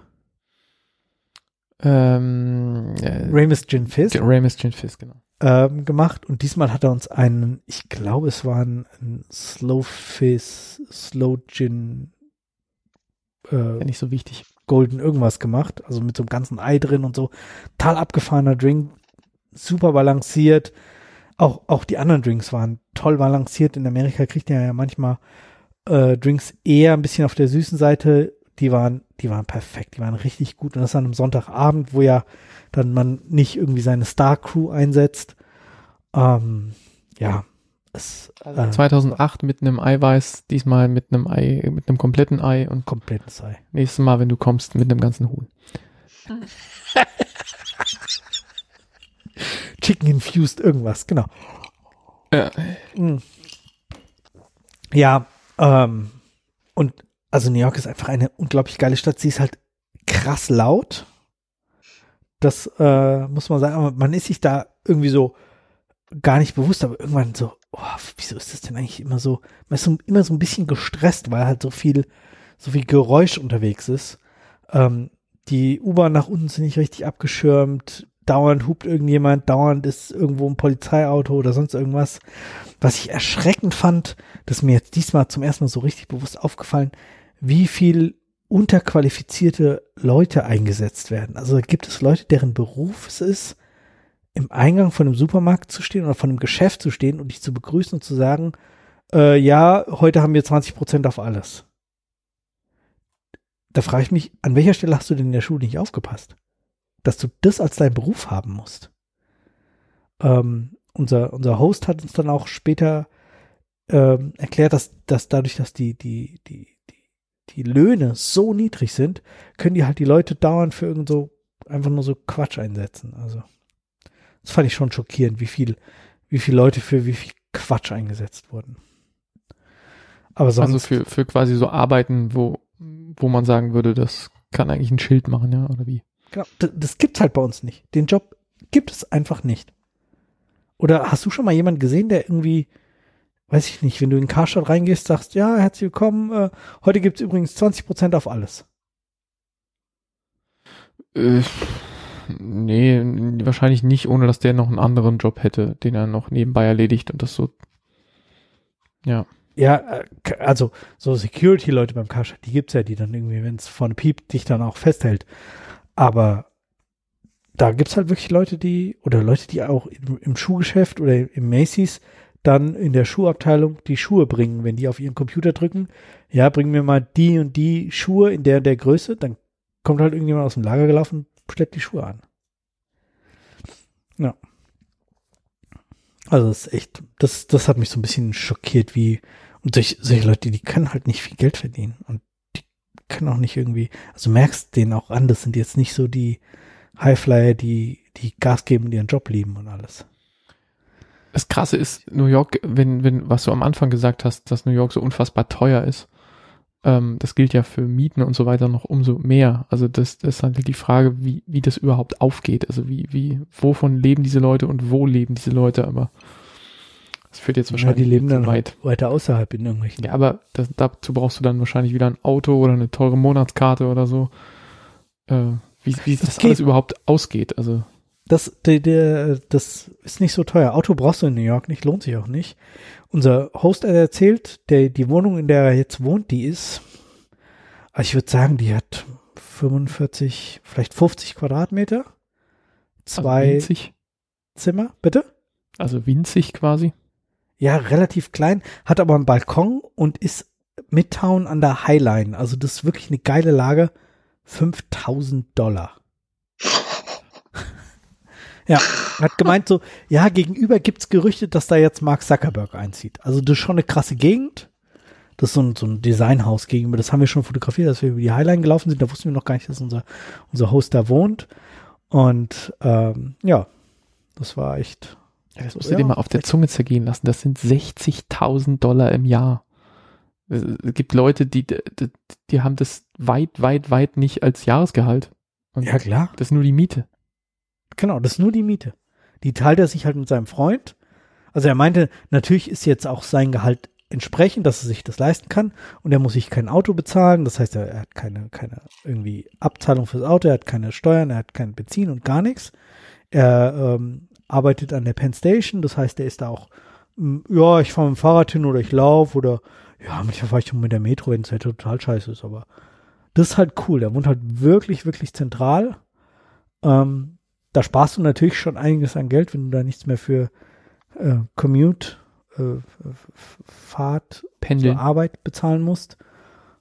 Ähm, äh, Ramus Gin Fizz. Ramus Gin Fizz, genau. Ähm, gemacht und diesmal hat er uns einen, ich glaube, es war ein, ein Slow Fizz, Slow Gin, äh, Ja, nicht so wichtig. Golden irgendwas gemacht, also mit so einem ganzen Ei drin und so. Total abgefahrener Drink, super balanciert. Auch, auch die anderen Drinks waren toll balanciert. In Amerika kriegt ihr ja manchmal äh, Drinks eher ein bisschen auf der süßen Seite. die waren, die waren perfekt, die waren richtig gut. Und das an einem Sonntagabend, wo ja dann man nicht irgendwie seine Star-Crew einsetzt. Ähm, ja, es, Also äh, zweitausendacht mit einem Eiweiß, diesmal mit einem Ei, mit einem kompletten Ei und komplettes Ei. nächstes Mal, wenn du kommst, mit einem ganzen Huhn. Chicken infused irgendwas, genau. Ja. Ja, ähm, und also New York ist einfach eine unglaublich geile Stadt. Sie ist halt krass laut. Das äh, muss man sagen, aber man ist sich da irgendwie so gar nicht bewusst, aber irgendwann so, oh, wieso ist das denn eigentlich immer so, man ist so, immer so ein bisschen gestresst, weil halt so viel, so viel Geräusch unterwegs ist. Ähm, die U-Bahn nach unten sind nicht richtig abgeschirmt, dauernd hupt irgendjemand, dauernd ist irgendwo ein Polizeiauto oder sonst irgendwas. Was ich erschreckend fand, das ist mir jetzt diesmal zum ersten Mal so richtig bewusst aufgefallen, wie viel unterqualifizierte Leute eingesetzt werden. Also da gibt es Leute, deren Beruf es ist, im Eingang von einem Supermarkt zu stehen oder von einem Geschäft zu stehen und dich zu begrüßen und zu sagen, äh, ja, heute haben wir zwanzig Prozent auf alles. Da frage ich mich, an welcher Stelle hast du denn in der Schule nicht aufgepasst? Dass du das als deinen Beruf haben musst. Ähm, unser, unser Host hat uns dann auch später ähm, erklärt, dass, dass dadurch, dass die, die, die, die, die Löhne so niedrig sind, können die halt die Leute dauernd für irgend so einfach nur so Quatsch einsetzen. Also das fand ich schon schockierend, wie viel, wie viele Leute für wie viel Quatsch eingesetzt wurden. Aber sonst. Also für, für quasi so Arbeiten, wo, wo man sagen würde, das kann eigentlich ein Schild machen, ja, oder wie? Genau, das, das gibt's halt bei uns nicht. Den Job gibt es einfach nicht. Oder hast du schon mal jemanden gesehen, der irgendwie, weiß ich nicht, wenn du in Karstadt reingehst, sagst, ja, herzlich willkommen, äh, heute gibt's übrigens zwanzig Prozent auf alles. Äh, nee, wahrscheinlich nicht, ohne dass der noch einen anderen Job hätte, den er noch nebenbei erledigt und das so, ja. Ja, also so Security-Leute beim Karstadt, die gibt's ja, die dann irgendwie, wenn es vorne piept, dich dann auch festhält. Aber da gibt's halt wirklich Leute, die, oder Leute, die auch im, im Schuhgeschäft oder im Macy's dann in der Schuhabteilung die Schuhe bringen, wenn die auf ihren Computer drücken, ja, bring mir mal die und die Schuhe in der und der Größe, dann kommt halt irgendjemand aus dem Lager gelaufen und schleppt die Schuhe an. Ja. Also das ist echt, das, das hat mich so ein bisschen schockiert, wie, und solche, solche Leute, die können halt nicht viel Geld verdienen und die können auch nicht irgendwie, also merkst denen auch an, das sind jetzt nicht so die Highflyer, die, die Gas geben und ihren Job lieben und alles. Das Krasse ist, New York, wenn, wenn, was du am Anfang gesagt hast, dass New York so unfassbar teuer ist, ähm, das gilt ja für Mieten und so weiter noch umso mehr. Also das, das ist halt die Frage, wie, wie das überhaupt aufgeht. Also wie, wie, wovon leben diese Leute und wo leben diese Leute, aber das führt jetzt wahrscheinlich ja, die leben zu dann weit. Weiter außerhalb in irgendwelchen. Ja, aber das, dazu brauchst du dann wahrscheinlich wieder ein Auto oder eine teure Monatskarte oder so. Äh, wie, wie das, das alles überhaupt ausgeht, also. Das, der, der, das ist nicht so teuer. Auto brauchst du in New York nicht, lohnt sich auch nicht. Unser Host hat erzählt, der, die Wohnung, in der er jetzt wohnt, die ist, also ich würde sagen, die hat fünfundvierzig, vielleicht fünfzig Quadratmeter. Zwei also winzig. Zimmer, bitte? Also winzig quasi. Ja, relativ klein, hat aber einen Balkon und ist Midtown an der Highline. Also das ist wirklich eine geile Lage. fünftausend Dollar. Ja, hat gemeint so, ja, gegenüber gibt's Gerüchte, dass da jetzt Mark Zuckerberg einzieht. Also das ist schon eine krasse Gegend. Das ist so ein, so ein Designhaus gegenüber. Das haben wir schon fotografiert, als wir über die Highline gelaufen sind. Da wussten wir noch gar nicht, dass unser, unser Host da wohnt. Und ähm, ja, das war echt. Ja, das musst ja, du dir mal auf der Zunge zergehen lassen. Das sind sechzigtausend Dollar im Jahr. Es gibt Leute, die, die, die haben das weit, weit, weit nicht als Jahresgehalt. Und ja, klar. Das ist nur die Miete. Genau, das ist nur die Miete. Die teilt er sich halt mit seinem Freund. Also er meinte, natürlich ist jetzt auch sein Gehalt entsprechend, dass er sich das leisten kann und er muss sich kein Auto bezahlen. Das heißt, er, er hat keine, keine irgendwie Abzahlung fürs Auto, er hat keine Steuern, er hat kein Benzin und gar nichts. Er ähm, arbeitet an der Penn Station, das heißt, er ist da auch, m, ja, ich fahre mit dem Fahrrad hin oder ich laufe oder ja, manchmal fahre ich mit der Metro, wenn es halt total scheiße ist, aber das ist halt cool. Der wohnt halt wirklich, wirklich zentral. Ähm, Da sparst du natürlich schon einiges an Geld, wenn du da nichts mehr für äh, Commute, äh, Fahrt Pendeln. zur Arbeit bezahlen musst.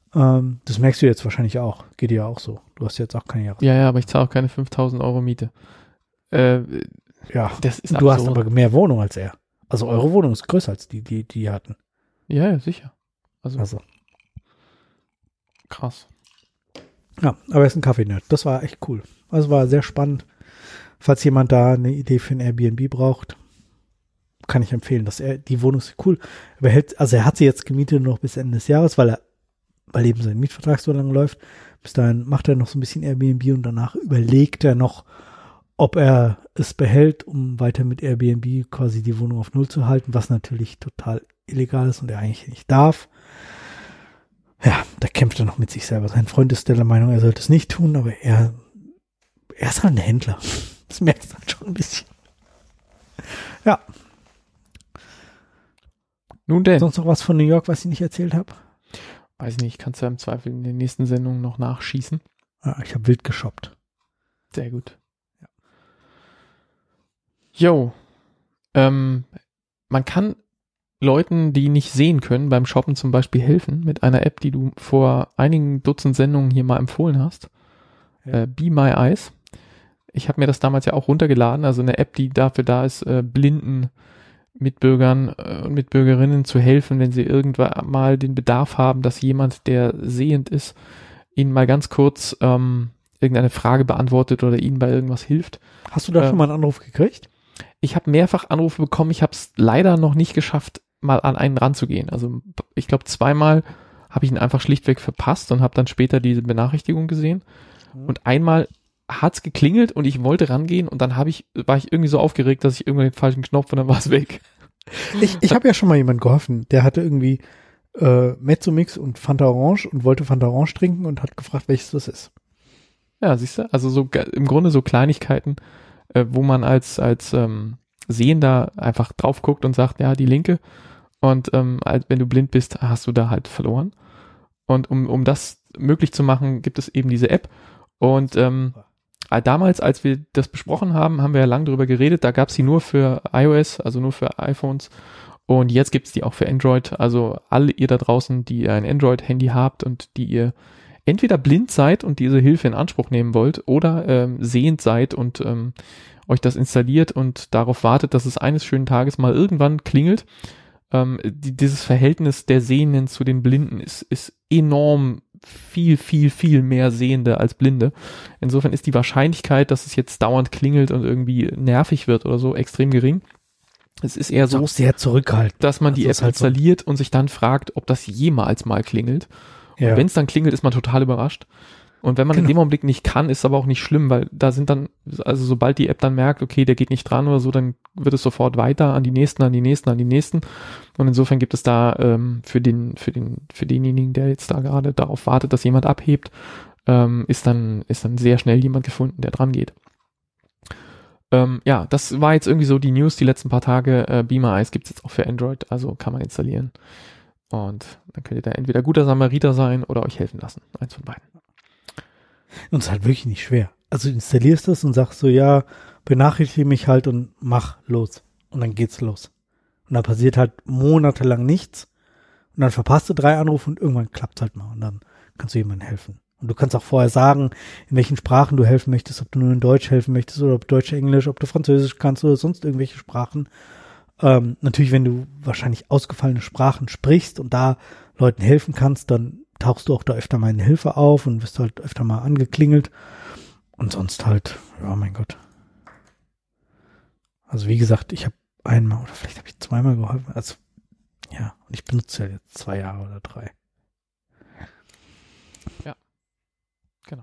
Ähm, das merkst du jetzt wahrscheinlich auch. Geht dir ja auch so. Du hast jetzt auch keine Jahres. Ja, ja, aber ich zahle auch keine fünftausend Euro Miete. Äh, ja, das ist du absurd. hast aber mehr Wohnung als er. Also eure Wohnung ist größer als die, die die hatten. Ja, ja, sicher. Also, Also. krass. Ja, aber er ist ein Kaffee-Nerd. Das war echt cool. Also war sehr spannend. Falls jemand da eine Idee für ein Airbnb braucht, kann ich empfehlen, dass er, die Wohnung ist cool. Er behält, also er hat sie jetzt gemietet noch bis Ende des Jahres, weil er, weil eben sein Mietvertrag so lange läuft. Bis dahin macht er noch so ein bisschen Airbnb und danach überlegt er noch, ob er es behält, um weiter mit Airbnb quasi die Wohnung auf Null zu halten, was natürlich total illegal ist und er eigentlich nicht darf. Ja, da kämpft er noch mit sich selber. Sein Freund ist der Meinung, er sollte es nicht tun, aber er, er ist halt ein Händler. Das merkst du halt schon ein bisschen. Ja. Nun denn. Sonst noch was von New York, was ich nicht erzählt habe? Weiß nicht, kannst du im Zweifel in den nächsten Sendungen noch nachschießen. Ja, ich habe wild geshoppt. Sehr gut. Ja. Jo. Ähm, man kann Leuten, die nicht sehen können, beim Shoppen zum Beispiel helfen, mit einer App, die du vor einigen Dutzend Sendungen hier mal empfohlen hast. Ja. Äh, Be My Eyes. Ich habe mir das damals ja auch runtergeladen, also eine App, die dafür da ist, äh, blinden Mitbürgern äh, und Mitbürgerinnen zu helfen, wenn sie irgendwann mal den Bedarf haben, dass jemand, der sehend ist, ihnen mal ganz kurz ähm, irgendeine Frage beantwortet oder ihnen bei irgendwas hilft. Hast du da äh, schon mal einen Anruf gekriegt? Ich habe mehrfach Anrufe bekommen, ich habe es leider noch nicht geschafft, mal an einen ranzugehen. Also ich glaube, zweimal habe ich ihn einfach schlichtweg verpasst und habe dann später diese Benachrichtigung gesehen. Mhm. Und einmal hat's geklingelt und ich wollte rangehen und dann habe ich, war ich irgendwie so aufgeregt, dass ich irgendwann den falschen Knopf und dann war es weg. Ich, ich habe ja schon mal jemand geholfen, der hatte irgendwie äh, Mezzomix und Fanta Orange und wollte Fanta Orange trinken und hat gefragt, welches das ist. Ja, siehst du, also so im Grunde so Kleinigkeiten, äh, wo man als als ähm, Sehender einfach drauf guckt und sagt, ja, die linke. Und ähm, als, wenn du blind bist, hast du da halt verloren. Und um um das möglich zu machen, gibt es eben diese App. Und ähm, damals, als wir das besprochen haben, haben wir ja lange drüber geredet. Da gab es sie nur für iOS, also nur für iPhones. Und jetzt gibt es die auch für Android. Also alle ihr da draußen, die ein Android-Handy habt und die ihr entweder blind seid und diese Hilfe in Anspruch nehmen wollt oder ähm, sehend seid und ähm, euch das installiert und darauf wartet, dass es eines schönen Tages mal irgendwann klingelt. Ähm, die, dieses Verhältnis der Sehenden zu den Blinden ist, ist enorm viel, viel, viel mehr Sehende als Blinde. Insofern ist die Wahrscheinlichkeit, dass es jetzt dauernd klingelt und irgendwie nervig wird oder so, extrem gering. Es ist eher so, sehr zurückhaltend, dass man die App halt installiert so und sich dann fragt, ob das jemals mal klingelt. Ja. Und wenn es dann klingelt, ist man total überrascht. Und wenn man genau. in dem Augenblick nicht kann, ist es aber auch nicht schlimm, weil da sind dann, also sobald die App dann merkt, okay, der geht nicht dran oder so, dann wird es sofort weiter an die nächsten, an die nächsten, an die nächsten. Und insofern gibt es da ähm, für den, für den, für denjenigen, der jetzt da gerade darauf wartet, dass jemand abhebt, ähm, ist dann, ist dann sehr schnell jemand gefunden, der dran geht. Ähm, ja, das war jetzt irgendwie so die News die letzten paar Tage. Äh, Be My Eyes gibt's jetzt auch für Android, also kann man installieren. Und dann könnt ihr da entweder guter Samariter sein oder euch helfen lassen. Eins von beiden. Und es ist halt wirklich nicht schwer. Also du installierst das und sagst so, ja, benachrichtige mich halt und mach los. Und dann geht's los. Und dann passiert halt monatelang nichts. Und dann verpasst du drei Anrufe und irgendwann klappt's halt mal. Und dann kannst du jemandem helfen. Und du kannst auch vorher sagen, in welchen Sprachen du helfen möchtest, ob du nur in Deutsch helfen möchtest oder ob Deutsch, Englisch, ob du Französisch kannst oder sonst irgendwelche Sprachen. Ähm, natürlich, wenn du wahrscheinlich ausgefallene Sprachen sprichst und da Leuten helfen kannst, dann tauchst du auch da öfter mal in Hilfe auf und wirst halt öfter mal angeklingelt. Und sonst halt, ja, mein Gott. Also wie gesagt, ich habe einmal oder vielleicht habe ich zweimal geholfen. Also ja, und ich benutze ja jetzt zwei Jahre oder drei. Ja, genau.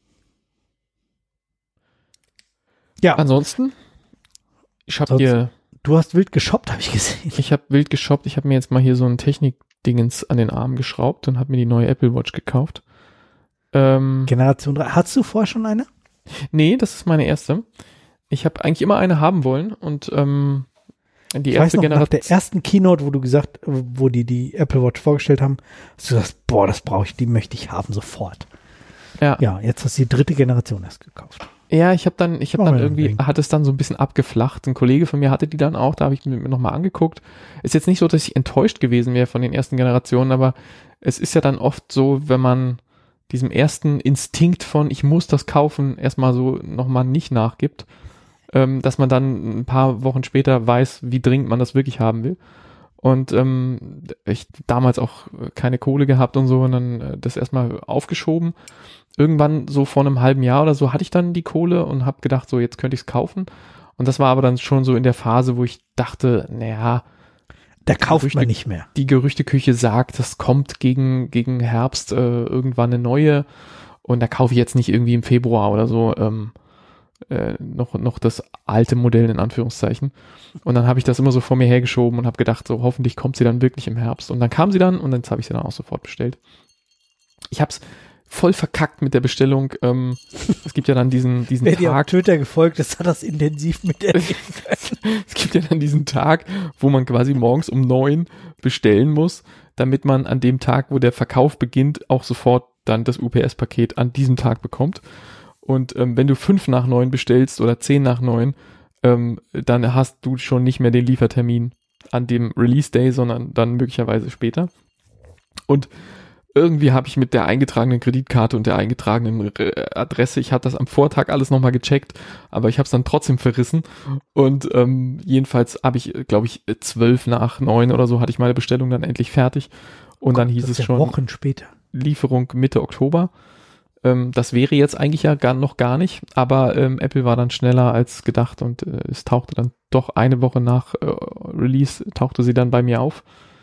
Ja. Ansonsten, ich habe dir... Du hast wild geshoppt, habe ich gesehen. Ich habe wild geshoppt. Ich habe mir jetzt mal hier so ein Technik-Dingens an den Arm geschraubt und habe mir die neue Apple Watch gekauft. Ähm, Generation drei. Hattest du vorher schon eine? Nee, das ist meine erste. Ich habe eigentlich immer eine haben wollen und ähm, die ich erste weiß noch, Generation. Nach der ersten Keynote, wo du gesagt, wo die die Apple Watch vorgestellt haben, hast du gesagt, boah, das brauche ich, die möchte ich haben sofort. Ja. Ja, jetzt hast du die dritte Generation erst gekauft. Ja, ich habe dann, ich habe dann irgendwie, hat es dann so ein bisschen abgeflacht. Ein Kollege von mir hatte die dann auch, da habe ich mir nochmal angeguckt. Ist jetzt nicht so, dass ich enttäuscht gewesen wäre von den ersten Generationen, aber es ist ja dann oft so, wenn man diesem ersten Instinkt von ich muss das kaufen erstmal so nochmal nicht nachgibt, ähm, dass man dann ein paar Wochen später weiß, wie dringend man das wirklich haben will. Und ähm, ich damals auch keine Kohle gehabt und so und dann äh, das erstmal aufgeschoben. Irgendwann so vor einem halben Jahr oder so hatte ich dann die Kohle und habe gedacht, so jetzt könnte ich es kaufen. Und das war aber dann schon so in der Phase, wo ich dachte, naja, da kauft Gerüchte, man nicht mehr. Die Gerüchteküche sagt, das kommt gegen gegen Herbst äh, irgendwann eine neue und da kaufe ich jetzt nicht irgendwie im Februar oder so ähm, äh, noch noch das alte Modell in Anführungszeichen. Und dann habe ich das immer so vor mir hergeschoben und habe gedacht, so hoffentlich kommt sie dann wirklich im Herbst. Und dann kam sie dann und jetzt habe ich sie dann auch sofort bestellt. Ich habe es voll verkackt mit der Bestellung. Ähm, es gibt ja dann diesen diesen Wer Tag. dir auf Twitter gefolgt ist, hat das intensiv miterlebt. Es gibt ja dann diesen Tag, wo man quasi morgens um neun bestellen muss, damit man an dem Tag, wo der Verkauf beginnt, auch sofort dann das U P S-Paket an diesem Tag bekommt. Und ähm, wenn du fünf nach neun bestellst oder zehn nach neun, ähm, dann hast du schon nicht mehr den Liefertermin an dem Release-Day, sondern dann möglicherweise später. Und irgendwie habe ich mit der eingetragenen Kreditkarte und der eingetragenen Adresse, ich hatte das am Vortag alles nochmal gecheckt, aber ich habe es dann trotzdem verrissen. Und ähm, jedenfalls habe ich, glaube ich, zwölf nach neun oder so hatte ich meine Bestellung dann endlich fertig. Und dann hieß das ist es ja schon Wochen später. Lieferung Mitte Oktober. Ähm, das wäre jetzt eigentlich ja gar, noch gar nicht, aber ähm, Apple war dann schneller als gedacht und äh, es tauchte dann doch eine Woche nach äh, Release, tauchte sie dann bei mir auf.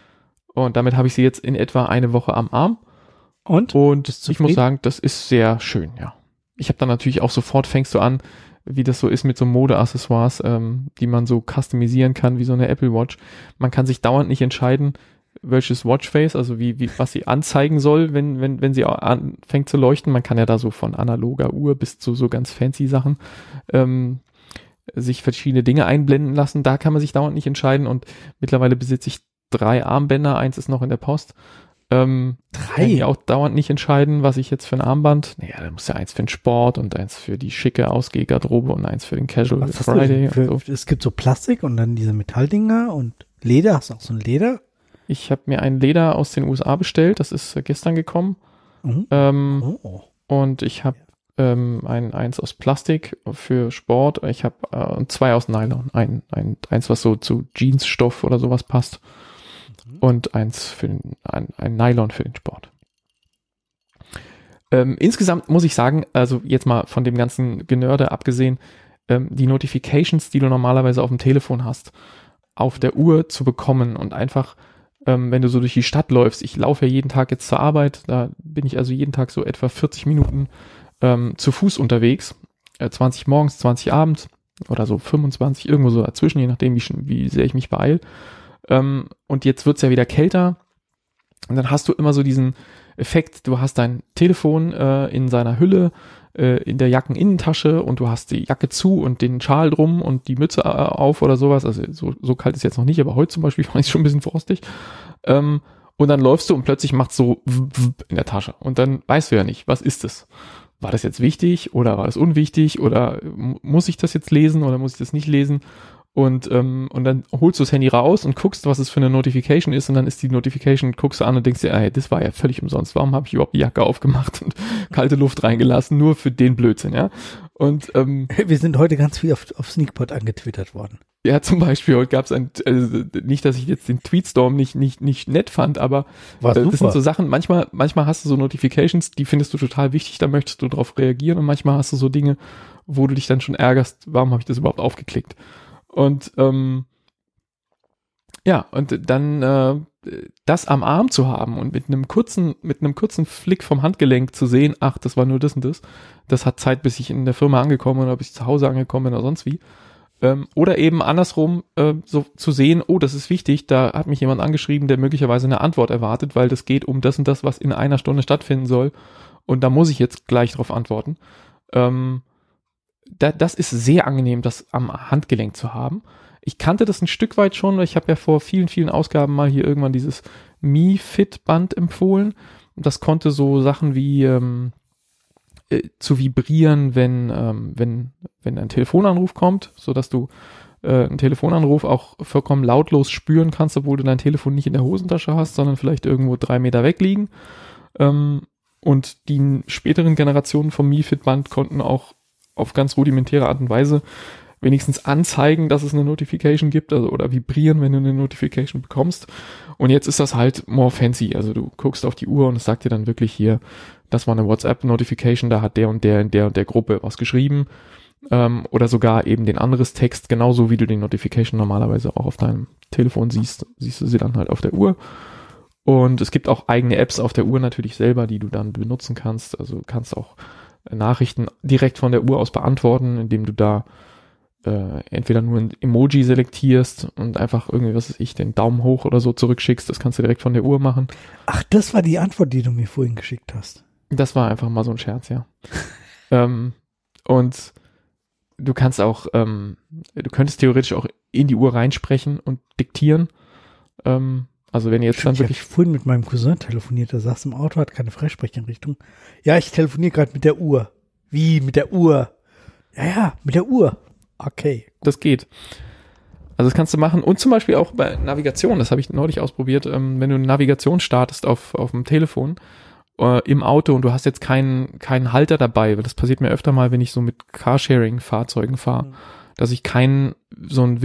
Und damit habe ich sie jetzt in etwa eine Woche am Arm. Und? Und ich muss sagen, das ist sehr schön, ja. Ich habe dann natürlich auch sofort, fängst du an, wie das so ist mit so Mode-Accessoires, ähm, die man so customisieren kann, wie so eine Apple Watch. Man kann sich dauernd nicht entscheiden, welches Watchface, also wie, wie, was sie anzeigen soll, wenn, wenn, wenn sie anfängt zu leuchten. Man kann ja da so von analoger Uhr bis zu so ganz fancy Sachen, ähm, sich verschiedene Dinge einblenden lassen. Da kann man sich dauernd nicht entscheiden und mittlerweile besitze ich drei Armbänder, eins ist noch in der Post. Ähm, Drei? Kann ich auch dauernd nicht entscheiden, was ich jetzt für ein Armband. Naja, da muss ja eins für den Sport und eins für die schicke Ausgehgarderobe und eins für den Casual Was hast Friday. du für, und so. Es gibt so Plastik und dann diese Metalldinger und Leder. Hast du auch so ein Leder? Ich habe mir ein Leder aus den U S A bestellt, das ist äh, gestern gekommen. Mhm. Ähm, Oh. Und ich habe ähm, ein eins aus Plastik für Sport. Ich habe äh, zwei aus Nylon. Ein, ein, eins, was so zu Jeansstoff oder sowas passt. Mhm. Und eins für den, ein, ein Nylon für den Sport. Ähm, insgesamt muss ich sagen, also jetzt mal von dem ganzen Genörde abgesehen, ähm, die Notifications, die du normalerweise auf dem Telefon hast, auf der Uhr zu bekommen und einfach, ähm, wenn du so durch die Stadt läufst, ich laufe ja jeden Tag jetzt zur Arbeit, da bin ich also jeden Tag so etwa vierzig Minuten ähm, zu Fuß unterwegs, äh, zwanzig morgens, zwanzig abends oder so fünfundzwanzig, irgendwo so dazwischen, je nachdem, wie, wie sehr ich mich beeil. Ähm, und jetzt wird's ja wieder kälter und dann hast du immer so diesen Effekt, du hast dein Telefon äh, in seiner Hülle, äh, in der Jackeninnentasche und du hast die Jacke zu und den Schal drum und die Mütze äh, auf oder sowas, also so, so kalt ist jetzt noch nicht, aber heute zum Beispiel fand ich schon ein bisschen frostig. Ähm, und dann läufst du und plötzlich macht's so in der Tasche und dann weißt du ja nicht, was ist es? War das jetzt wichtig oder war das unwichtig oder muss ich das jetzt lesen oder muss ich das nicht lesen? Und, ähm, und dann holst du das Handy raus und guckst, was es für eine Notification ist und dann ist die Notification, guckst du an und denkst dir, ey, das war ja völlig umsonst. Warum habe ich überhaupt die Jacke aufgemacht und kalte Luft reingelassen, nur für den Blödsinn, ja? Und ähm, wir sind heute ganz viel auf, auf Sneakpot angetwittert worden. Ja, zum Beispiel, heute gab es ein, also nicht, dass ich jetzt den Tweetstorm nicht nicht nicht nett fand, aber war äh, super. Das sind so Sachen, manchmal manchmal hast du so Notifications, die findest du total wichtig, da möchtest du drauf reagieren und manchmal hast du so Dinge, wo du dich dann schon ärgerst, warum habe ich das überhaupt aufgeklickt? Und ähm, ja, und dann äh, das am Arm zu haben und mit einem kurzen, mit einem kurzen Flick vom Handgelenk zu sehen, ach, das war nur das und das, das hat Zeit, bis ich in der Firma angekommen bin oder bis ich zu Hause angekommen bin oder sonst wie. Ähm, oder eben andersrum äh, so zu sehen, oh, das ist wichtig, da hat mich jemand angeschrieben, der möglicherweise eine Antwort erwartet, weil das geht um das und das, was in einer Stunde stattfinden soll und da muss ich jetzt gleich drauf antworten. Ähm, Da, das ist sehr angenehm, das am Handgelenk zu haben. Ich kannte das ein Stück weit schon, weil ich habe ja vor vielen, vielen Ausgaben mal hier irgendwann dieses Mi Fit Band empfohlen. Das konnte so Sachen wie ähm, äh, zu vibrieren, wenn ähm, wenn wenn ein Telefonanruf kommt, so dass du äh, einen Telefonanruf auch vollkommen lautlos spüren kannst, obwohl du dein Telefon nicht in der Hosentasche hast, sondern vielleicht irgendwo drei Meter weg liegen. Ähm, und die späteren Generationen vom Mi Fit Band konnten auch auf ganz rudimentäre Art und Weise wenigstens anzeigen, dass es eine Notification gibt, also oder vibrieren, wenn du eine Notification bekommst. Und jetzt ist das halt more fancy. Also du guckst auf die Uhr und es sagt dir dann wirklich hier, das war eine WhatsApp-Notification, da hat der und der in der und der Gruppe was geschrieben. Ähm, oder sogar eben den anderes Text, genauso wie du die Notification normalerweise auch auf deinem Telefon siehst, siehst du sie dann halt auf der Uhr. Und es gibt auch eigene Apps auf der Uhr natürlich selber, die du dann benutzen kannst. Also du kannst auch Nachrichten direkt von der Uhr aus beantworten, indem du da äh, entweder nur ein Emoji selektierst und einfach irgendwie, was weiß ich, den Daumen hoch oder so zurückschickst. Das kannst du direkt von der Uhr machen. Ach, das war die Antwort, die du mir vorhin geschickt hast. Das war einfach mal so ein Scherz, ja. ähm, und du kannst auch, ähm, du könntest theoretisch auch in die Uhr reinsprechen und diktieren. Ähm, also wenn ihr jetzt Stimmt, dann wirklich... Ich habe vorhin mit meinem Cousin telefoniert, der saß im Auto, hat keine Freisprecheinrichtung. Ja, ich telefoniere gerade mit der Uhr. Wie, mit der Uhr? Ja, ja, mit der Uhr. Okay. Das geht. Also das kannst du machen. Und zum Beispiel auch bei Navigation, das habe ich neulich ausprobiert, ähm, wenn du eine Navigation startest auf, auf dem Telefon, äh, im Auto und du hast jetzt keinen, keinen Halter dabei, weil das passiert mir öfter mal, wenn ich so mit Carsharing-Fahrzeugen fahre, mhm. dass ich keinen so einen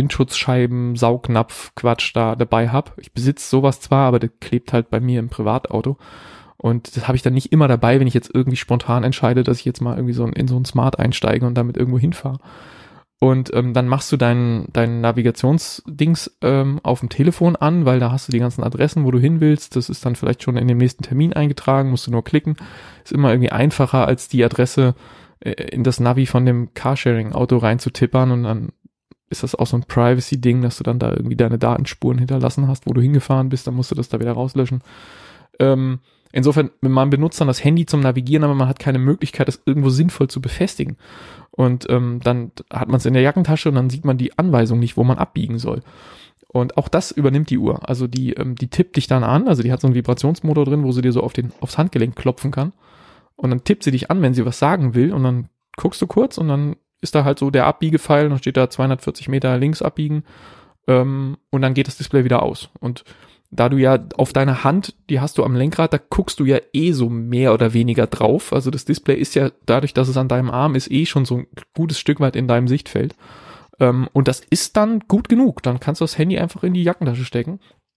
Windschutzscheiben-Saugnapf-Quatsch da dabei habe. Ich besitze sowas zwar, aber der klebt halt bei mir im Privatauto. Und das habe ich dann nicht immer dabei, wenn ich jetzt irgendwie spontan entscheide, dass ich jetzt mal irgendwie so in so ein Smart einsteige und damit irgendwo hinfahre. Und ähm, dann machst du dein, dein Navigationsdings ähm, auf dem Telefon an, weil da hast du die ganzen Adressen, wo du hin willst. Das ist dann vielleicht schon in dem nächsten Termin eingetragen, musst du nur klicken. Ist immer irgendwie einfacher, als die Adresse äh, in das Navi von dem Carsharing-Auto reinzutippern. Und dann ist das auch so ein Privacy-Ding, dass du dann da irgendwie deine Datenspuren hinterlassen hast, wo du hingefahren bist. Dann musst du das da wieder rauslöschen. Ähm, insofern, man benutzt dann das Handy zum Navigieren, aber man hat keine Möglichkeit, das irgendwo sinnvoll zu befestigen. Und ähm, dann hat man es in der Jackentasche und dann sieht man die Anweisung nicht, wo man abbiegen soll. Und auch das übernimmt die Uhr. Also die ähm, die tippt dich dann an, also die hat so einen Vibrationsmotor drin, wo sie dir so auf den aufs Handgelenk klopfen kann. Und dann tippt sie dich an, wenn sie was sagen will. Und dann guckst du kurz und dann ist da halt so der Abbiegepfeil, dann steht da zweihundertvierzig Meter links abbiegen. Ähm, und dann geht das Display wieder aus. Und da du ja auf deiner Hand, die hast du am Lenkrad, da guckst du ja eh so mehr oder weniger drauf. Also das Display ist ja, dadurch, dass es an deinem Arm ist, eh schon so ein gutes Stück weit in deinem Sichtfeld. Ähm, und das ist dann gut genug. Dann kannst du das Handy einfach in die Jackentasche stecken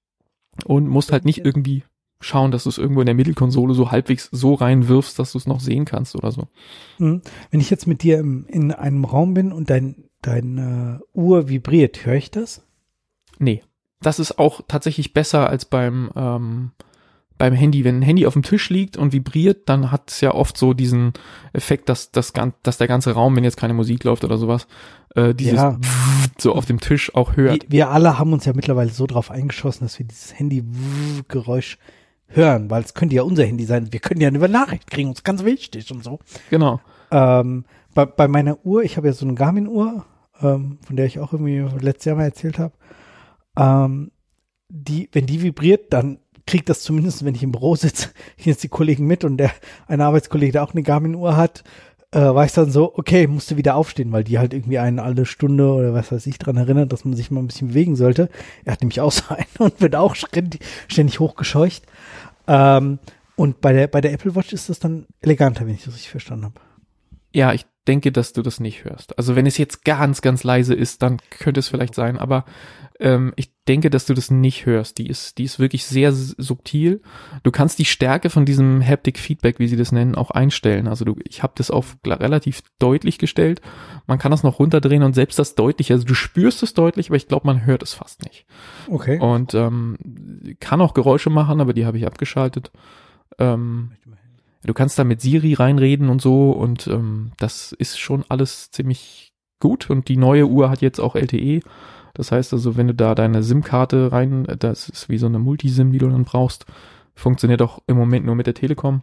und musst halt nicht irgendwie schauen, dass du es irgendwo in der Mittelkonsole so halbwegs so reinwirfst, dass du es noch sehen kannst oder so. Wenn ich jetzt mit dir im, in einem Raum bin und dein, deine Uhr vibriert, höre ich das? Nee. Das ist auch tatsächlich besser als beim ähm, beim Handy. Wenn ein Handy auf dem Tisch liegt und vibriert, dann hat es ja oft so diesen Effekt, dass das dass der ganze Raum, wenn jetzt keine Musik läuft oder sowas, äh, dieses ja. so auf dem Tisch auch hört. Wir, wir alle haben uns ja mittlerweile so drauf eingeschossen, dass wir dieses Handy-Geräusch hören, weil es könnte ja unser Handy sein. Wir können ja eine Nachricht kriegen, uns ganz wichtig und so. Genau. Ähm, bei, bei meiner Uhr, ich habe ja so eine Garmin-Uhr, ähm, von der ich auch irgendwie letztes Jahr mal erzählt habe. Ähm, die, wenn die vibriert, dann kriegt das zumindest, wenn ich im Büro sitze, hier ist die Kollegen mit und der, ein Arbeitskollege, der auch eine Garmin-Uhr hat, äh, weiß dann so, okay, musste wieder aufstehen, weil die halt irgendwie einen alle Stunde oder was weiß ich dran erinnert, dass man sich mal ein bisschen bewegen sollte. Er hat nämlich auch so einen und wird auch ständig, ständig hochgescheucht. Ähm, und bei der, bei der Apple Watch ist das dann eleganter, wenn ich das richtig verstanden habe. Ja, ich denke, dass du das nicht hörst. Also wenn es jetzt ganz, ganz leise ist, dann könnte es vielleicht sein, aber ähm, ich denke, dass du das nicht hörst. Die ist, die ist wirklich sehr subtil. Du kannst die Stärke von diesem Haptic Feedback, wie sie das nennen, auch einstellen. Also du, ich habe das auf relativ deutlich gestellt. Man kann das noch runterdrehen und selbst das deutlich, also du spürst es deutlich, aber ich glaube, man hört es fast nicht. Okay. Und ähm, kann auch Geräusche machen, aber die habe ich abgeschaltet. Ähm, Du kannst da mit Siri reinreden und so und ähm, das ist schon alles ziemlich gut und die neue Uhr hat jetzt auch L T E. Das heißt also, wenn du da deine SIM-Karte rein, das ist wie so eine Multisim, die du dann brauchst, funktioniert auch im Moment nur mit der Telekom.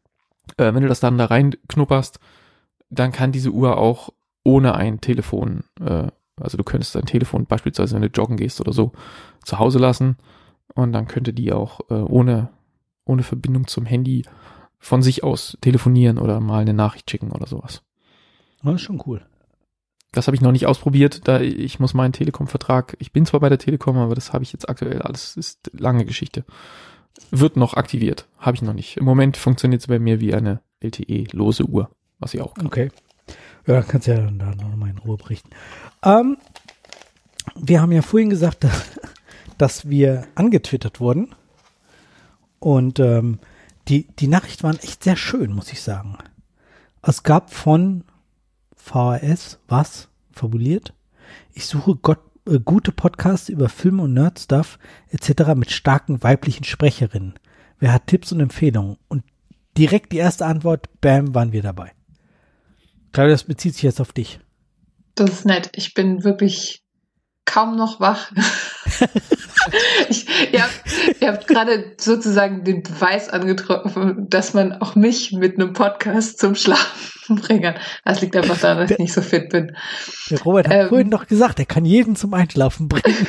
Äh, wenn du das dann da reinknupperst, dann kann diese Uhr auch ohne ein Telefon, äh, also du könntest dein Telefon beispielsweise, wenn du joggen gehst oder so, zu Hause lassen und dann könnte die auch äh, ohne, ohne Verbindung zum Handy von sich aus telefonieren oder mal eine Nachricht schicken oder sowas. Das ist schon cool. Das habe ich noch nicht ausprobiert, da ich muss meinen Telekom-Vertrag, ich bin zwar bei der Telekom, aber das habe ich jetzt aktuell alles, ist lange Geschichte. Wird noch aktiviert, habe ich noch nicht. Im Moment funktioniert es bei mir wie eine L T E-lose Uhr, was ich auch kann. Okay. Ja, dann kannst du ja dann da noch mal in Ruhe berichten. Ähm, wir haben ja vorhin gesagt, dass, dass wir angetwittert wurden. Und ähm, die, die Nachrichten waren echt sehr schön, muss ich sagen. Es gab von V H S, was? Fabuliert? Ich suche Gott, äh, gute Podcasts über Filme und Nerd-Stuff et cetera mit starken weiblichen Sprecherinnen. Wer hat Tipps und Empfehlungen? Und direkt die erste Antwort, bam, waren wir dabei. Claudia, das bezieht sich jetzt auf dich. Das ist nett. Ich bin wirklich kaum noch wach. ich, ihr habt, ihr habt gerade sozusagen den Beweis angetroffen, dass man auch mich mit einem Podcast zum Schlafen bringen kann. Das liegt einfach daran, dass ich nicht so fit bin. Der Robert hat ähm, vorhin noch gesagt, er kann jeden zum Einschlafen bringen.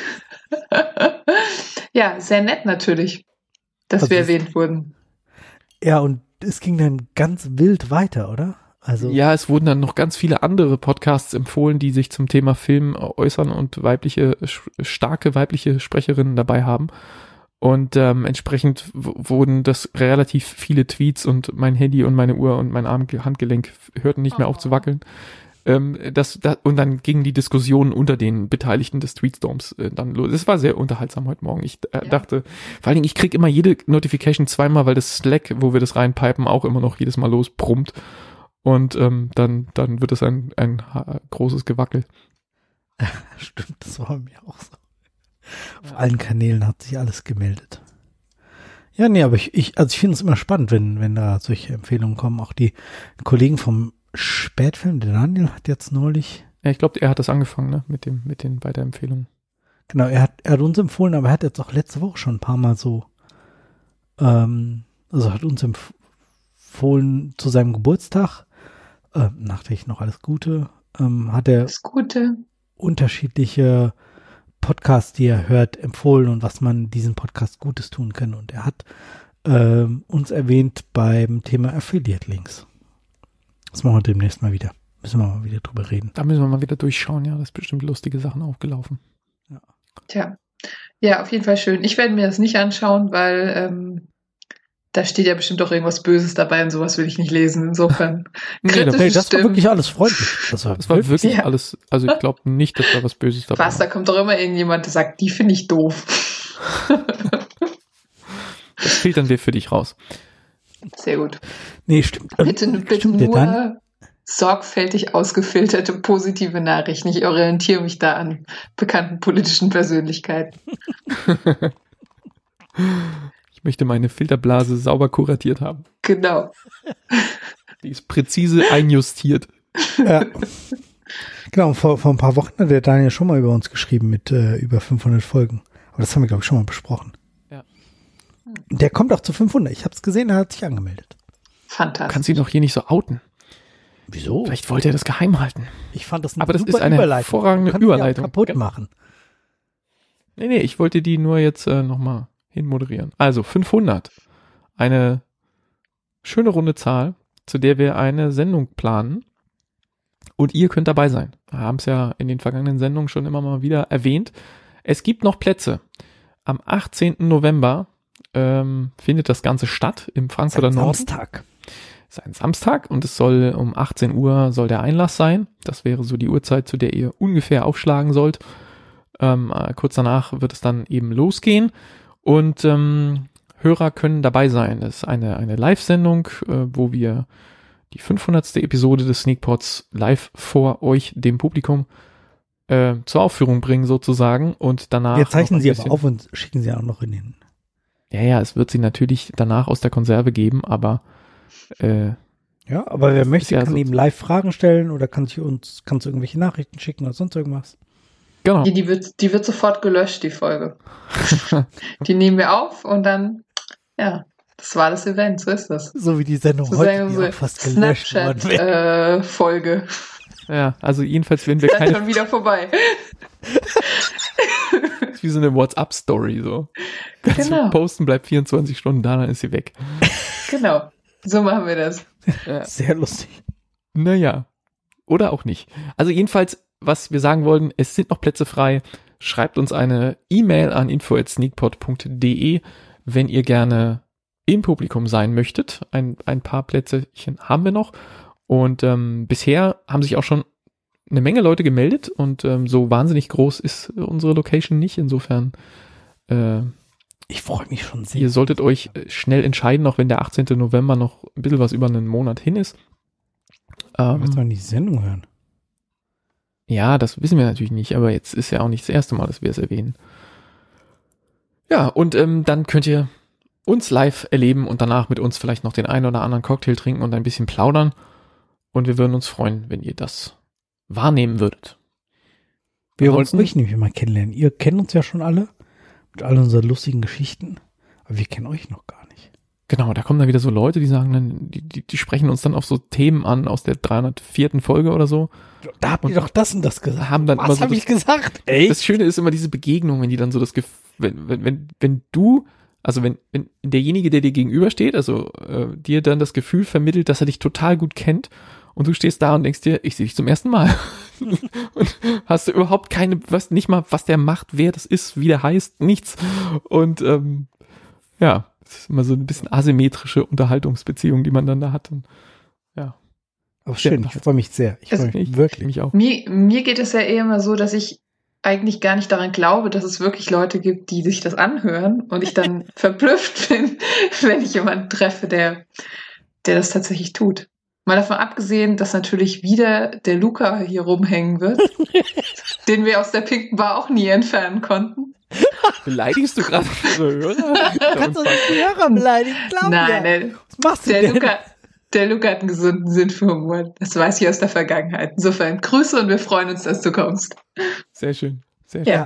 Ja, sehr nett natürlich, dass also wir erwähnt wurden. Ja, und es ging dann ganz wild weiter, oder? Also ja, es wurden dann noch ganz viele andere Podcasts empfohlen, die sich zum Thema Film äußern und weibliche, starke weibliche Sprecherinnen dabei haben. Und ähm, entsprechend w- wurden das relativ viele Tweets und mein Handy und meine Uhr und mein Arm- Handgelenk hörten nicht mehr auf zu wackeln. Ähm, das, das, und dann gingen die Diskussionen unter den Beteiligten des Tweetstorms äh, dann los. Es war sehr unterhaltsam heute Morgen. Ich äh, ja. dachte, vor allen Dingen, ich krieg immer jede Notification zweimal, weil das Slack, wo wir das reinpipen, auch immer noch jedes Mal losbrummt. Und ähm, dann, dann wird es ein, ein ha- großes Gewackel. Stimmt, das war bei mir auch so. Auf ja. allen Kanälen hat sich alles gemeldet. Ja, nee, aber ich, ich also ich finde es immer spannend, wenn, wenn da solche Empfehlungen kommen. Auch die Kollegen vom Spätfilm, der Daniel hat jetzt neulich. Ja, ich glaube, er hat das angefangen, ne, mit dem, mit den Weiterempfehlungen. Genau, er hat, er hat uns empfohlen, aber er hat jetzt auch letzte Woche schon ein paar Mal so, ähm, also hat uns empfohlen zu seinem Geburtstag, äh, nachträglich noch alles Gute, ähm, hat er das Gute. unterschiedliche Podcasts, die er hört, empfohlen und was man diesen Podcast Gutes tun kann. Und er hat ähm, uns erwähnt beim Thema Affiliate Links. Das machen wir demnächst mal wieder. Müssen wir mal wieder drüber reden. Da müssen wir mal wieder durchschauen, ja. Das ist bestimmt lustige Sachen aufgelaufen. Ja. Tja. Ja, auf jeden Fall schön. Ich werde mir das nicht anschauen, weil ähm, da steht ja bestimmt auch irgendwas Böses dabei und sowas will ich nicht lesen. Insofern. nee, nee, das war wirklich alles freundlich. Das war, das war wirklich ja. alles, also ich glaube nicht, dass da was Böses dabei was, war. Was, da kommt doch immer irgendjemand, der sagt, die finde ich doof. Das filtern wir für dich raus. Sehr gut. Nee, stimmt. Bitte, bitte stimmt nur dann? sorgfältig ausgefilterte positive Nachrichten. Ich orientiere mich da an bekannten politischen Persönlichkeiten. Ich möchte meine Filterblase sauber kuratiert haben. Genau. Die ist präzise einjustiert. Ja. Genau, vor, vor ein paar Wochen hat der Daniel schon mal über uns geschrieben mit äh, über fünfhundert Folgen. Aber das haben wir, glaube ich, schon mal besprochen. Ja. Der kommt auch zu fünfhundert. Ich habe es gesehen, er hat sich angemeldet. Fantastisch. Du kannst ihn doch hier nicht so outen. Wieso? Vielleicht wollte er das geheim halten. Ich fand das eine Aber das super ist eine Überleitung. hervorragende du Überleitung. kaputt Ja. machen. Nee, nee, ich wollte die nur jetzt äh, nochmal hinmoderieren. Also fünfhundert. Eine schöne runde Zahl, zu der wir eine Sendung planen. Und ihr könnt dabei sein. Wir haben es ja in den vergangenen Sendungen schon immer mal wieder erwähnt. Es gibt noch Plätze. Am achtzehnten November ähm, findet das Ganze statt im Frankfurter Norden. Samstag. Es ist ein Samstag und es soll um achtzehn Uhr soll der Einlass sein. Das wäre so die Uhrzeit, zu der ihr ungefähr aufschlagen sollt. Ähm, äh, kurz danach wird es dann eben losgehen und ähm, Hörer können dabei sein. Es ist eine, eine Live-Sendung, äh, wo wir die fünfhundertste Episode des Sneakpods live vor euch, dem Publikum, äh, zur Aufführung bringen sozusagen und danach. Wir zeichnen sie aber auf und schicken sie auch noch in den. Ja, ja, es wird sie natürlich danach aus der Konserve geben, aber äh, ja, aber wer möchte, ja kann so eben live Fragen stellen oder kann sich uns, kannst du irgendwelche Nachrichten schicken oder sonst irgendwas. Genau. Die, die, wird, die wird sofort gelöscht, die Folge. Die nehmen wir auf und dann, ja, das war das Event, so ist das. So wie die Sendung so heute, die so auch fast gelöscht worden wäre. Äh, Folge. Ja, also jedenfalls werden wir dann keine... schon wieder vorbei. Das ist wie so eine WhatsApp-Story, so. Kannst genau. du posten, bleibt vierundzwanzig Stunden da, dann ist sie weg. Genau, so machen wir das. Ja. Sehr lustig. Naja, oder auch nicht. Also jedenfalls was wir sagen wollen, es sind noch Plätze frei. Schreibt uns eine E-Mail an info at sneakpot punkt de, wenn ihr gerne im Publikum sein möchtet. Ein, ein paar Plätzchen haben wir noch. Und ähm, bisher haben sich auch schon eine Menge Leute gemeldet und ähm, so wahnsinnig groß ist unsere Location nicht. Insofern äh, ich freue mich schon sehr. Ihr solltet euch schnell entscheiden, auch wenn der achtzehnten November noch ein bisschen was über einen Monat hin ist. Ähm, du wirst doch nicht die Sendung hören. Ja, das wissen wir natürlich nicht, aber jetzt ist ja auch nicht das erste Mal, dass wir es erwähnen. Ja, und ähm, dann könnt ihr uns live erleben und danach mit uns vielleicht noch den einen oder anderen Cocktail trinken und ein bisschen plaudern. Und wir würden uns freuen, wenn ihr das wahrnehmen würdet. Wir Ansonsten, wollten euch nämlich mal kennenlernen. Ihr kennt uns ja schon alle mit all unseren lustigen Geschichten, aber wir kennen euch noch gar nicht. Genau, da kommen dann wieder so Leute, die sagen dann, die, die, die sprechen uns dann auf so Themen an aus der dreihundertvierten Folge oder so. Da habt ihr doch das und das gesagt. Haben dann Was so habe ich gesagt? Ey. Das Schöne ist immer diese Begegnung, wenn die dann so das Gefühl, wenn, wenn, wenn, wenn du, also wenn, wenn derjenige, der dir gegenübersteht, also äh, dir dann das Gefühl vermittelt, dass er dich total gut kennt und du stehst da und denkst dir, ich sehe dich zum ersten Mal. Und hast du überhaupt keine, was nicht mal, was der macht, wer das ist, wie der heißt, nichts. Und ähm, ja, es ist immer so ein bisschen asymmetrische Unterhaltungsbeziehung, die man dann da hat. Und, ja. Aber schön, ich freue mich sehr. Ich freue mich wirklich. Mich auch. Mir, mir geht es ja eher immer so, dass ich eigentlich gar nicht daran glaube, dass es wirklich Leute gibt, die sich das anhören und ich dann verblüfft bin, wenn ich jemanden treffe, der, der das tatsächlich tut. Mal davon abgesehen, dass natürlich wieder der Luca hier rumhängen wird, den wir aus der Pinken Bar auch nie entfernen konnten. Beleidigst du gerade unsere Hörer? Du kannst uns die Hörer beleidigen, Claudia. Nein, nein. Was machst du der denn? Luca, der Luca hat einen gesunden Sinn für Humor. Das weiß ich aus der Vergangenheit. Insofern Grüße und wir freuen uns, dass du kommst. Sehr schön. Sehr schön. Ja.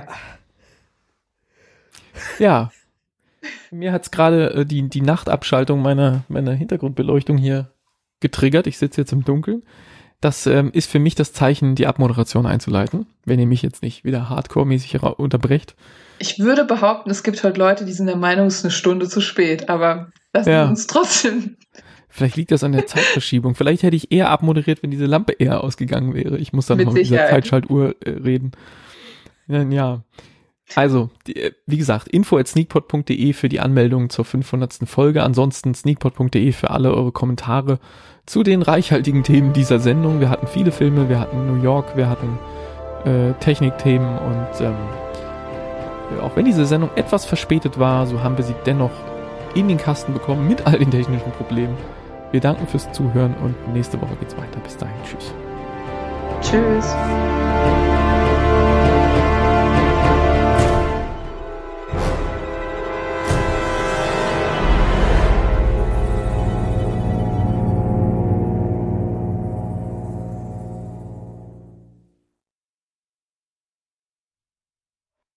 Ja. Mir hat's gerade äh, die, die Nachtabschaltung meiner, meiner Hintergrundbeleuchtung hier getriggert. Ich sitze jetzt im Dunkeln. Das ähm, ist für mich das Zeichen, die Abmoderation einzuleiten, wenn ihr mich jetzt nicht wieder hardcore-mäßig ra- unterbrecht. Ich würde behaupten, es gibt heute Leute, die sind der Meinung, es ist eine Stunde zu spät, aber lassen Ja. wir uns trotzdem. Vielleicht liegt das an der Zeitverschiebung. Vielleicht hätte ich eher abmoderiert, wenn diese Lampe eher ausgegangen wäre. Ich muss dann Mit noch mit dieser Sicherheit. Zeitschaltuhr äh, reden. Ja, ja. Also, die, wie gesagt, info at sneakpot punkt de für die Anmeldung zur fünfhundertsten Folge. Ansonsten sneakpot punkt de für alle eure Kommentare zu den reichhaltigen Themen dieser Sendung. Wir hatten viele Filme, wir hatten New York, wir hatten äh, Technikthemen und ähm, ja, auch wenn diese Sendung etwas verspätet war, so haben wir sie dennoch in den Kasten bekommen mit all den technischen Problemen. Wir danken fürs Zuhören und nächste Woche geht's weiter. Bis dahin, tschüss. Tschüss.